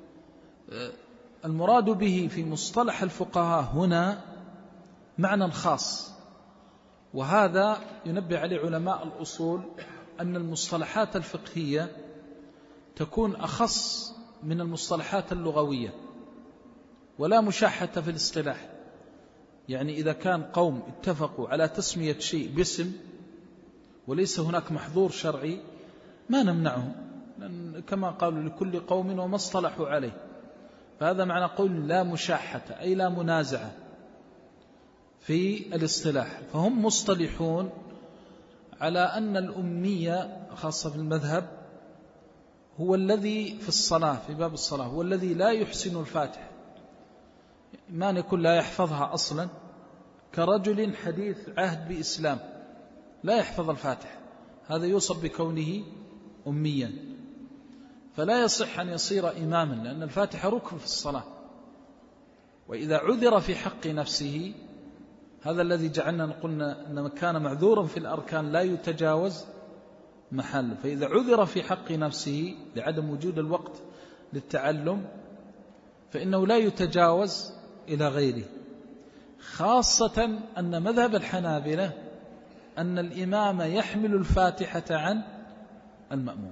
المراد به في مصطلح الفقهاء هنا معنى خاص، وهذا ينبه عليه علماء الأصول أن المصطلحات الفقهية تكون أخص من المصطلحات اللغوية، ولا مشاحة في الاصطلاح. يعني إذا كان قوم اتفقوا على تسمية شيء باسم وليس هناك محظور شرعي ما نمنعهم، كما قالوا لكل قوم وما اصطلحوا عليه. فهذا معنى قول لا مشاحة، أي لا منازعة في الاصطلاح. فهم مصطلحون على أن الأمية خاصة في المذهب هو الذي في الصلاة، في باب الصلاة، هو الذي لا يحسن الفاتحة، ما يكون لا يحفظها أصلا، كرجل حديث عهد بإسلام لا يحفظ الفاتحة، هذا يوصف بكونه أميا، فلا يصح أن يصير إماما، لأن الفاتحة ركن في الصلاة. وإذا عذر في حق نفسه، هذا الذي جعلنا نقولنا أن كان معذورا في الأركان لا يتجاوز محل. فإذا عذر في حق نفسه لعدم وجود الوقت للتعلم فإنه لا يتجاوز إلى غيره، خاصة أن مذهب الحنابلة أن الإمام يحمل الفاتحة عن المأموم،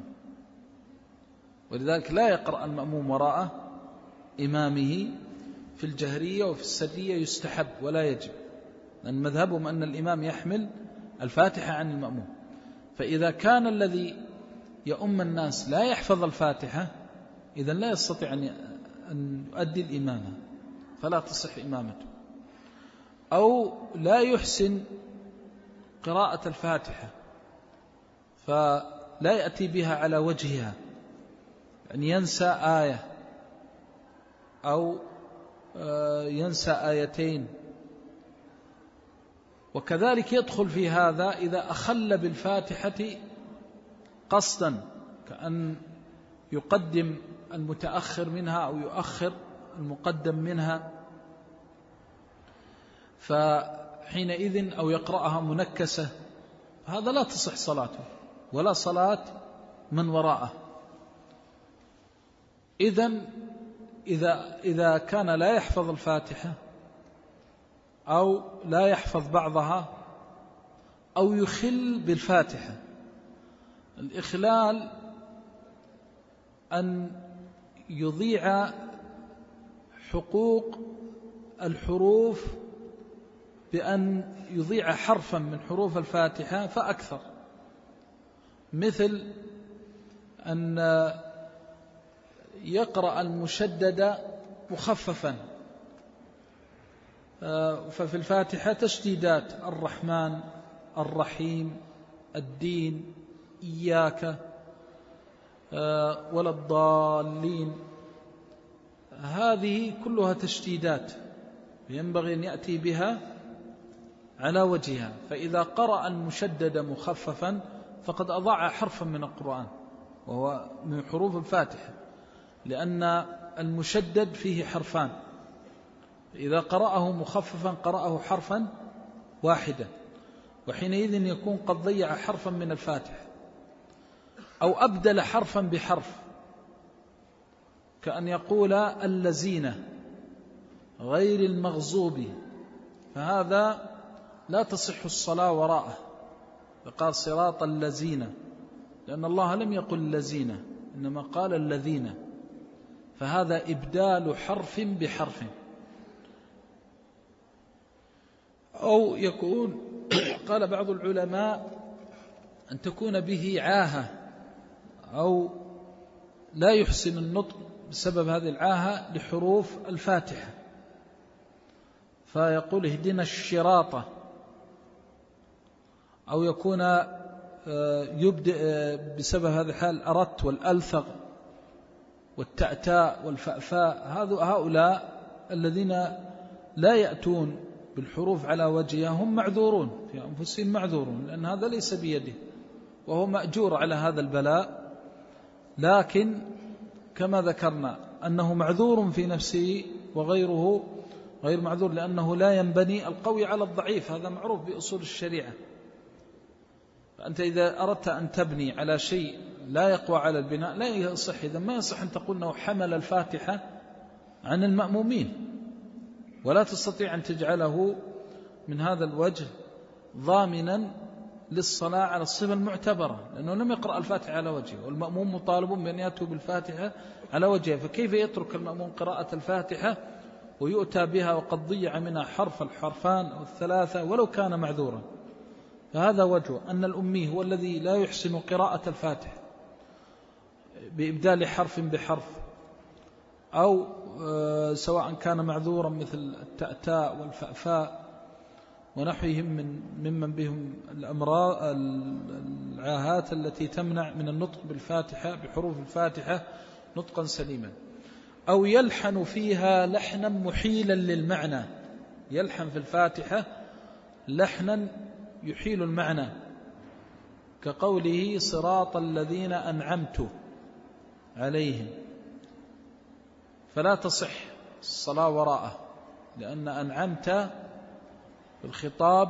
ولذلك لا يقرأ المأموم وراء إمامه في الجهرية وفي السرية، يستحب ولا يجب، لأن مذهبهم أن الإمام يحمل الفاتحة عن المأموم. فإذا كان الذي يؤم الناس لا يحفظ الفاتحة، إذن لا يستطيع أن يؤدي الإمامة، فلا تصح إمامته. أو لا يحسن قراءة الفاتحة فلا يأتي بها على وجهها، يعني ينسى آية أو ينسى آيتين. وكذلك يدخل في هذا إذا أخل بالفاتحة قصدا، كأن يقدم المتأخر منها أو يؤخر المقدم منها، فحينئذ أو يقرأها منكسة، هذا لا تصح صلاته ولا صلاة من وراءه. إذن إذا, إذا كان لا يحفظ الفاتحة أو لا يحفظ بعضها أو يخل بالفاتحة، الإخلال أن يضيع حقوق الحروف بأن يضيع حرفا من حروف الفاتحة فأكثر، مثل أن يقرأ المشدد مخففا، ففي الفاتحة تشديدات: الرحمن، الرحيم، الدين، إياك، ولا الضالين، هذه كلها تشديدات ينبغي أن يأتي بها على وجهها. فإذا قرأ المشدد مخففا فقد أضاع حرفا من القرآن وهو من حروف الفاتحة، لأن المشدد فيه حرفان، إذا قرأه مخففا قرأه حرفا واحدا، وحينئذ يكون قد ضيع حرفا من الفاتحة. أو أبدل حرفا بحرف، كأن يقول الذين غير المغضوب، فهذا لا تصح الصلاة وراءه، فقال صراط الذين، لأن الله لم يقل الذين إنما قال الذين، فهذا إبدال حرف بحرف. أو يكون قال بعض العلماء أن تكون به عاهة أو لا يحسن النطق بسبب هذه العاهة لحروف الفاتحة، فيقول اهدنا الشراطة، أو يكون يبدأ بسبب هذا الحال أردت والألثغ والتأتاء والفأفاء. هؤلاء الذين لا يأتون بالحروف على وجهها هم معذورون في أنفسهم، معذورون، لأن هذا ليس بيده وهو مأجور على هذا البلاء. لكن كما ذكرنا أنه معذور في نفسه وغيره غير معذور، لأنه لا ينبني القوي على الضعيف، هذا معروف بأصول الشريعة. فأنت إذا أردت أن تبني على شيء لا يقوى على البناء لا يصح. إذا ما يصح أن تقول أنه حمل الفاتحة عن المأمومين، ولا تستطيع أن تجعله من هذا الوجه ضامنا للصلاة على الصفة المعتبرة، لأنه لم يقرأ الفاتحة على وجهه، والمأموم مطالب بأن يأتوا بالفاتحة على وجهه. فكيف يترك المأموم قراءة الفاتحة ويؤتى بها وقد ضيع منها حرف الحرفان أو الثلاثة ولو كان معذورا؟ فهذا وجه أن الأمي هو الذي لا يحسن قراءة الفاتحة بإبدال حرف بحرف، أو سواء كان معذورا مثل التأتاء والفأفاء ونحوهم من ممن بهم الأمراض العاهات التي تمنع من النطق بالفاتحة بحروف الفاتحة نطقا سليما، أو يلحن فيها لحنا محيلا للمعنى، يلحن في الفاتحة لحنا يحيل المعنى، كقوله صراط الذين أنعمت عليهم، فلا تصح الصلاة وراءه، لأن أنعمت الخطاب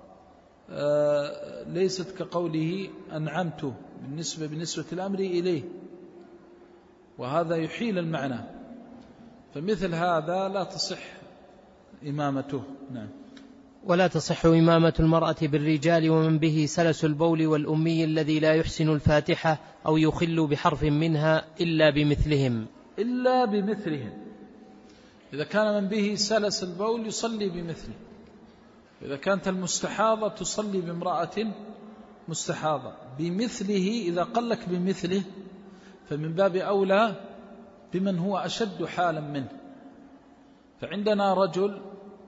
ليست كقوله أنعمت بالنسبة بالنسبة الأمر إليه، وهذا يحيل المعنى، فمثل هذا لا تصح إمامته. نعم. ولا تصح إمامة المرأة بالرجال ومن به سلس البول والأمي الذي لا يحسن الفاتحة أو يخل بحرف منها إلا بمثلهم إلا بمثلهم. إذا كان من به سلس البول يصلي بمثله، إذا كانت المستحاضة تصلي بامرأة مستحاضة بمثله. إذا قلك بمثله فمن باب أولى بمن هو أشد حالا منه. فعندنا رجل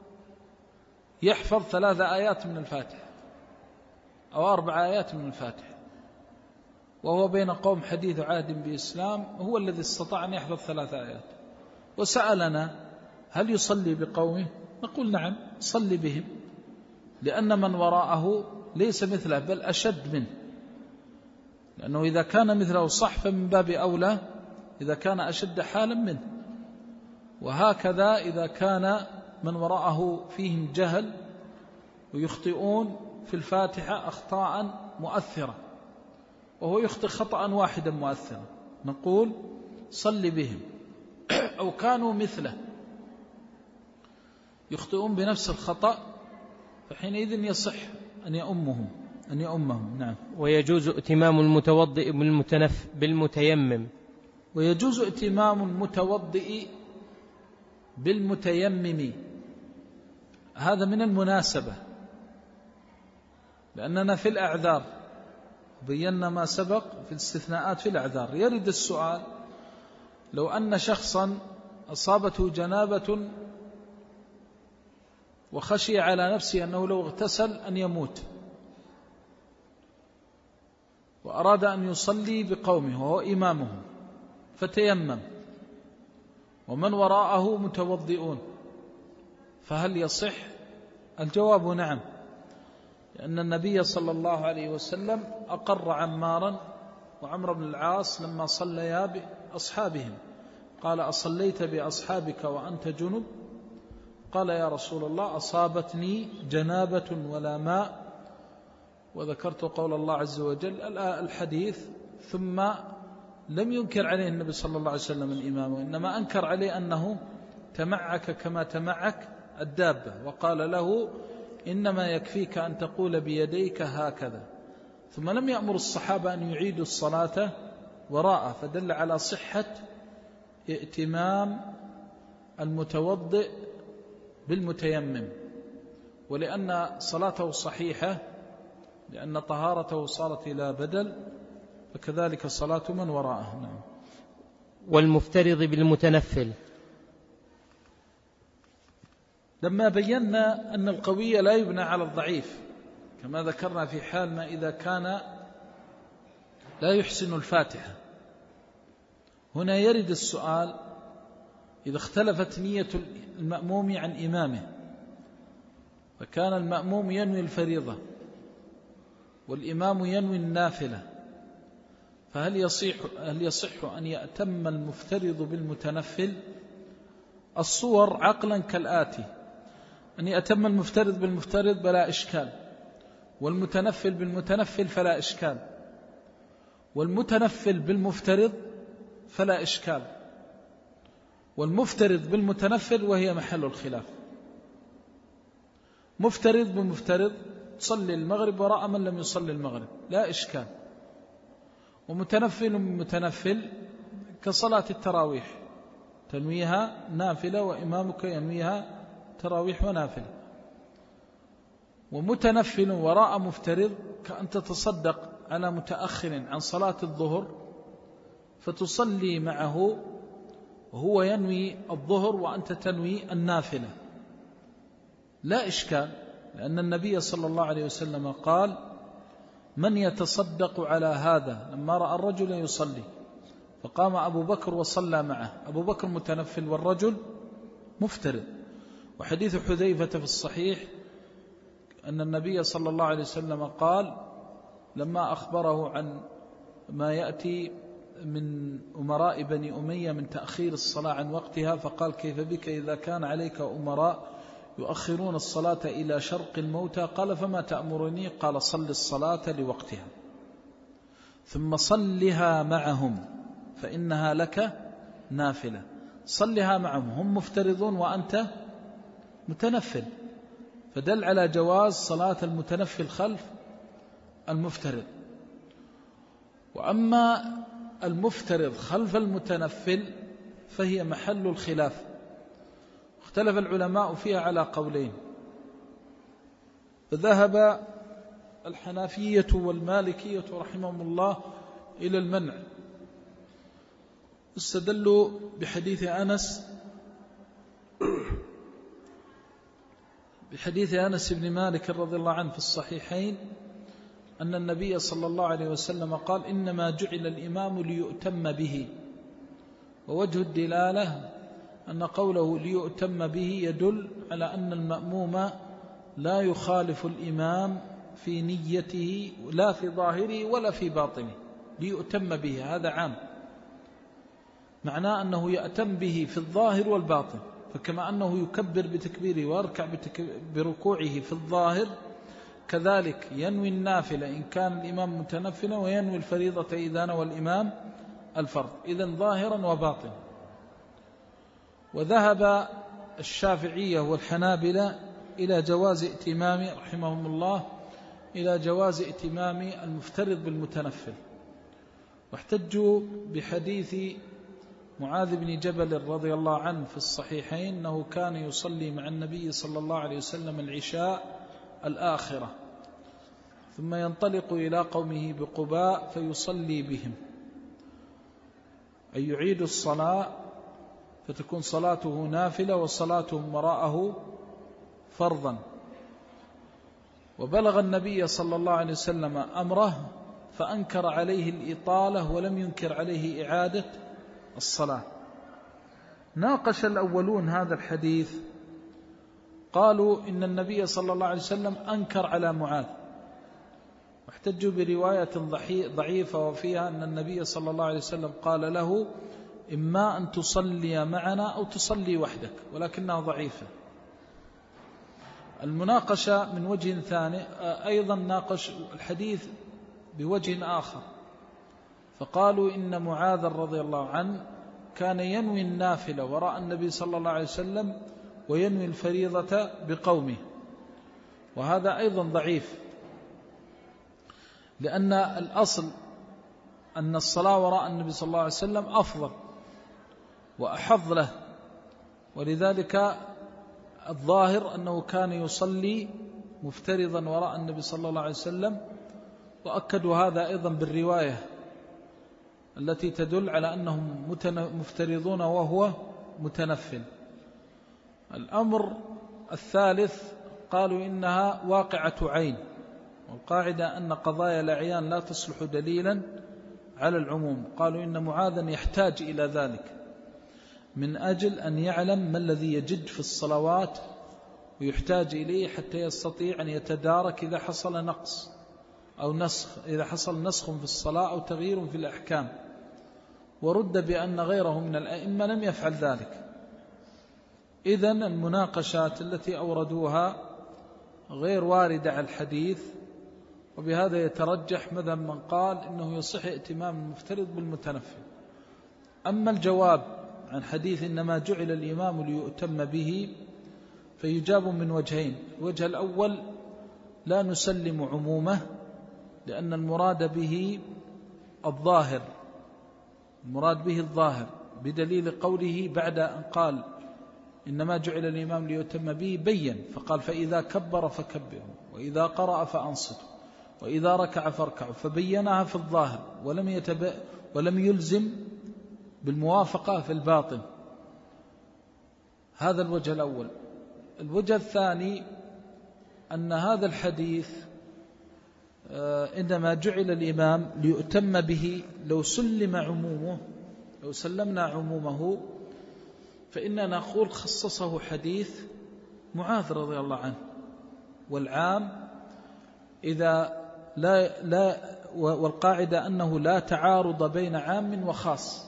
يحفظ ثلاث آيات من الفاتحة أو أربع آيات من الفاتحة، وهو بين قوم حديث عهد بإسلام، هو الذي استطاع أن يحفظ ثلاث آيات، وسألنا هل يصلي بقومه؟ نقول نعم صلي بهم، لأن من وراءه ليس مثله بل أشد منه، لأنه إذا كان مثله صح فمن باب أولى إذا كان أشد حالا منه. وهكذا إذا كان من وراءه فيهم جهل ويخطئون في الفاتحة أخطاء مؤثرة وهو يخطئ خطأ واحدا مؤثرا، نقول صل بهم. أو كانوا مثله يخطئون بنفس الخطأ، فحينئذ يصح أن يؤمهم أن يؤمهم. نعم. ويجوز ائتمام المتوضئ بالمتنف بالمتيمم ويجوز ائتمام المتوضئ بالمتيمم. هذا من المناسبة، لأننا في الأعذار بينا ما سبق في الاستثناءات في الأعذار. يرد السؤال: لو أن شخصا أصابته جنابة وخشي على نفسه أنه لو اغتسل أن يموت، وأراد أن يصلي بقومه وهو إمامهم فتيمم ومن وراءه متوضئون، فهل يصح؟ الجواب نعم، لأن النبي صلى الله عليه وسلم أقر عمارا وعمر بن العاص لما صليا بأصحابهم، قال: أصليت بأصحابك وأنت جنب؟ قال: يا رسول الله أصابتني جنابة ولا ماء. وذكرت قول الله عز وجل الحديث، ثم لم ينكر عليه النبي صلى الله عليه وسلم الإمام، وإنما أنكر عليه أنه تمعك كما تمعك الدابة، وقال له: إنما يكفيك أن تقول بيديك هكذا. ثم لم يأمر الصحابة أن يعيدوا الصلاة وراءه، فدل على صحة ائتمام المتوضئ بالمتيمم، ولأن صلاته صحيحة لأن طهارته صارت إلى بدل، فكذلك صلاة من وراءه. نعم. والمفترض بالمتنفل. لما بينا أن القوي لا يبنى على الضعيف كما ذكرنا في حال ما إذا كان لا يحسن الفاتحة، هنا يرد السؤال: إذا اختلفت نية المأموم عن إمامه، فكان المأموم ينوي الفريضة والإمام ينوي النافلة، فهل يصح, هل يصح أن يأتم المفترض بالمتنفل؟ الصور عقلا كالآتي: أن يأتم المفترض بالمفترض بلا إشكال، والمتنفل بالمتنفل فلا إشكال، والمتنفل بالمفترض فلا إشكال، والمفترض بالمتنفل وهي محل الخلاف. مفترض بمفترض تصلي المغرب وراء من لم يصلي المغرب لا إشكال، ومتنفل بمتنفل كصلاة التراويح تنويها نافلة وإمامك ينويها تراويح ونافلة. ومتنفل وراء مفترض كأن تتصدق على متأخر عن صلاة الظهر فتصلي معه وهو ينوي الظهر وأنت تنوي النافلة لا إشكال، لأن النبي صلى الله عليه وسلم قال: من يتصدق على هذا؟ لما رأى الرجل يصلي فقام أبو بكر وصلى معه، أبو بكر متنفل والرجل مفترض. وحديث حذيفة في الصحيح أن النبي صلى الله عليه وسلم قال لما أخبره عن ما يأتي من أمراء بني أمية من تأخير الصلاة عن وقتها، فقال: كيف بك إذا كان عليك أمراء يؤخرون الصلاة إلى شرق الموتى؟ قال: فما تأمرني؟ قال: صل الصلاة لوقتها ثم صلها معهم فإنها لك نافلة. صلها معهم، هم مفترضون وأنت متنفل، فدل على جواز صلاة المتنفل خلف المفترض. وأما المفترض خلف المتنفل فهي محل الخلاف، اختلف العلماء فيها على قولين، فذهب الحنفية والمالكية رحمهم الله إلى المنع، استدلوا بحديث أنس بحديث أنس بن مالك رضي الله عنه في الصحيحين أن النبي صلى الله عليه وسلم قال: إنما جعل الإمام ليؤتم به. ووجه الدلالة أن قوله ليؤتم به يدل على أن المأموم لا يخالف الإمام في نيته لا في ظاهره ولا في باطنه، ليؤتم به هذا عام، معناه أنه يأتم به في الظاهر والباطن، فكما أنه يكبر بتكبيره ويركع بركوعه في الظاهر كذلك ينوي النافلة إن كان الإمام متنفلا، وينوي الفريضة إذا نوى الإمام الفرض، إذن ظاهرا وباطنا. وذهب الشافعية والحنابلة إلى جواز ائتمام رحمهم الله إلى جواز ائتمام المفترض بالمتنفل، واحتجوا بحديث معاذ بن جبل رضي الله عنه في الصحيحين أنه كان يصلي مع النبي صلى الله عليه وسلم العشاء الآخرة ثم ينطلق إلى قومه بقباء فيصلي بهم، أي يعيد الصلاة فتكون صلاته نافلة وصلاتهم وراءه فرضا. وبلغ النبي صلى الله عليه وسلم أمره فأنكر عليه الإطالة ولم ينكر عليه إعادة الصلاة. ناقش الأولون هذا الحديث، قالوا إن النبي صلى الله عليه وسلم أنكر على معاذ، واحتجوا برواية ضعيفة وفيها أن النبي صلى الله عليه وسلم قال له: إما أن تصلي معنا أو تصلي وحدك، ولكنها ضعيفة. المناقشة من وجه ثاني أيضا ناقش الحديث بوجه آخر، فقالوا إن معاذ رضي الله عنه كان ينوي النافلة وراء النبي صلى الله عليه وسلم وينوي الفريضة بقومه، وهذا أيضا ضعيف، لأن الأصل أن الصلاة وراء النبي صلى الله عليه وسلم أفضل وأحظ له، ولذلك الظاهر أنه كان يصلي مفترضا وراء النبي صلى الله عليه وسلم، وأكدوا هذا أيضا بالرواية التي تدل على أنهم مفترضون وهو متنفل. الأمر الثالث قالوا إنها واقعة عين، والقاعدة أن قضايا الأعيان لا تصلح دليلا على العموم. قالوا إن معاذا يحتاج إلى ذلك من أجل أن يعلم ما الذي يجد في الصلوات ويحتاج إليه حتى يستطيع أن يتدارك إذا حصل نقص أو نسخ، إذا حصل نسخ في الصلاة أو تغيير في الأحكام. ورد بأن غيره من الأئمة لم يفعل ذلك. إذن المناقشات التي أوردوها غير واردة على الحديث، وبهذا يترجح مذهب من قال إنه يصح ائتمام المفترض بالمتنفل. أما الجواب عن حديث إنما جعل الإمام ليؤتم به فيجاب من وجهين. الوجه الأول لا نسلم عمومه، لأن المراد به الظاهر، المراد به الظاهر بدليل قوله بعد أن قال إنما جعل الإمام ليؤتم به بين فقال فإذا كبر فكبروا وإذا قرأ فأنصتوا وإذا ركع فاركعوا، فبينها في الظاهر ولم, يتب... ولم يلزم بالموافقة في الباطن. هذا الوجه الأول. الوجه الثاني أن هذا الحديث إنما جعل الإمام ليؤتم به لو سلم عمومه، لو سلمنا عمومه فإننا نقول خصصه حديث معاذ رضي الله عنه. والعام إذا لا لا والقاعدة أنه لا تعارض بين عام وخاص،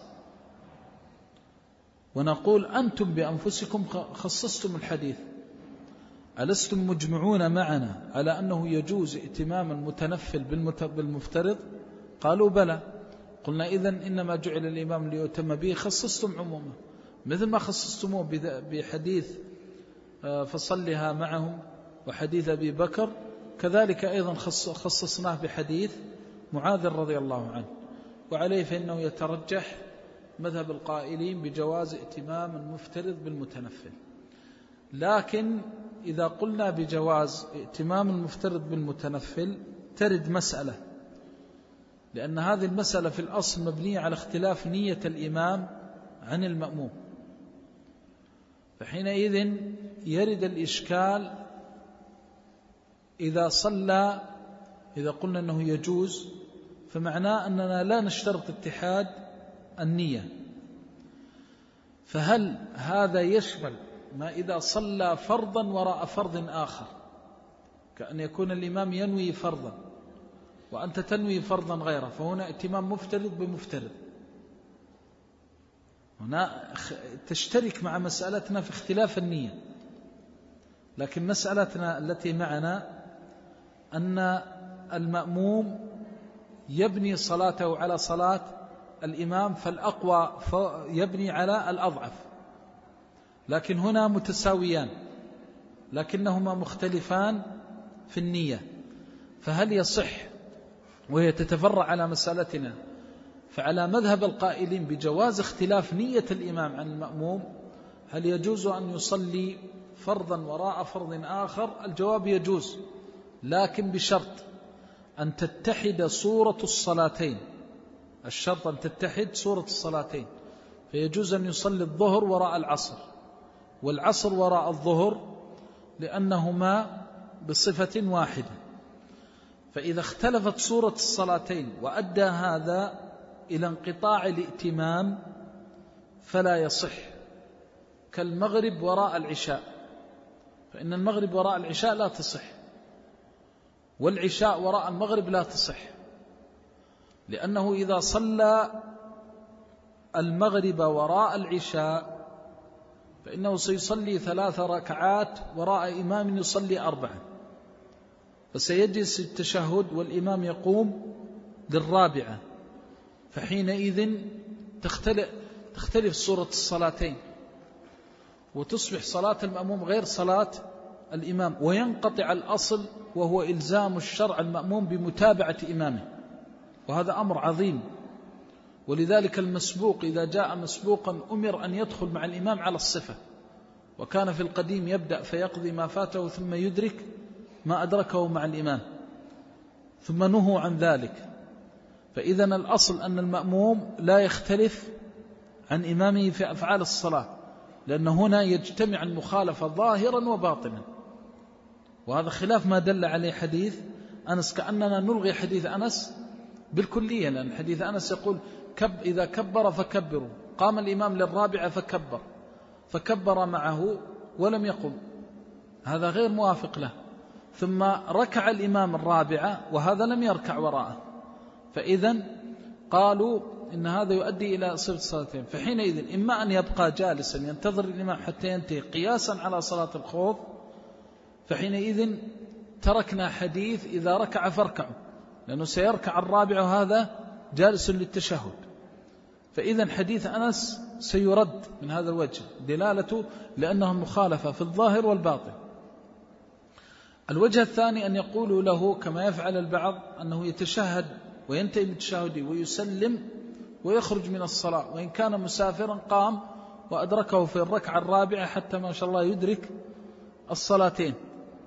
ونقول أنتم بأنفسكم خصصتم الحديث، ألستم مجمعون معنا على أنه يجوز ائتمام المتنفل بالمفترض؟ قالوا بلى. قلنا إذن إنما جعل الإمام ليؤتم به خصصتم عمومه، مثل ما خصصتموه بحديث فصلها معهم وحديث أبي بكر، كذلك أيضا خصصناه بحديث معاذ رضي الله عنه. وعليه فإنه يترجح مذهب القائلين بجواز ائتمام المفترض بالمتنفل. لكن إذا قلنا بجواز ائتمام المفترض بالمتنفل ترد مسألة، لأن هذه المسألة في الأصل مبنية على اختلاف نية الإمام عن المأموم، فحينئذ يرد الإشكال إذا صلى، إذا قلنا أنه يجوز فمعناه أننا لا نشترط اتحاد النية، فهل هذا يشمل ما إذا صلى فرضا وراء فرض آخر، كأن يكون الإمام ينوي فرضا وأنت تنوي فرضا غيره، فهنا ائتمام مفترض بمفترض. هنا تشترك مع مسألتنا في اختلاف النية، لكن مسألتنا التي معنا أن المأموم يبني صلاته على صلاة الإمام، فالأقوى يبني على الأضعف، لكن هنا متساويان لكنهما مختلفان في النية. فهل يصح، وهي تتفرع على مسألتنا، فعلى مذهب القائلين بجواز اختلاف نية الإمام عن المأموم، هل يجوز أن يصلي فرضا وراء فرض آخر؟ الجواب يجوز، لكن بشرط أن تتحد صورة الصلاتين. الشرط أن تتحد صورة الصلاتين، فيجوز أن يصلي الظهر وراء العصر والعصر وراء الظهر لأنهما بصفة واحدة. فإذا اختلفت صورة الصلاتين وأدى هذا إلى انقطاع الائتمام فلا يصح، كالمغرب وراء العشاء، فإن المغرب وراء العشاء لا تصح، والعشاء وراء المغرب لا تصح، لأنه إذا صلى المغرب وراء العشاء فإنه سيصلي ثلاث ركعات وراء إمام يصلي أربعة، فسيجلس التشهد والإمام يقوم للرابعة، فحينئذ تختلف, تختلف صورة الصلاتين وتصبح صلاة المأموم غير صلاة الإمام، وينقطع الأصل وهو إلزام الشرع المأموم بمتابعة إمامه، وهذا أمر عظيم. ولذلك المسبوق إذا جاء مسبوقا أمر أن يدخل مع الإمام على الصفة، وكان في القديم يبدأ فيقضي ما فاته ثم يدرك ما أدركه مع الإمام، ثم نهوا عن ذلك. فإذا الأصل أن المأموم لا يختلف عن إمامه في أفعال الصلاة، لأن هنا يجتمع المخالفة ظاهرا وباطنا، وهذا خلاف ما دل عليه حديث أنس. كأننا نلغي حديث أنس بالكلية، لأن حديث أنس يقول كب إذا كبر فكبروا، قام الإمام للرابعة فكبر فكبر معه ولم يقم، هذا غير موافق له. ثم ركع الإمام الرابعة وهذا لم يركع وراءه، فإذا قالوا إن هذا يؤدي إلى صفة صلاتين. فحينئذ إما أن يبقى جالسا ينتظر الإمام حتى ينتهي قياسا على صلاة الخوف، فحينئذ تركنا حديث إذا ركع فاركعوا، لأنه سيركع الرابع وهذا جالس للتشهد. فإذا حديث أنس سيرد من هذا الوجه دلالته لأنه مخالفة في الظاهر والباطن. الوجه الثاني أن يقولوا له كما يفعل البعض أنه يتشهد وينتهي من تشهده ويسلم ويخرج من الصلاة، وإن كان مسافرا قام وأدركه في الركعة الرابعة حتى ما شاء الله يدرك الصلاتين،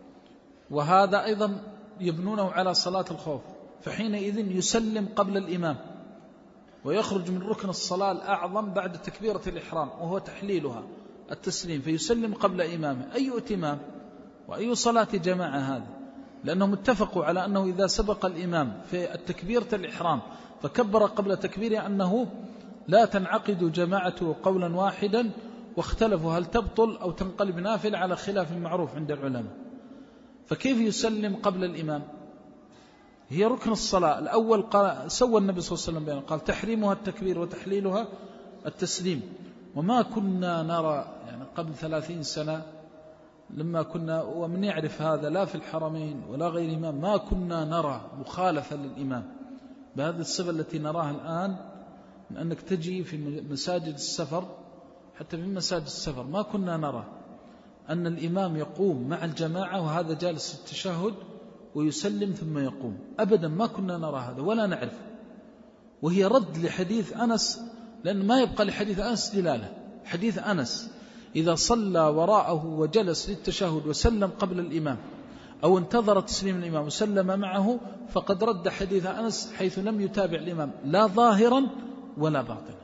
وهذا أيضا يبنونه على صلاة الخوف. فحينئذ يسلم قبل الإمام ويخرج من ركن الصلاة الأعظم بعد تكبيرة الإحرام وهو تحليلها التسليم، فيسلم قبل إمامه. أي اتمام وأي صلاة جماعة هذا؟ لأنهم اتفقوا على أنه إذا سبق الإمام في التكبيرة الإحرام فكبر قبل تكبيره أنه لا تنعقد جماعته قولا واحدا، واختلفوا هل تبطل أو تنقلب نافل على خلاف معروف عند العلماء. فكيف يسلم قبل الإمام؟ هي ركن الصلاة الأول. قال سوى النبي صلى الله عليه وسلم بينه، قال تحريمها التكبير وتحليلها التسليم. وما كنا نرى يعني قبل ثلاثين سنة لما كنا، ومن يعرف هذا لا في الحرمين ولا غيرهما، ما كنا نرى مخالفة للإمام بهذه الصفة التي نراها الآن، من أنك تجي في مساجد السفر، حتى في مساجد السفر ما كنا نرى أن الإمام يقوم مع الجماعة وهذا جالس التشهد ويسلم ثم يقوم، أبدا ما كنا نرى هذا ولا نعرف. وهي رد لحديث أنس، لأن ما يبقى لحديث أنس دلالة. حديث أنس إذا صلى وراءه وجلس للتشهد وسلم قبل الإمام أو انتظر تسليم الإمام وسلم معه فقد رد حديث أنس حيث لم يتابع الإمام لا ظاهرا ولا باطنا.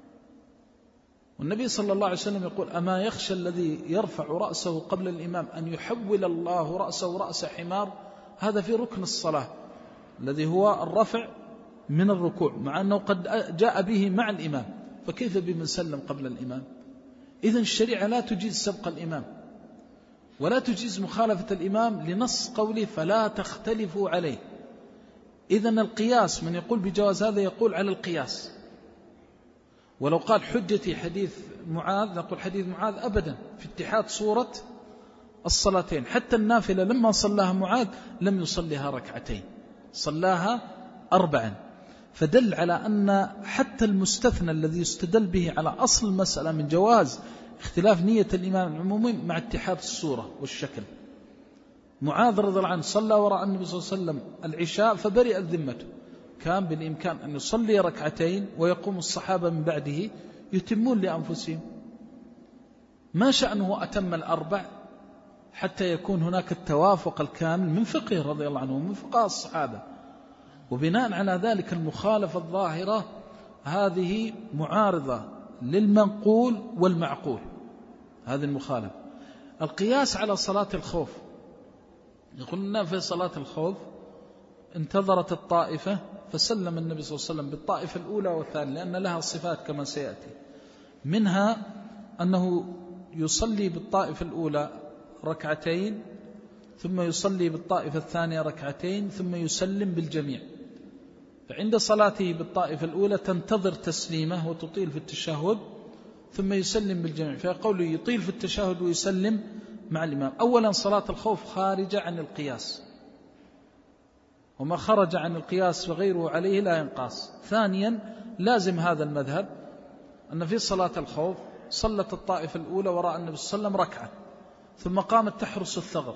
والنبي صلى الله عليه وسلم يقول أما يخشى الذي يرفع رأسه قبل الإمام أن يحول الله رأسه رأس حمار؟ هذا في ركن الصلاة الذي هو الرفع من الركوع، مع أنه قد جاء به مع الإمام، فكيف بمن سلم قبل الإمام؟ إذن الشريعة لا تجيز سبق الإمام ولا تجيز مخالفة الإمام لنص قوله فلا تختلفوا عليه. إذن القياس من يقول بجواز هذا يقول على القياس. ولو قال حجتي حديث معاذ نقول حديث معاذ أبدا في اتحاد صورة الصلاتين. حتى النافلة لما صلاها معاذ لم يصليها ركعتين، صلاها أربعا، فدل على أن حتى المستثنى الذي يستدل به على أصل المسألة من جواز اختلاف نية الإمام العمومي مع اتحاد الصورة والشكل. معاذ رضي الله عنه صلى وراء النبي صلى الله عليه وسلم العشاء فبرئت ذمته، كان بالإمكان أن يصلي ركعتين ويقوم الصحابة من بعده يتمون لأنفسهم. ما شأنه أتم الأربع حتى يكون هناك التوافق الكامل من فقه رضي الله عنه ومن فقه الصحابة. وبناء على ذلك المخالفة الظاهرة هذه معارضة للمنقول والمعقول، هذه المخالفة. القياس على صلاة الخوف، يقولون في صلاة الخوف انتظرت الطائفة فسلم النبي صلى الله عليه وسلم بالطائفة الأولى والثانية لأن لها صفات كما سيأتي، منها أنه يصلي بالطائفة الأولى ركعتين ثم يصلي بالطائفة الثانية ركعتين ثم يسلم بالجميع. فعند صلاته بالطائفة الأولى تنتظر تسليمه وتطيل في التشهد ثم يسلم بالجميع، فيقول يطيل في التشهد ويسلم مع الإمام. أولا صلاة الخوف خارجة عن القياس، وما خرج عن القياس فغيره عليه لا ينقاس. ثانيا لازم هذا المذهب أن في صلاة الخوف صلت الطائفة الأولى وراء النبي صلى الله عليه وسلم ركعة ثم قامت تحرس الثغر،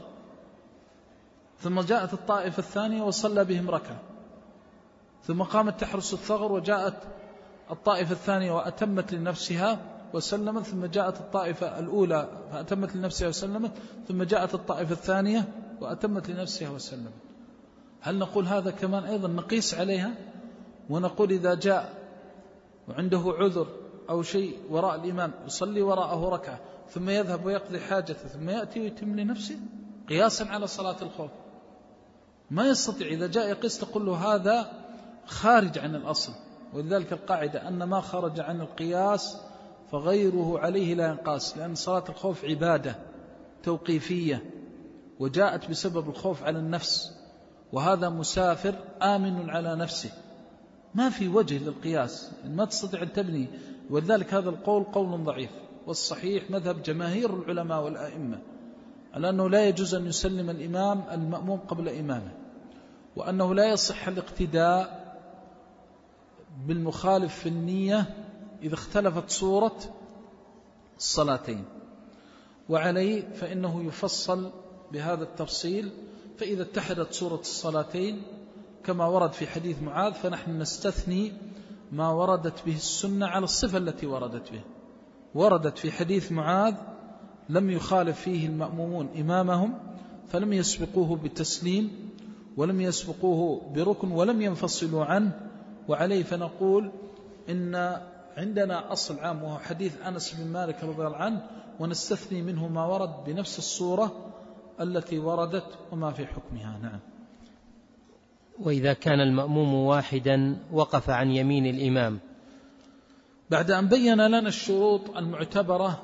ثم جاءت الطائفة الثانية وصلى بهم ركعة، ثم قامت تحرس الثغر وجاءت الطائفة الثانية وأتمت لنفسها وسلمت، ثم جاءت الطائفة الأولى فأتمت لنفسها وسلمت، ثم جاءت الطائفة الثانية وأتمت لنفسها وسلمت. هل نقول هذا كمان أيضا نقيس عليها ونقول إذا جاء وعنده عذر أو شيء وراء الإمام يصلي وراءه ركعة ثم يذهب ويقضي حاجته ثم يأتي ويتم لنفسه قياسا على صلاة الخوف. ما يستطيع إذا جاء يقيس تقول له هذا خارج عن الأصل. ولذلك القاعدة أن ما خرج عن القياس فغيره عليه لا ينقاس، لأن صلاة الخوف عبادة توقيفية وجاءت بسبب الخوف على النفس، وهذا مسافر آمن على نفسه، ما في وجه للقياس، ما تستطيع أن تبني. ولذلك هذا القول قول ضعيف، والصحيح مذهب جماهير العلماء والأئمة على أنه لا يجوز أن يسلم الإمام المأموم قبل إمامه، وأنه لا يصح الاقتداء بالمخالف في النية إذا اختلفت صورة الصلاتين. وعليه فإنه يفصل بهذا التفصيل، فإذا اتحدت صورة الصلاتين كما ورد في حديث معاذ فنحن نستثني ما وردت به السنة على الصفة التي وردت به. وردت في حديث معاذ لم يخالف فيه المأمومون إمامهم فلم يسبقوه بتسليم ولم يسبقوه بركن ولم ينفصلوا عنه. وعليه فنقول إن عندنا أصل عام وهو حديث أنس بن مالك رضي الله عنه، ونستثني منه ما ورد بنفس الصورة التي وردت وما في حكمها. نعم. وإذا كان المأموم واحدا وقف عن يمين الإمام بعد أن بين لنا الشروط المعتبرة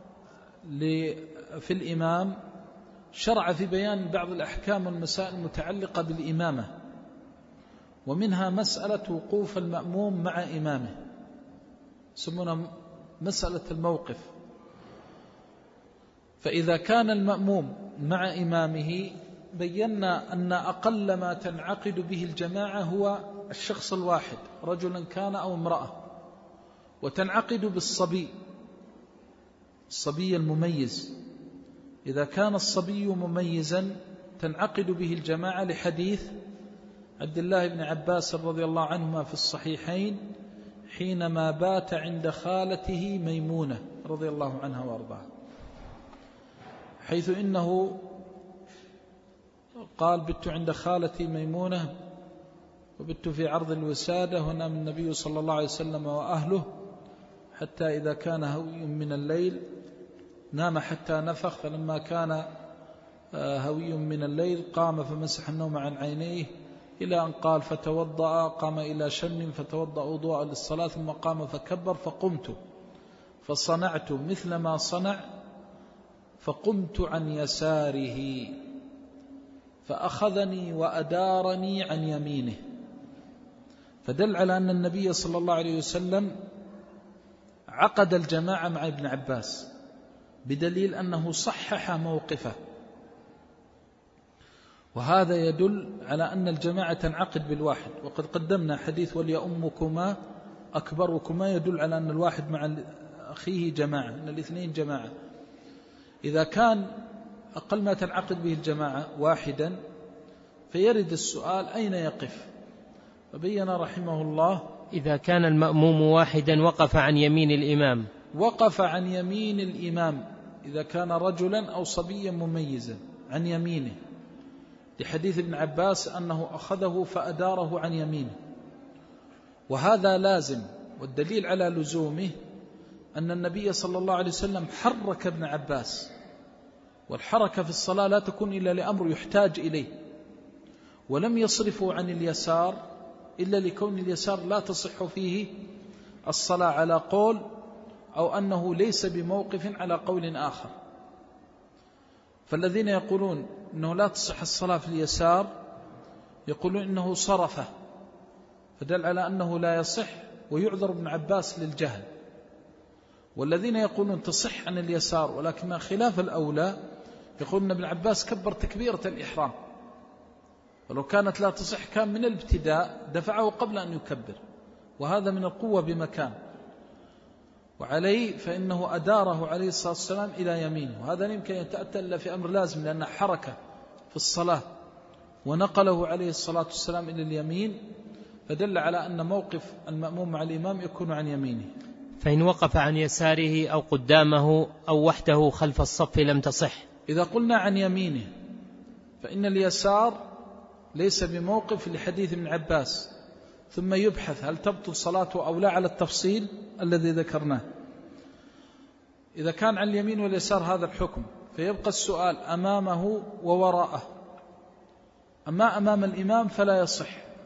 في الإمام، شرع في بيان بعض الأحكام والمسائل المتعلقة بالإمامة، ومنها مسألة وقوف المأموم مع إمامه، يسمونها مسألة الموقف. فإذا كان المأموم مع إمامه بينا أن أقل ما تنعقد به الجماعة هو الشخص الواحد رجلا كان أو امرأة، وتنعقد بالصبي، الصبي المميز. إذا كان الصبي مميزا تنعقد به الجماعة لحديث عبد الله بن عباس رضي الله عنهما في الصحيحين حينما بات عند خالته ميمونة رضي الله عنها وارضاها، حيث إنه قال بت عند خالتي ميمونة وبت في عرض الوسادة ونام النبي صلى الله عليه وسلم وأهله حتى إذا كان هوي من الليل نام حتى نفخ، فلما كان هوي من الليل قام فمسح النوم عن عينيه إلى أن قال فتوضأ، قام إلى شن فتوضأ وضوءا للصلاة ثم قام فكبر، فقمت فصنعت مثل ما صنع فقمت عن يساره فأخذني وأدارني عن يمينه. فدل على أن النبي صلى الله عليه وسلم عقد الجماعة مع ابن عباس بدليل أنه صحح موقفه، وهذا يدل على أن الجماعة تنعقد بالواحد. وقد قدمنا حديث وليؤمكما أكبركما يدل على أن الواحد مع أخيه جماعة، أن الاثنين جماعة. إذا كان أقل ما تنعقد به الجماعة واحدا فيرد السؤال أين يقف؟ فبين رحمه الله إذا كان المأموم واحدا وقف عن يمين الإمام، وقف عن يمين الإمام إذا كان رجلا أو صبيا مميزا عن يمينه، لحديث ابن عباس أنه أخذه فأداره عن يمينه، وهذا لازم. والدليل على لزومه أن النبي صلى الله عليه وسلم حرك ابن عباس، والحركة في الصلاة لا تكون إلا لأمر يحتاج إليه، ولم يصرفوا عن اليسار إلا لكون اليسار لا تصح فيه الصلاة على قول، أو أنه ليس بموقف على قول آخر. فالذين يقولون أنه لا تصح الصلاة في اليسار يقولون إنه صرفه، فدل على أنه لا يصح ويعذر ابن عباس للجهل. والذين يقولون تصح عن اليسار ولكن خلاف الأولى يقولون ابن عباس كبر تكبيرة الإحرام، ولو كانت لا تصح كان من الابتداء دفعه قبل أن يكبر، وهذا من القوة بمكان. وعليه فإنه أداره عليه الصلاة والسلام إلى يمينه، وهذا يمكن أن يتأتى إلا في أمر لازم لأنه حركة في الصلاة، ونقله عليه الصلاة والسلام إلى اليمين، فدل على أن موقف المأموم مع الإمام يكون عن يمينه. فإن وقف عن يساره أو قدامه أو وحده خلف الصف لم تصح. إذا قلنا عن يمينه فإن اليسار ليس بموقف لحديث ابن عباس، ثم يبحث هل تبطل صلاته أو لا على التفصيل الذي ذكرناه. إذا كان عن اليمين واليسار هذا الحكم، فيبقى السؤال أمامه ووراءه. أما أمام الإمام فلا يصح،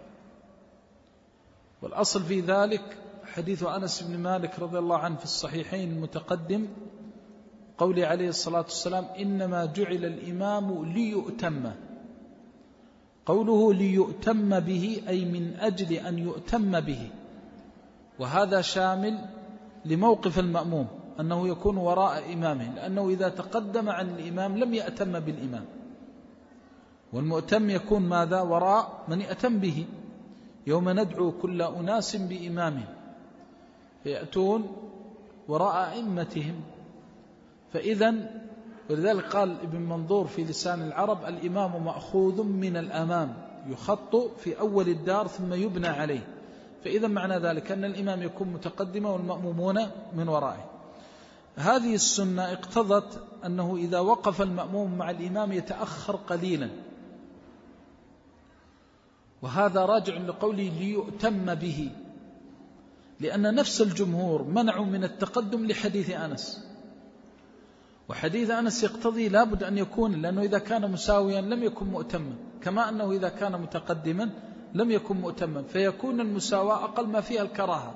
والأصل في ذلك حديث أنس بن مالك رضي الله عنه في الصحيحين المتقدم، قوله عليه الصلاة والسلام إنما جعل الإمام ليؤتم. قوله ليؤتم به أي من أجل أن يؤتم به، وهذا شامل لموقف المأموم أنه يكون وراء إمامه، لأنه إذا تقدم عن الإمام لم يأتم بالإمام، والمؤتم يكون ماذا؟ وراء من يأتم به. يوم ندعو كل أناس بإمامهم فيأتون وراء أئمتهم. فإذا ولذلك قال ابن منظور في لسان العرب الإمام مأخوذ من الأمام، يخط في أول الدار ثم يبنى عليه. فإذا معنى ذلك أن الإمام يكون متقدما والمأمومون من ورائه. هذه السنة اقتضت أنه إذا وقف المأموم مع الإمام يتأخر قليلا، وهذا راجع لقوله ليؤتم به، لأن نفس الجمهور منعوا من التقدم لحديث أنس، وحديث أنس يقتضي لابد أن يكون، لأنه إذا كان مساويا لم يكن مؤتما، كما أنه إذا كان متقدما لم يكن مؤتما، فيكون المساواة أقل ما فيها الكراهة.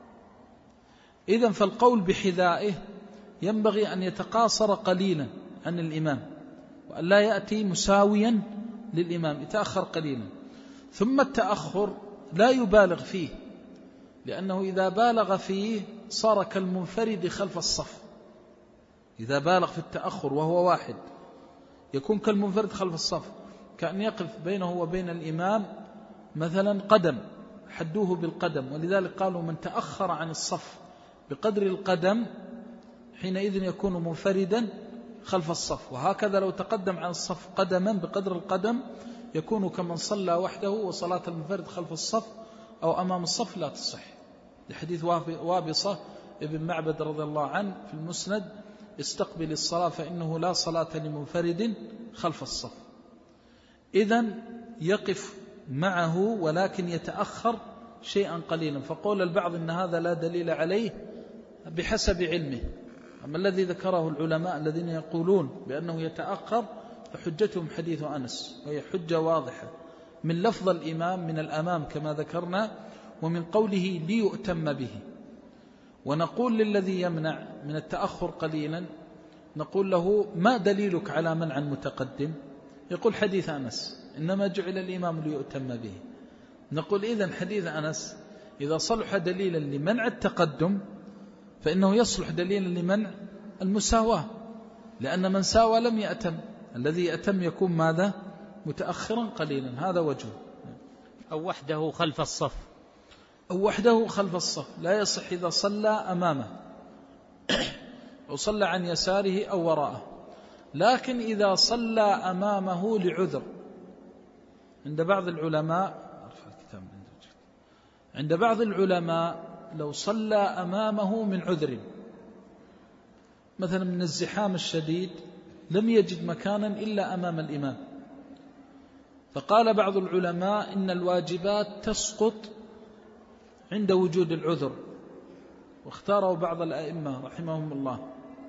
إذن فالقول بحذائه ينبغي أن يتقاصر قليلا عن الإمام، وأن لا يأتي مساويا للإمام، يتأخر قليلا. ثم التأخر لا يبالغ فيه، لأنه إذا بالغ فيه صار كالمنفرد خلف الصف. إذا بالغ في التأخر وهو واحد يكون كالمنفرد خلف الصف، كأن يقف بينه وبين الإمام مثلا قدم، حدوه بالقدم، ولذلك قالوا من تأخر عن الصف بقدر القدم حينئذ يكون منفردا خلف الصف. وهكذا لو تقدم عن الصف قدما بقدر القدم يكون كمن صلى وحده، وصلاة المنفرد خلف الصف أو أمام الصف لا تصح، لحديث وابصة ابن معبد رضي الله عنه في المسند استقبل الصلاة فإنه لا صلاة لمنفرد خلف الصف. إذن يقف معه ولكن يتأخر شيئا قليلا. فقول البعض إن هذا لا دليل عليه بحسب علمه، أما الذي ذكره العلماء الذين يقولون بأنه يتأخر فحجتهم حديث أنس، وهي حجة واضحة من لفظ الإمام من الأمام كما ذكرنا، ومن قوله ليؤتم به. ونقول للذي يمنع من التأخر قليلا، نقول له ما دليلك على منع متقدم؟ يقول حديث أنس إنما جعل الإمام ليؤتم به. نقول إذن حديث أنس إذا صلح دليلا لمنع التقدم فإنه يصلح دليلا لمنع المساواة، لأن من ساوى لم يأتم، الذي يأتم يكون ماذا؟ متأخرا قليلا. هذا وجهه. أو وحده خلف الصف، أو وحده خلف الصف لا يصح إذا صلى أمامه أو صلى عن يساره أو وراءه. لكن إذا صلى أمامه لعذر، عند بعض العلماء عند بعض العلماء لو صلى أمامه من عذر، مثلا من الزحام الشديد لم يجد مكانا إلا أمام الإمام، فقال بعض العلماء إن الواجبات تسقط عند وجود العذر، واختاره بعض الأئمة رحمهم الله،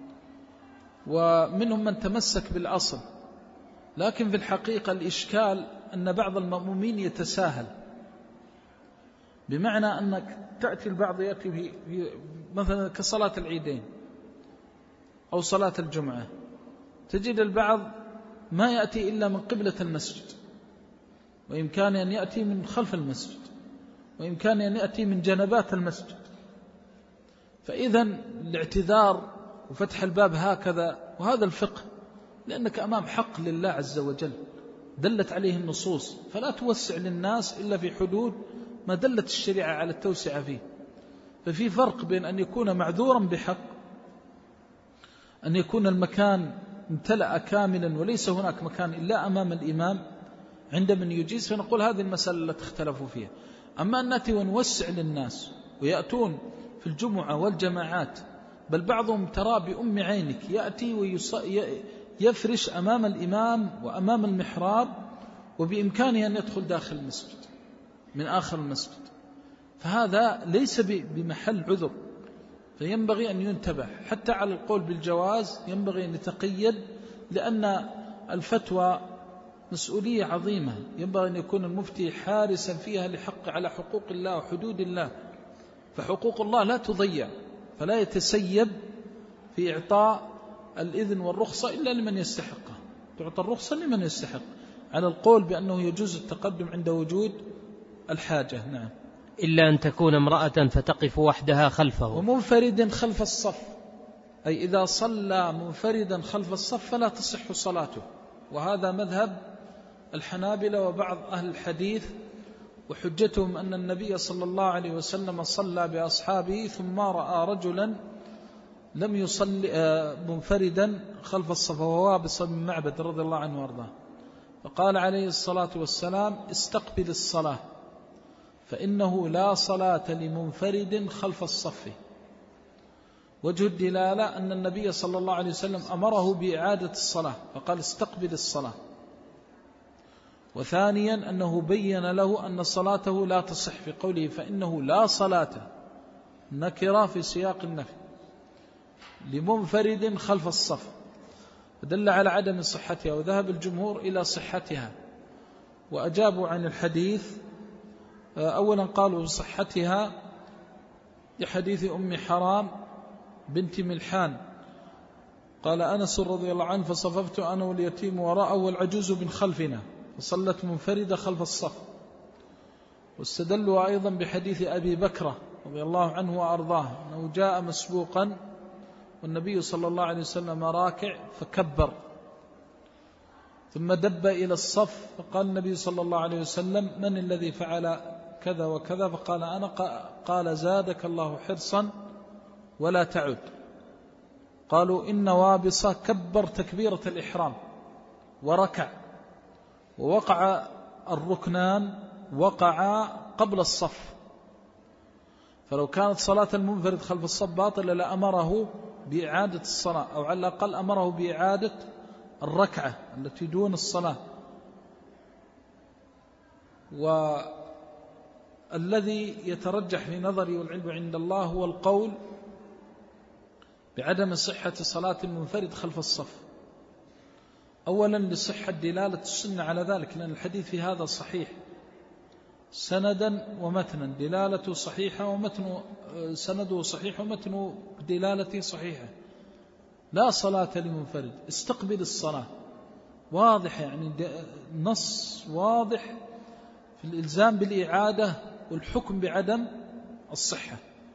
ومنهم من تمسك بالأصل. لكن في الحقيقة الإشكال أن بعض المأمومين يتساهل، بمعنى أنك تأتي البعض يأتي في مثلا كصلاة العيدين أو صلاة الجمعة، تجد البعض ما يأتي إلا من قبلة المسجد، وإمكان أن يأتي من خلف المسجد، وإمكان أن يأتي من جنبات المسجد. فإذا الاعتذار وفتح الباب هكذا، وهذا الفقه، لأنك أمام حق لله عز وجل دلت عليه النصوص، فلا توسع للناس إلا في حدود ما دلت الشريعة على التوسعة فيه. ففي فرق بين أن يكون معذورا بحق، أن يكون المكان امتلأ كاملا وليس هناك مكان إلا أمام الإمام عند من يجيز، فنقول هذه المسألة التي اختلفوا فيها. أما أن نأتي ونوسع للناس ويأتون في الجمعة والجماعات، بل بعضهم ترى بأم عينك يأتي ويفرش أمام الإمام وأمام المحراب، وبإمكانه أن يدخل داخل المسجد من آخر المسجد، فهذا ليس بمحل عذر، فينبغي أن ينتبه. حتى على القول بالجواز ينبغي أن يتقيد، لأن الفتوى مسؤولية عظيمة، ينبغي أن يكون المفتي حارسا فيها لحق على حقوق الله وحدود الله، فحقوق الله لا تضيع، فلا يتسيب في إعطاء الإذن والرخصة إلا لمن يستحقه، تعطى الرخصة لمن يستحق، على القول بأنه يجوز التقدم عند وجود الحاجة. نعم. إلا أن تكون امرأة فتقف وحدها خلفه. ومنفرد خلف الصف، أي إذا صلى منفردا خلف الصف فلا تصح صلاته، وهذا مذهب الحنابلة وبعض أهل الحديث، وحجتهم أن النبي صلى الله عليه وسلم صلى بأصحابه ثم رأى رجلا لم يصلي منفردا خلف الصف وهو وابص بن معبد رضي الله عنه وارضاه، فقال عليه الصلاة والسلام: استقبل الصلاة فإنه لا صلاة لمنفرد خلف الصف. وجه الدلالة أن النبي صلى الله عليه وسلم أمره بإعادة الصلاة فقال: استقبل الصلاة. وثانيا أنه بين له أن صلاته لا تصح في قوله فإنه لا صلاة، نكرة في سياق النفي، لمنفرد خلف الصف، فدل على عدم صحتها، وذهب الجمهور إلى صحتها، وأجابوا عن الحديث. أولا قالوا بصحتها لحديث أم حرام بنت ملحان، قال أنس رضي الله عنه: فصففت أنا واليتيم وراءه والعجوز من خلفنا، فصلت منفردة خلف الصف. واستدلوا أيضا بحديث أبي بكرة رضي الله عنه وأرضاه أنه جاء مسبوقا والنبي صلى الله عليه وسلم راكع فكبر، ثم دب إلى الصف، فقال النبي صلى الله عليه وسلم: من الذي فعل كذا وكذا؟ فقال: أنا. قال: زادك الله حرصا ولا تعد. قالوا: إن وابصة كبر تكبيرة الإحرام وركع، ووقع الركنان وقع قبل الصف، فلو كانت صلاة المنفرد خلف الصف باطلة لأمره بإعادة الصلاة، أو على الأقل أمره بإعادة الركعة التي دون الصلاة. والذي يترجح في نظري والعلم عند الله هو القول بعدم صحة صلاة المنفرد خلف الصف، أولا لصحة دلالة السنة على ذلك، لأن الحديث في هذا صحيح سندا ومتنا، دلالته صحيحة ومتن سنده صحيح ومتن دلالته صحيحة. لا صلاة لمنفرد، استقبل الصلاة، واضح، يعني نص واضح في الإلزام بالإعادة والحكم بعدم الصحة.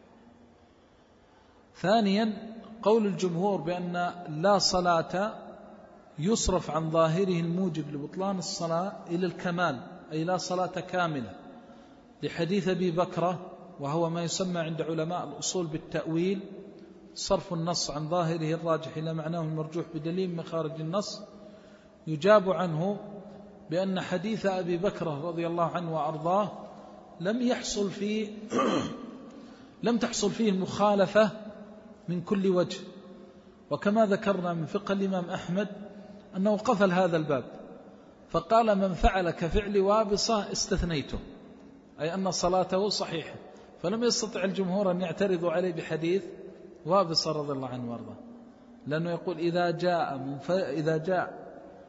ثانيا قول الجمهور بأن لا صلاة يصرف عن ظاهره الموجب لبطلان الصلاة إلى الكمال، أي لا صلاة كاملة، لحديث أبي بكرة، وهو ما يسمى عند علماء الأصول بالتأويل، صرف النص عن ظاهره الراجح إلى معناه المرجوح بدليل من خارج النص. يجاب عنه بأن حديث أبي بكرة رضي الله عنه وأرضاه لم يحصل فيه لم تحصل فيه المخالفة من كل وجه، وكما ذكرنا من فقه الإمام أحمد أنه قفل هذا الباب فقال: من فعل كفعل وابصة استثنيته، أي أن صلاته صحيحة، فلم يستطع الجمهور أن يعترضوا عليه بحديث وابصة رضي الله عنه وارضاه، لأنه يقول: إذا جاء منف... إذا جاء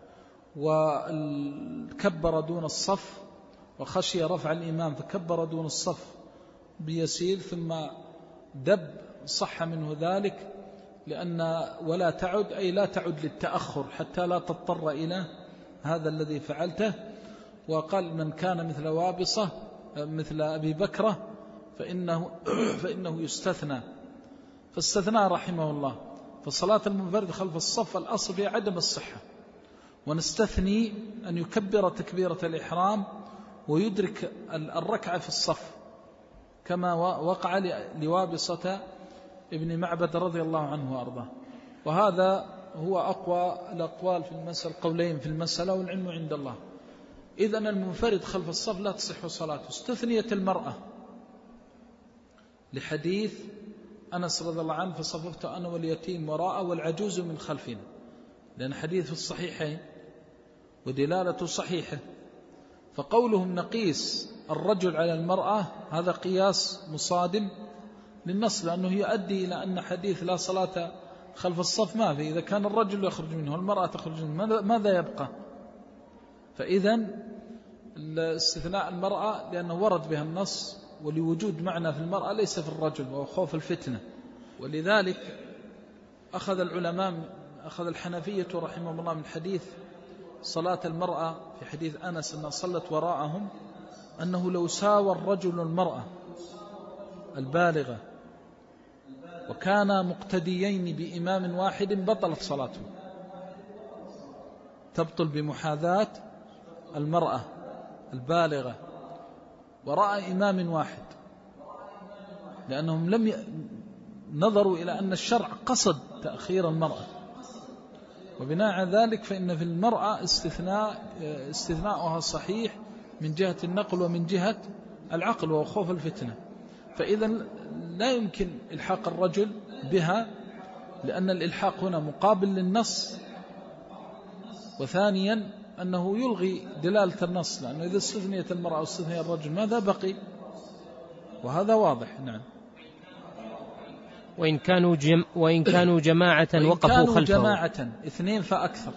وكبر دون الصف وخشي رفع الإمام فكبر دون الصف بيسير ثم دب، صح منه ذلك، لأن ولا تعد أي لا تعد للتأخر حتى لا تضطر إلى هذا الذي فعلته. وقال: من كان مثل وابصة مثل أبي بكرة فإنه, فإنه يستثنى، فاستثنى رحمه الله. فصلاة المنفرد خلف الصف الأصل فيها عدم الصحة، ونستثني أن يكبر تكبيرة الإحرام ويدرك الركعة في الصف، كما وقع لوابصة ابن معبد رضي الله عنه وأرضاه. وهذا هو أقوى الأقوال في المسألة، قولين في المسألة، والعلم عند الله. إذن المنفرد خلف الصف لا تصح صلاته. استثنيت المرأة لحديث أنس رضي الله عنه: فصففت أنا واليتيم وراء والعجوز من خلفنا، لأن حديث في الصحيحين ودلالته صحيحة، فقولهم نقيس الرجل على المرأة هذا قياس مصادم للنص، لأنه يؤدي إلى أن حديث لا صلاة خلف الصف ما في، إذا كان الرجل يخرج منه والمرأة تخرج منه ماذا يبقى؟ فإذا الاستثناء المرأة لأنه ورد بها النص، ولوجود معنى في المرأة ليس في الرجل وهو خوف الفتنة. ولذلك أخذ العلماء أخذ الحنفية رحمهم الله من حديث صلاة المرأة في حديث أنس أنها صلت وراءهم، أنه لو ساوى الرجل المرأة البالغة وكانا مقتديين بإمام واحد بطلت صلاته، تبطل بمحاذاة المرأة البالغة وراء إمام واحد، لأنهم لم ي... نظروا إلى أن الشرع قصد تأخير المرأة، وبناء على ذلك فإن في المرأة استثناء استثناؤها صحيح من جهة النقل ومن جهة العقل وخوف الفتنة. فإذا لا يمكن إلحاق الرجل بها، لأن الإلحاق هنا مقابل للنص، وثانيا أنه يلغي دلالة النص، لأنه إذا استثنيت المرأة واستثنيت الرجل ماذا بقي؟ وهذا واضح. نعم. وإن كانوا, جم وإن كانوا جماعة وإن وقفوا كانوا خلفه، جماعة اثنين فأكثر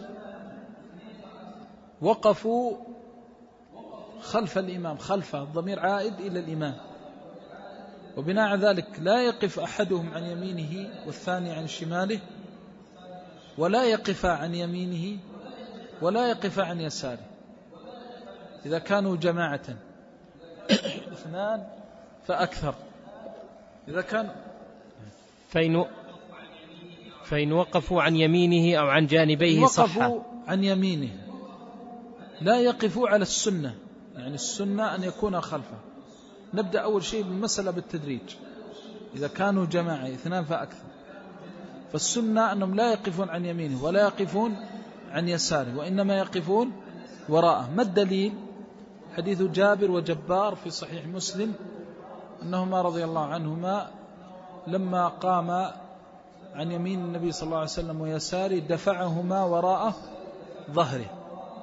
وقفوا خلف الإمام، خلفه الضمير عائد إلى الإمام، وبناء على ذلك لا يقف أحدهم عن يمينه والثاني عن شماله، ولا يقف عن يمينه ولا يقف عن يساره إذا كانوا جماعة اثنان فأكثر. إذا كان فإن, فإن وقفوا عن يمينه أو عن جانبيه صح. وقفوا عن يمينه لا يقفوا على السنة، يعني السنة أن يكون خلفه. نبدأ أول شيء بالمسألة بالتدريج. إذا كانوا جماعة اثنان فأكثر فالسنة أنهم لا يقفون عن يمينه ولا يقفون عن يساره، وإنما يقفون وراءه. ما الدليل؟ حديث جابر وجبار في صحيح مسلم أنهما رضي الله عنهما لما قام عن يمين النبي صلى الله عليه وسلم ويساره دفعهما وراء ظهره،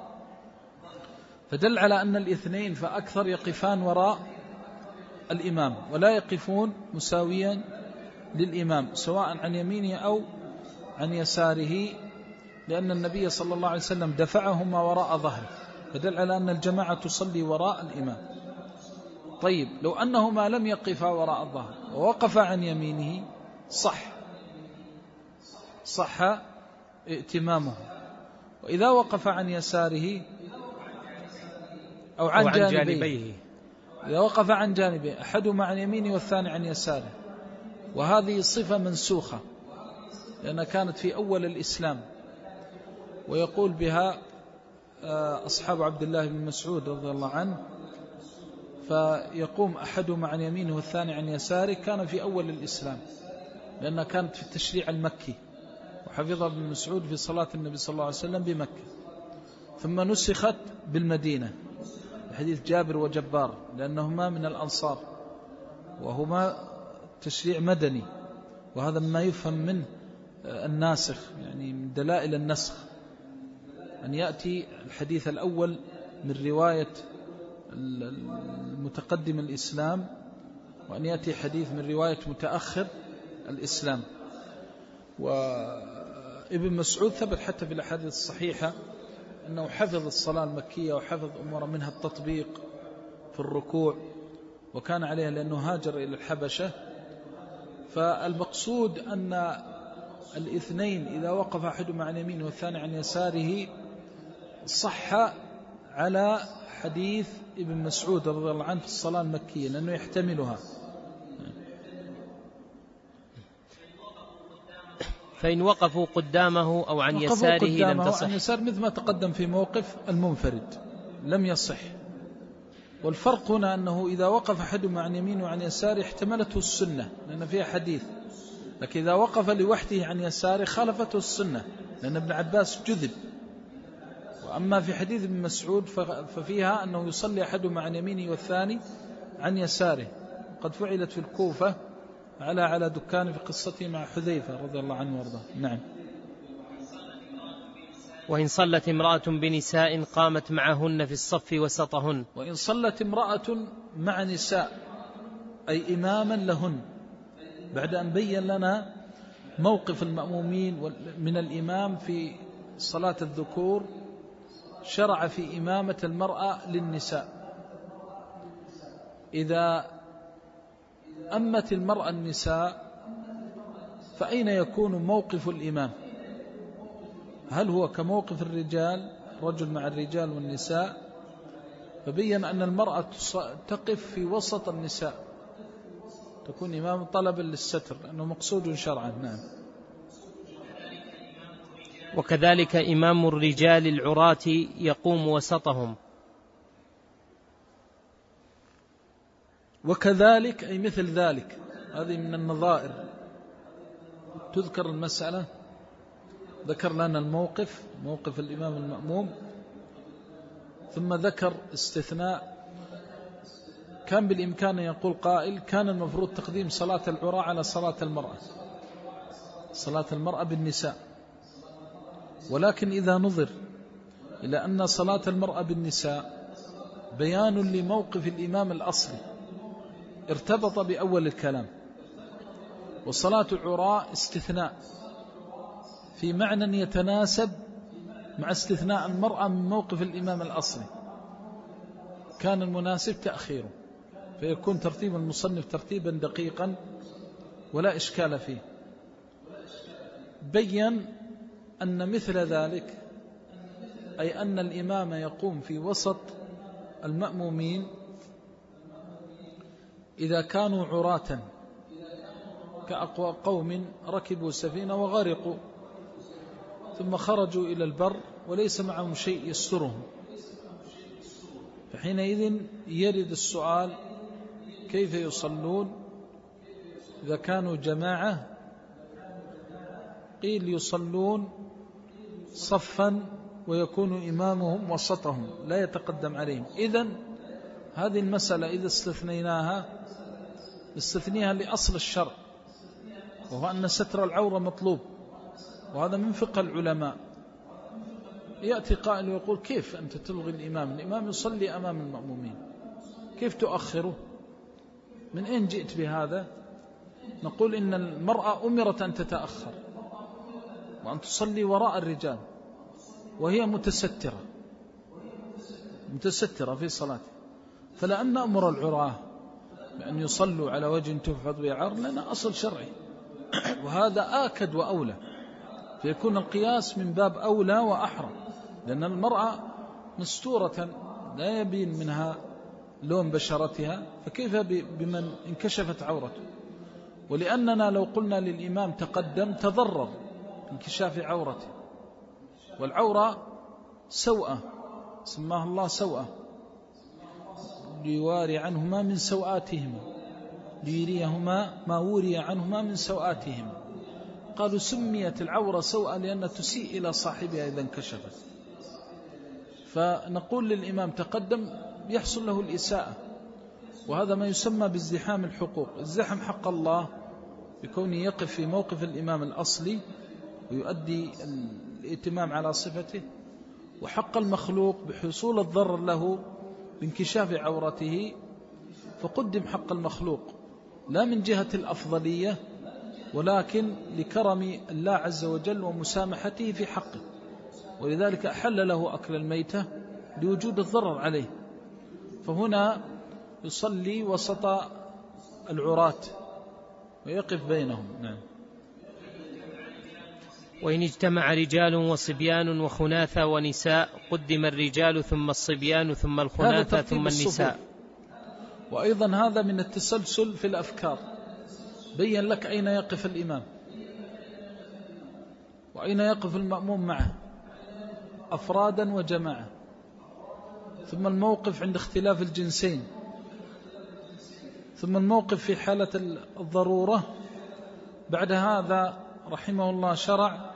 فدل على أن الاثنين فأكثر يقفان وراء الإمام ولا يقفون مساويا للإمام سواء عن يمينه أو عن يساره، لأن النبي صلى الله عليه وسلم دفعهما وراء ظهره، فدل على أن الجماعة تصلي وراء الإمام. طيب لو أنهما لم يقفا وراء الظهر ووقفا عن يمينه صح صح ائتمامه، وإذا وقف عن يساره أو عن, أو عن جانبيه, جانبيه إذا وقف عن جانبه أحدهما عن يمينه والثاني عن يساره، وهذه صفة منسوخة لأنها كانت في أول الإسلام، ويقول بها أصحاب عبد الله بن مسعود رضي الله عنه، فيقوم أحدهما عن يمينه والثاني عن يساره، كان في أول الإسلام لأنها كانت في التشريع المكي، وحفظها ابن مسعود في صلاة النبي صلى الله عليه وسلم بمكة، ثم نسخت بالمدينة حديث جابر وجبار لأنهما من الأنصار وهما تشريع مدني، وهذا ما يفهم منه الناسخ، يعني من دلائل النسخ أن يأتي الحديث الأول من رواية المتقدم الإسلام، وأن يأتي حديث من رواية متأخر الإسلام. وابن مسعود ثبت حتى في الأحاديث الصحيحة أنه حفظ الصلاة المكية وحفظ أمور منها التطبيق في الركوع، وكان عليها لأنه هاجر إلى الحبشة. فالمقصود أن الاثنين إذا وقف أحدهما عن يمينه والثاني عن يساره صح على حديث ابن مسعود رضي الله عنه في الصلاة المكية لأنه يحتملها. فإن وقفوا قدامه أو عن يساره لم تصح. عن يسار مثل ما تقدم في موقف المنفرد لم يصح. والفرق هنا أنه إذا وقف أحدهما عن يمينه وعن يساره احتملته السنة لأن فيها حديث، لكن إذا وقف لوحده عن يساره خالفته السنة لأن ابن عباس جذب. وأما في حديث ابن مسعود ففيها أنه يصلي أحدهما عن يمينه والثاني عن يساره، قد فعلت في الكوفة على على دكان في قصته مع حذيفة رضي الله عنه وارضاه. نعم. وإن صلت امرأة بنساء قامت معهن في الصف وسطهن. وإن صلت امرأة مع نساء أي إماما لهن، بعد أن بين لنا موقف المأمومين من الإمام في صلاة الذكور، شرع في إمامة المرأة للنساء. إذا أمت المرأة النساء فأين يكون موقف الإمام؟ هل هو كموقف الرجال، رجل مع الرجال والنساء؟ فبين أن المرأة تقف في وسط النساء، تكون إمام طلبا للستر لأنه مقصود شرعا. نعم. وكذلك إمام الرجال العراة يقوم وسطهم. وكذلك أي مثل ذلك، هذه من النظائر. تذكر المسألة، ذكر لنا الموقف، موقف الإمام المأموم، ثم ذكر استثناء. كان بالإمكان يقول قائل كان المفروض تقديم صلاة العراة على صلاة المرأة، صلاة المرأة بالنساء، ولكن إذا نظر إلى أن صلاة المرأة بالنساء بيان لموقف الإمام الأصلي ارتبط بأول الكلام، وصلاة العراة استثناء في معنى يتناسب مع استثناء المرأة من موقف الإمام الأصلي، كان المناسب تأخيره، فيكون ترتيب المصنف ترتيبا دقيقا ولا إشكال فيه. بين أن مثل ذلك أي أن الإمام يقوم في وسط المأمومين إذا كانوا عراة، كأقوى قوم ركبوا سفينة وغرقوا ثم خرجوا إلى البر وليس معهم شيء يسترهم، فحينئذ يرد السؤال كيف يصلون إذا كانوا جماعة؟ قيل يصلون صفا ويكون إمامهم وسطهم لا يتقدم عليهم. إذن هذه المسألة إذا استثنيناها استثنيها لأصل الشرع، وهو أن ستر العورة مطلوب، وهذا من فقه العلماء. يأتي قائل ويقول كيف أنت تلغي الإمام؟ الإمام يصلي أمام المأمومين، كيف تؤخره؟ من أين جئت بهذا؟ نقول إن المرأة أمرت أن تتأخر وأن تصلي وراء الرجال، وهي متسترة متسترة في صلاته، فلأن نأمر العراة بأن يصلوا على وجه تحفظ به عار لنا أصل شرعي، وهذا آكد وأولى، فيكون القياس من باب أولى وأحرى، لأن المرأة مستورة لا يبين منها لون بشرتها، فكيف بمن انكشفت عورته؟ ولأننا لو قلنا للإمام تقدم تضرر انكشاف عورته، والعورة سوءة سماها الله سوءة، ليواري عنهما من سوآتهما، ليريهما ما وري عنهما من سوآتهما. قالوا سميت العورة سوءة لأن تسيء إلى صاحبها إذا انكشفت، فنقول للإمام تقدم يحصل له الإساءة، وهذا ما يسمى بازدحام الحقوق. ازدحم حق الله بكونه يقف في موقف الإمام الأصلي ويؤدي الائتمام على صفته، وحق المخلوق بحصول الضرر له بانكشاف عورته، فقدم حق المخلوق لا من جهة الأفضلية ولكن لكرم الله عز وجل ومسامحته في حقه، ولذلك أحل له أكل الميتة لوجود الضرر عليه. فهنا يصلي وسط العراة ويقف بينهم. نعم. وإن اجتمع رجال وصبيان وخناثة ونساء قدم الرجال ثم الصبيان ثم الخناثة ثم النساء. وأيضا هذا من التسلسل في الأفكار، بين لك أين يقف الإمام وأين يقف المأموم معه، أفرادا وجماعة، ثم الموقف عند اختلاف الجنسين، ثم الموقف في حالة الضرورة. بعد هذا رحمه الله شرع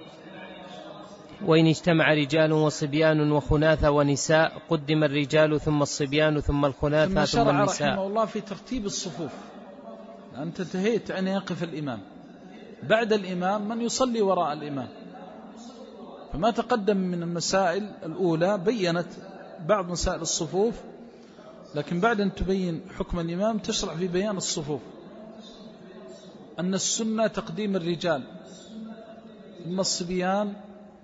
وإن اجتمع رجال وصبيان وخناثة ونساء قدم الرجال ثم الصبيان ثم الخناثة ثم, ثم النساء. رحمه الله في ترتيب الصفوف، أنت انتهيت أن يقف الإمام، بعد الإمام من يصلي وراء الإمام، فما تقدم من المسائل الأولى بيّنت بعض مسائل الصفوف، لكن بعد أن تبين حكم الإمام تشرع في بيان الصفوف. أن السنة تقديم الرجال ثم الصبيان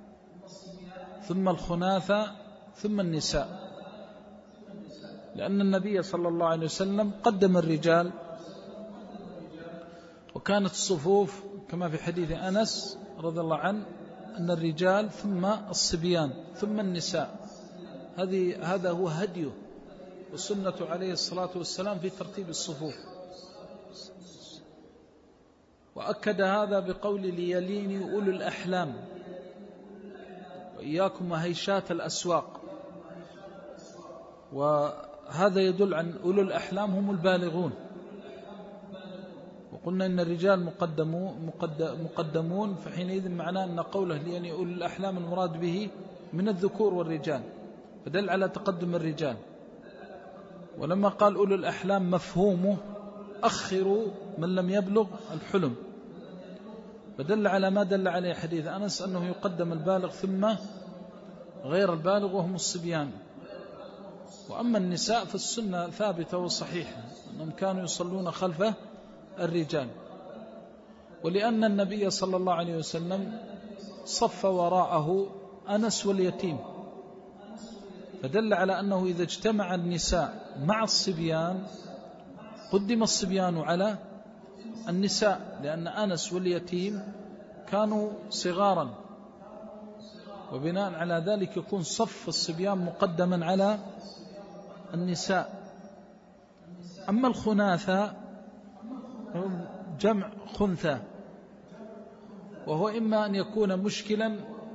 ثم الخناثة ثم النساء، لأن النبي صلى الله عليه وسلم قدم الرجال، وكانت الصفوف كما في حديث أنس رضي الله عنه أن الرجال ثم الصبيان ثم النساء. هذه هذا هو هديه وسنة عليه الصلاة والسلام في ترتيب الصفوف. وأكد هذا بقول ليليني أولو الأحلام وإياكم وهيشات الأسواق. وهذا يدل عن أولو الأحلام هم البالغون، وقلنا إن الرجال مقدمون, مقدمون فحينئذ معناه أن قوله ليليني أولو الأحلام المراد به من الذكور والرجال، فدل على تقدم الرجال. ولما قال أولو الأحلام مفهومه أخروا من لم يبلغ الحلم، فدل على ما دل عليه حديث أنس أنه يقدم البالغ ثم غير البالغ وهم الصبيان. وأما النساء فالسنة ثابتة وصحيحة أنهم كانوا يصلون خلف الرجال، ولأن النبي صلى الله عليه وسلم صف وراءه أنس واليتيم، فدل على أنه إذا اجتمع النساء مع الصبيان قدم الصبيان على النساء، لأن أنس واليتيم كانوا صغارا، وبناء على ذلك يكون صف الصبيان مقدما على النساء. أما الخناثة جمع خنثى، وهو إما أن يكون مشكلا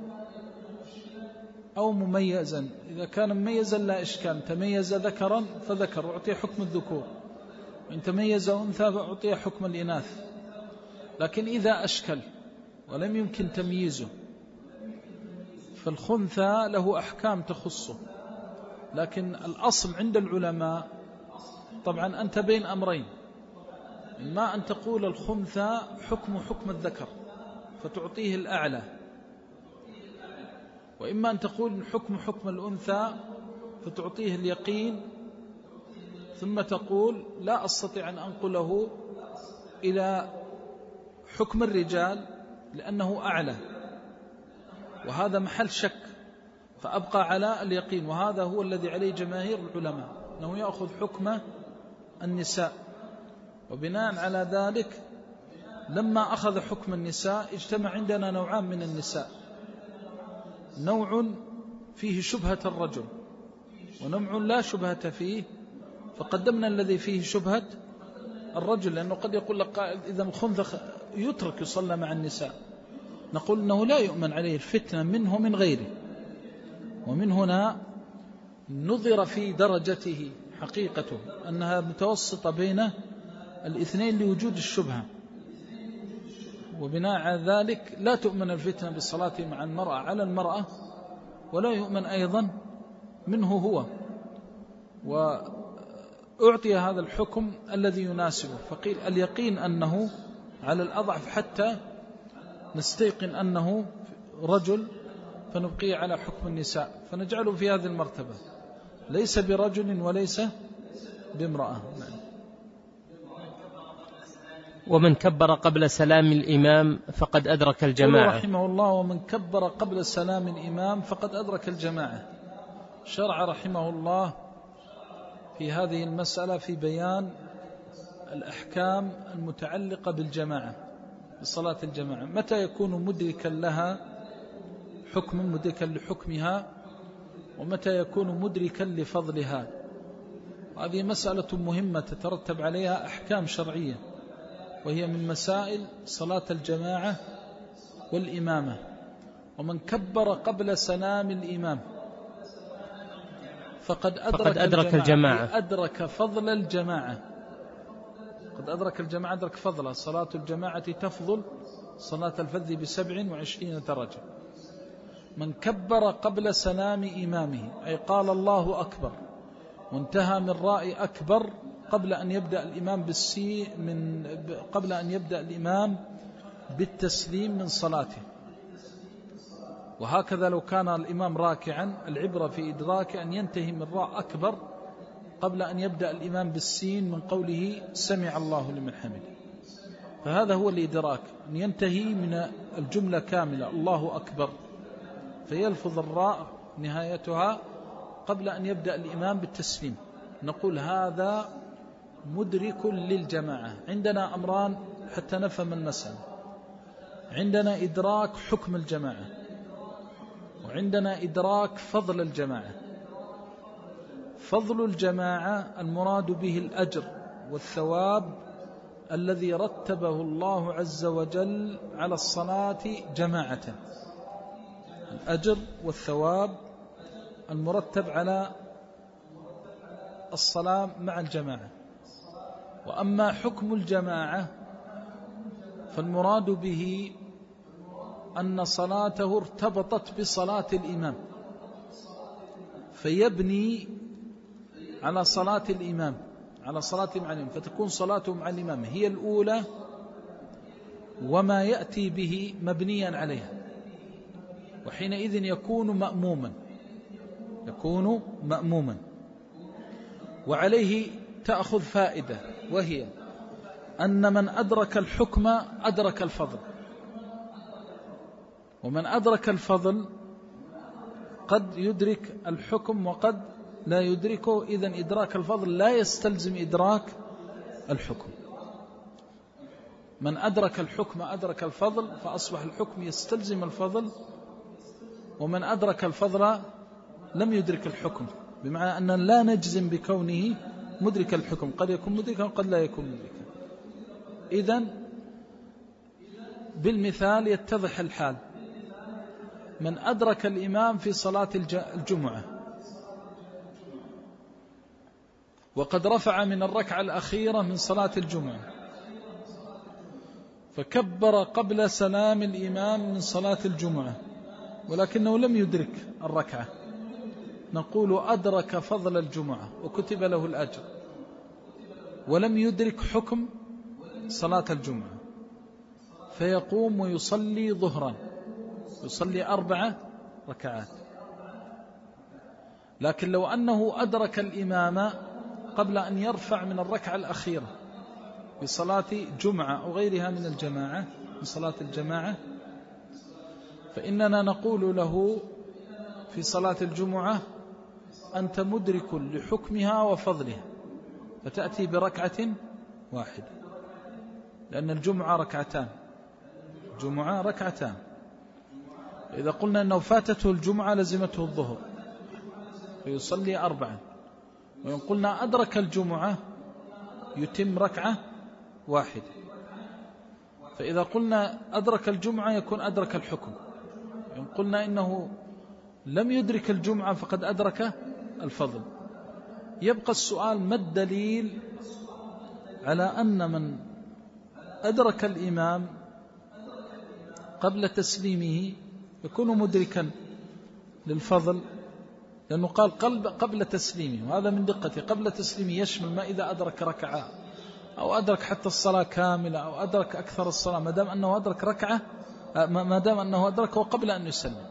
أو مميزا. إذا كان مميزا لا إشكال، تميز ذكرا فذكر وأعطيه حكم الذكور، وإن تميز أنثى فأعطيه حكم الإناث. لكن إذا أشكل ولم يمكن تمييزه فالخنثى له أحكام تخصه. لكن الأصل عند العلماء طبعا أنت بين أمرين، إما أن تقول الخنثى حكم حكم الذكر فتعطيه الأعلى، وإما أن تقول حكم حكم الأنثى فتعطيه اليقين، ثم تقول لا أستطيع أن أنقله إلى حكم الرجال لأنه أعلى، وهذا محل شك، فأبقى على اليقين. وهذا هو الذي عليه جماهير العلماء، أنه يأخذ حكم النساء. وبناء على ذلك لما أخذ حكم النساء اجتمع عندنا نوعان من النساء، نوع فيه شبهة الرجل ونوع لا شبهة فيه، فقدمنا الذي فيه شبهة الرجل، لأنه قد يقول لك إذا الخنثى يترك يصلى مع النساء، نقول أنه لا يؤمن عليه الفتنة منه من غيره. ومن هنا نظر في درجته حقيقته أنها متوسطة بين الاثنين لوجود الشبهة، وبناء على ذلك لا تؤمن الفتنة بالصلاة مع المرأة على المرأة، ولا يؤمن أيضا منه هو، وأعطي هذا الحكم الذي يناسبه. فقيل اليقين أنه على الأضعف حتى نستيقن أنه رجل فنبقي على حكم النساء، فنجعله في هذه المرتبة ليس برجل وليس بامرأة. ومن كبر قبل سلام الإمام فقد أدرك الجماعة. رحمه الله ومن كبر قبل سلام الإمام فقد أدرك الجماعة. شرع رحمه الله في هذه المسألة في بيان الأحكام المتعلقة بالجماعة، بصلاة الجماعة، متى يكون مدركا لها حكم مدركا لحكمها، ومتى يكون مدركا لفضلها. هذه مسألة مهمة تترتب عليها أحكام شرعية، وهي من مسائل صلاة الجماعة والإمامة. ومن كبر قبل سلام الإمام فقد أدرك, فقد أدرك الجماعة, الجماعة أدرك فضل الجماعة. قد أدرك الجماعة أدرك فضلها. صلاة الجماعة تفضل صلاة الفذ بسبع وعشرين درجة. من كبر قبل سلام إمامه أي قال الله أكبر وانتهى من رأي أكبر قبل أن يبدأ الإمام بالسي من قبل أن يبدأ الإمام بالتسليم من صلاته، وهكذا لو كان الإمام راكعا العبرة في إدراك أن ينتهي من راء أكبر قبل أن يبدأ الإمام بالسين من قوله سمع الله لمن حمده. فهذا هو الإدراك، أن ينتهي من الجملة كاملة الله أكبر فيلفظ الراء نهايتها قبل أن يبدأ الإمام بالتسليم. نقول هذا مدرك للجماعة. عندنا أمران حتى نفهم المسألة، عندنا إدراك حكم الجماعة، وعندنا إدراك فضل الجماعة. فضل الجماعة المراد به الأجر والثواب الذي رتبه الله عز وجل على الصلاة جماعة، الأجر والثواب المرتب على الصلاة مع الجماعة. وأما حكم الجماعة فالمراد به أن صلاته ارتبطت بصلاة الإمام فيبني على صلاة الإمام على صلاة مع الإمام، فتكون صلاته مع الإمام هي الأولى وما يأتي به مبنيا عليها، وحينئذ يكون مأموما يكون مأموما وعليه تأخذ فائدة، وهي أن من أدرك الحكم أدرك الفضل، ومن أدرك الفضل قد يدرك الحكم وقد لا يدركه. إذن إدراك الفضل لا يستلزم إدراك الحكم. من أدرك الحكم أدرك الفضل، فأصبح الحكم يستلزم الفضل، ومن أدرك الفضل لم يدرك الحكم، بمعنى أن لا نجزم بكونه مدرك الحكم، قد يكون مدركا وقد لا يكون مدركا. إذن بالمثال يتضح الحال. من أدرك الإمام في صلاة الجمعة وقد رفع من الركعة الأخيرة من صلاة الجمعة فكبر قبل سلام الإمام من صلاة الجمعة ولكنه لم يدرك الركعة، نقول أدرك فضل الجمعة وكتب له الأجر، ولم يدرك حكم صلاة الجمعة، فيقوم ويصلي ظهرا، يصلي أربعة ركعات. لكن لو أنه أدرك الإمام قبل أن يرفع من الركعة الأخيرة بصلاة جمعة أو غيرها من الجماعة من صلاة الجماعة، فإننا نقول له في صلاة الجمعة أنت مدرك لحكمها وفضلها، فتأتي بركعة واحدة، لأن الجمعة ركعتان الجمعة ركعتان إذا قلنا أنه فاتته الجمعة لزمته الظهر فيصلي أربعا، وإن قلنا أدرك الجمعة يتم ركعة واحدة. فإذا قلنا أدرك الجمعة يكون أدرك الحكم، وإن قلنا إنه لم يدرك الجمعة فقد أدرك الفضل. يبقى السؤال: ما الدليل على أن من أدرك الإمام قبل تسليمه يكون مدركا للفضل؟ لأنه قال قبل تسليمه، وهذا من دقته. قبل تسليمه يشمل ما إذا أدرك ركعة أو أدرك حتى الصلاة كاملة أو أدرك أكثر الصلاة، ما دام أنه أدرك ركعة، ما دام أنه أدركه قبل أن يسلم.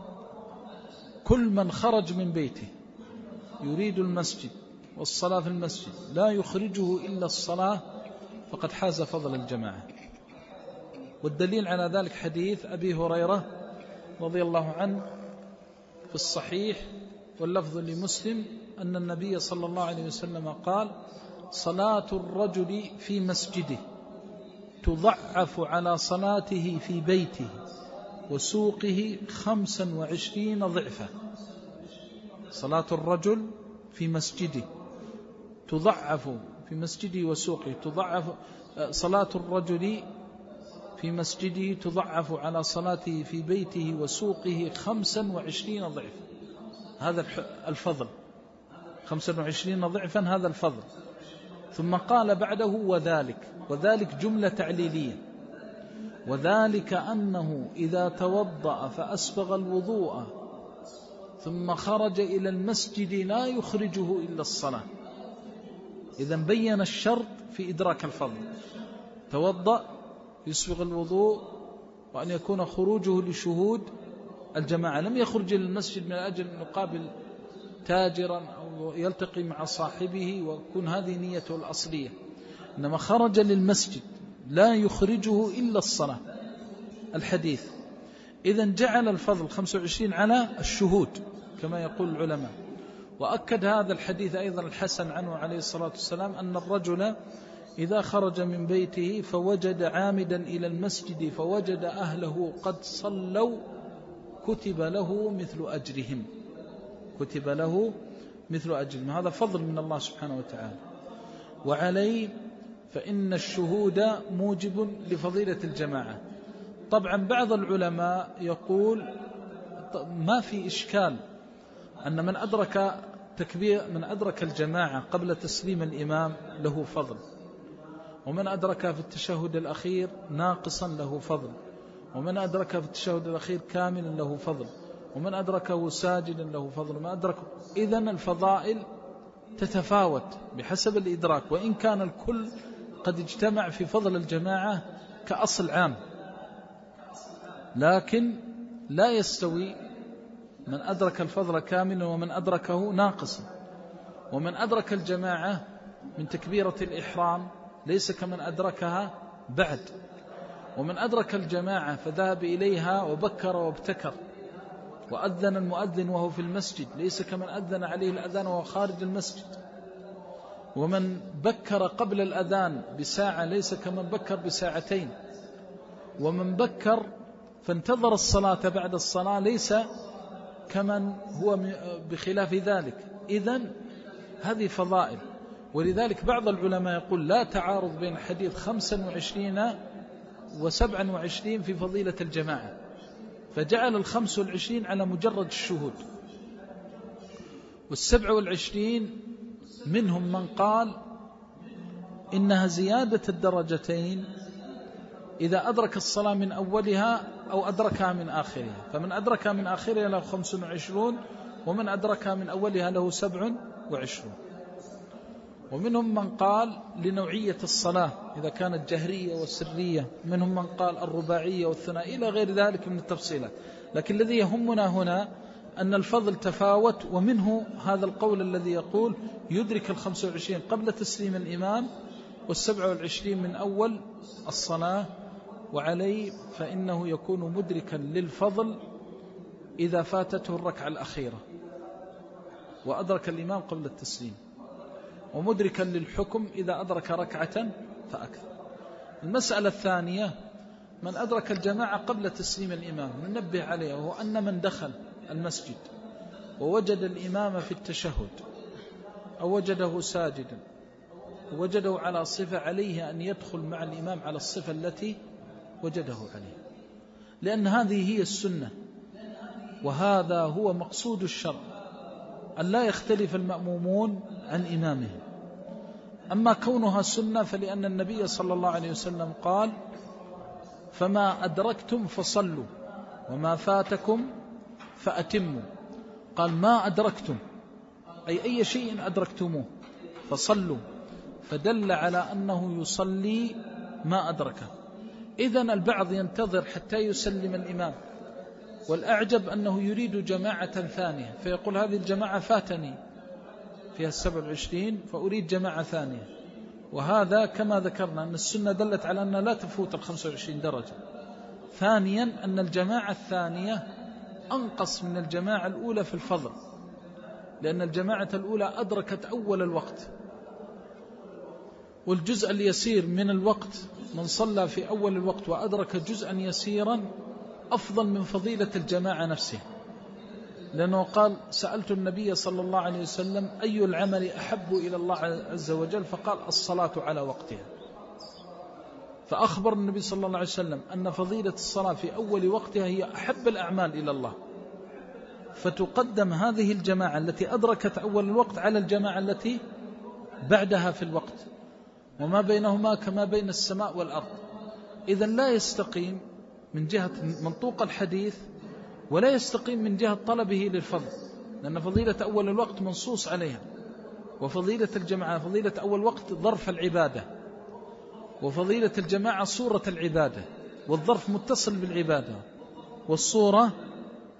كل من خرج من بيته يريد المسجد والصلاة في المسجد لا يخرجه إلا الصلاة فقد حاز فضل الجماعة. والدليل على ذلك حديث أبي هريرة رضي الله عنه في الصحيح واللفظ لمسلم أن النبي صلى الله عليه وسلم قال: صلاة الرجل في مسجده تضعف على صلاته في بيته وسوقه خمسا وعشرين ضعفا. صلاة الرجل في مسجده تضعف في مسجده وسوقه تضعف صلاة الرجل في مسجده تضعف على صلاته في بيته وسوقه خمسا وعشرين ضعفا. هذا الفضل، خمسا وعشرين ضعفا، هذا الفضل. ثم قال بعده: وذلك وذلك جملة تعليلية، وذلك أنه إذا توضأ فأسبغ الوضوء ثم خرج إلى المسجد لا يخرجه إلا الصلاة. إذن بين الشرط في إدراك الفضل: توضأ، يسبغ الوضوء، وأن يكون خروجه لشهود الجماعة، لم يخرج للمسجد من أجل أن يقابل تاجرا أو يلتقي مع صاحبه ويكون هذه نيته الأصلية، إنما خرج للمسجد لا يخرجه إلا الصلاة. الحديث إذن جعل الفضل خمسة وعشرين على الشهود كما يقول العلماء. وأكد هذا الحديث أيضا الحسن عنه عليه الصلاة والسلام أن الرجل إذا خرج من بيته فوجد عامدا إلى المسجد فوجد أهله قد صلوا كتب له مثل أجرهم، كتب له مثل أجرهم. هذا فضل من الله سبحانه وتعالى. وعليه فإن الشهود موجب لفضيلة الجماعة. طبعا بعض العلماء يقول ما في إشكال أن من أدرك تكبير من أدرك الجماعة قبل تسليم الإمام له فضل، ومن أدرك في التشهد الأخير ناقصا له فضل، ومن أدرك في التشهد الأخير كاملا له فضل، ومن أدركه ساجدا له فضل، ومن أدركه. إذن الفضائل تتفاوت بحسب الإدراك، وإن كان الكل قد اجتمع في فضل الجماعة كأصل عام، لكن لا يستوي من أدرك الفضل كاملا ومن أدركه ناقصا. ومن أدرك الجماعة من تكبيرة الإحرام ليس كمن أدركها بعد، ومن أدرك الجماعة فذهب إليها وبكر وابتكر وأذن المؤذن وهو في المسجد ليس كمن أذن عليه الأذان وهو خارج المسجد، ومن بكر قبل الأذان بساعة ليس كمن بكر بساعتين، ومن بكر فانتظر الصلاة بعد الصلاة ليس كمن هو بخلاف ذلك. إذن هذه فضائل. ولذلك بعض العلماء يقول لا تعارض بين حديث خمسة وعشرين وسبعة وعشرين في فضيلة الجماعة، فجعل الخمس والعشرين على مجرد الشهود، والسبع والعشرين منهم من قال إنها زيادة الدرجتين إذا أدرك الصلاة من أولها أو أدركها من آخرها، فمن أدركها من آخرها له خمس وعشرون، ومن أدركها من أولها له سبع وعشرون. ومنهم من قال لنوعية الصلاة إذا كانت جهرية وسرية، منهم من قال الرباعية والثنائية إلى غير ذلك من التفصيلات. لكن الذي يهمنا هنا أن الفضل تفاوت، ومنه هذا القول الذي يقول يدرك الخمس والعشرين قبل تسليم الإمام والسبع والعشرين من أول الصلاة، وعليه فإنه يكون مدركا للفضل إذا فاتته الركعة الأخيرة وأدرك الإمام قبل التسليم، ومدركا للحكم إذا أدرك ركعة فأكثر. المسألة الثانية من أدرك الجماعة قبل تسليم الإمام ننبه عليه، وهو أن من دخل المسجد ووجد الإمام في التشهد أو وجده ساجدا ووجده على صفة عليه أن يدخل مع الإمام على الصفة التي وجده عليه، لأن هذه هي السنة، وهذا هو مقصود الشرع أن لا يختلف المأمومون عن إمامهم. أما كونها سنة فلأن النبي صلى الله عليه وسلم قال فما أدركتم فصلوا وما فاتكم فأتموا. قال ما أدركتم أي أي شيء أدركتموه فصلوا، فدل على أنه يصلي ما أدركه. إذن البعض ينتظر حتى يسلم الإمام، والأعجب أنه يريد جماعة ثانية فيقول هذه الجماعة فاتني فيها السبع والعشرين فأريد جماعة ثانية. وهذا كما ذكرنا أن السنة دلت على أن لا تفوت الخمسة وعشرين درجة. ثانيا أن الجماعة الثانية أنقص من الجماعة الأولى في الفضل، لأن الجماعة الأولى أدركت أول الوقت، والجزء اليسير من الوقت من صلى في أول الوقت وأدرك جزءا يسيرا أفضل من فضيلة الجماعة نفسها، لأنه قال سألت النبي صلى الله عليه وسلم أي العمل أحب إلى الله عز وجل، فقال الصلاة على وقتها، فأخبر النبي صلى الله عليه وسلم أن فضيلة الصلاة في أول وقتها هي أحب الأعمال إلى الله، فتقدم هذه الجماعة التي أدركت أول الوقت على الجماعة التي بعدها في الوقت، وما بينهما كما بين السماء والأرض. إذن لا يستقيم من جهة منطوق الحديث ولا يستقيم من جهة طلبه للفضل، لأن فضيلة أول الوقت منصوص عليها، وفضيلة الجماعة فضيلة أول وقت ظرف العبادة، وفضيلة الجماعة صورة العبادة، والظرف متصل بالعبادة والصورة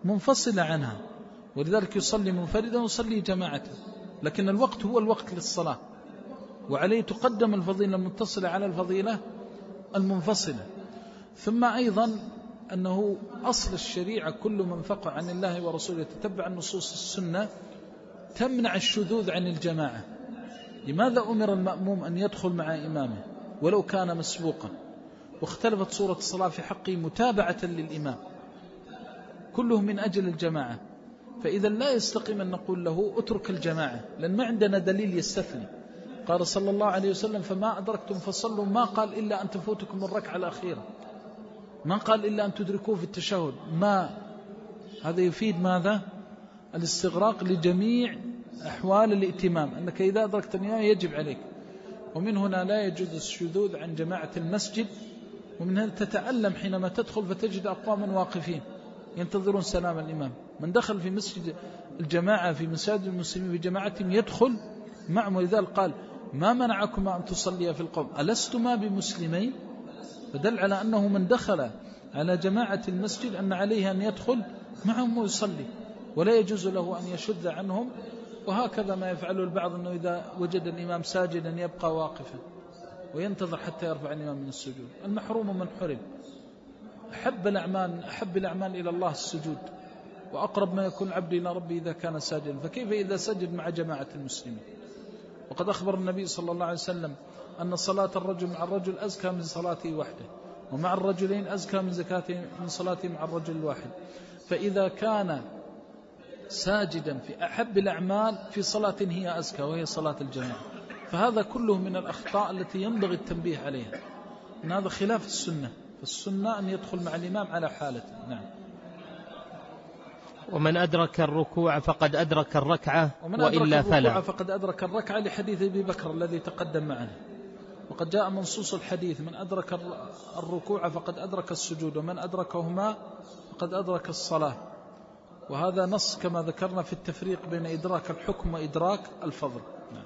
منفصلة عنها، ولذلك يصلي منفردا ويصلي جماعة، لكن الوقت هو الوقت للصلاة، وعليه تقدم الفضيلة المتصلة على الفضيلة المنفصلة. ثم أيضا أنه أصل الشريعة كل من فقه عن الله ورسوله يتتبع النصوص السنة تمنع الشذوذ عن الجماعة. لماذا أمر المأموم أن يدخل مع إمامه ولو كان مسبوقا؟ واختلفت صورة الصلاة في حقه متابعة للإمام، كله من أجل الجماعة. فإذا لا يستقيم أن نقول له اترك الجماعة، لأن ما عندنا دليل يستثني. قال صلى الله عليه وسلم فما أدركتم فصلوا، ما قال إلا أن تفوتكم الركعة الأخيرة، ما قال إلا أن تدركوه في التشهد. ما هذا يفيد ماذا؟ الاستغراق لجميع أحوال الائتمام، أنك إذا أدركت الإمام يجب عليك. ومن هنا لا يجوز الشذوذ عن جماعة المسجد. ومن هنا تتألم حينما تدخل فتجد أقواما واقفين ينتظرون سلام الإمام. من دخل في مسجد الجماعة في مساجد المسلمين بجماعتهم يدخل معهم، ولذلك قال ما منعكما أن تصلي في القوم ألستما بمسلمين؟ فدل على أنه من دخل على جماعة المسجد أن عليه أن يدخل معهم ويصلي، ولا يجوز له أن يشذ عنهم. وهكذا ما يفعله البعض، أنه إذا وجد الإمام ساجدا يبقى واقفا وينتظر حتى يرفع الإمام من السجود. المحروم من حرم. أحب الأعمال أحب الأعمال إلى الله السجود، وأقرب ما يكون العبد إلى ربه إذا كان ساجدا، فكيف إذا سجد مع جماعة المسلمين؟ وقد أخبر النبي صلى الله عليه وسلم أن صلاة الرجل مع الرجل أزكى من صلاته وحده، ومع الرجلين أزكى من زكاته من صلاته مع الرجل الواحد. فإذا كان ساجدا في أحب الأعمال في صلاة هي أزكى وهي صلاة الجماعة. فهذا كله من الأخطاء التي ينبغي التنبيه عليها، إن هذا خلاف السنة. فالسنة أن يدخل مع الإمام على حالته. نعم. ومن أدرك الركوع فقد أدرك الركعة ومن وإلا أدرك الركوع فلا. فقد أدرك الركعة لحديث أبي بكر الذي تقدم معنا. وقد جاء منصوص الحديث من أدرك الركوع فقد أدرك السجود، ومن أدركهما فقد أدرك الصلاة. وهذا نص كما ذكرنا في التفريق بين إدراك الحكم وإدراك الفضل. نعم.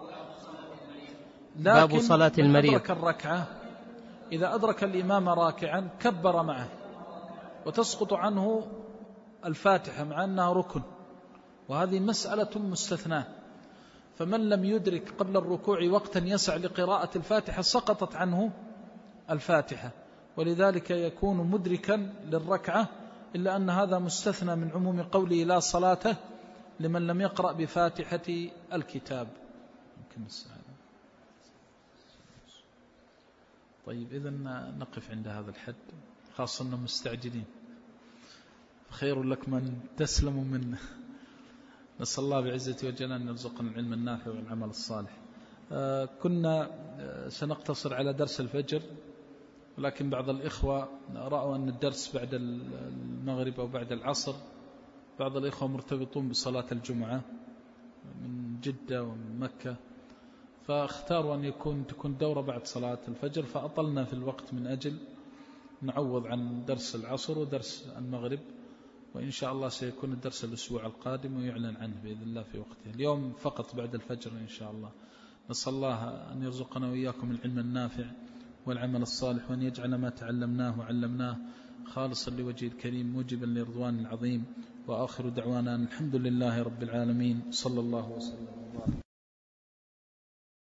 باب صلاة المريض. أدرك الركعة إذا أدرك الإمام راكعا كبر معه، وتسقط عنه الفاتحة مع أنها ركن، وهذه مسألة مستثناة. فمن لم يدرك قبل الركوع وقتا يسع لقراءة الفاتحة سقطت عنه الفاتحة، ولذلك يكون مدركا للركعة، إلا أن هذا مستثنى من عموم قوله لا صلاة لمن لم يقرأ بفاتحة الكتاب. طيب إذن نقف عند هذا الحد، خاصة أنهم مستعجلين. خير لك من تسلم منه. نسأل الله بعزته وجلاله أن يرزقنا العلم النافع والعمل الصالح. آه كنا سنقتصر على درس الفجر، ولكن بعض الإخوة رأوا أن الدرس بعد المغرب أو بعد العصر، بعض الإخوة مرتبطون بصلاة الجمعة من جدة ومن مكة، فاختاروا أن يكون تكون دورة بعد صلاة الفجر، فأطلنا في الوقت من أجل نعوض عن درس العصر ودرس المغرب. وإن شاء الله سيكون الدرس الأسبوع القادم ويعلن عنه بإذن الله في وقته. اليوم فقط بعد الفجر إن شاء الله. نسأل الله أن يرزقنا وإياكم العلم النافع والعمل الصالح، وأن يجعل ما تعلمناه وعلمناه خالصا لوجه الكريم موجبا لرضوان العظيم. وآخر دعوانا الحمد لله رب العالمين، صلى الله وسلم.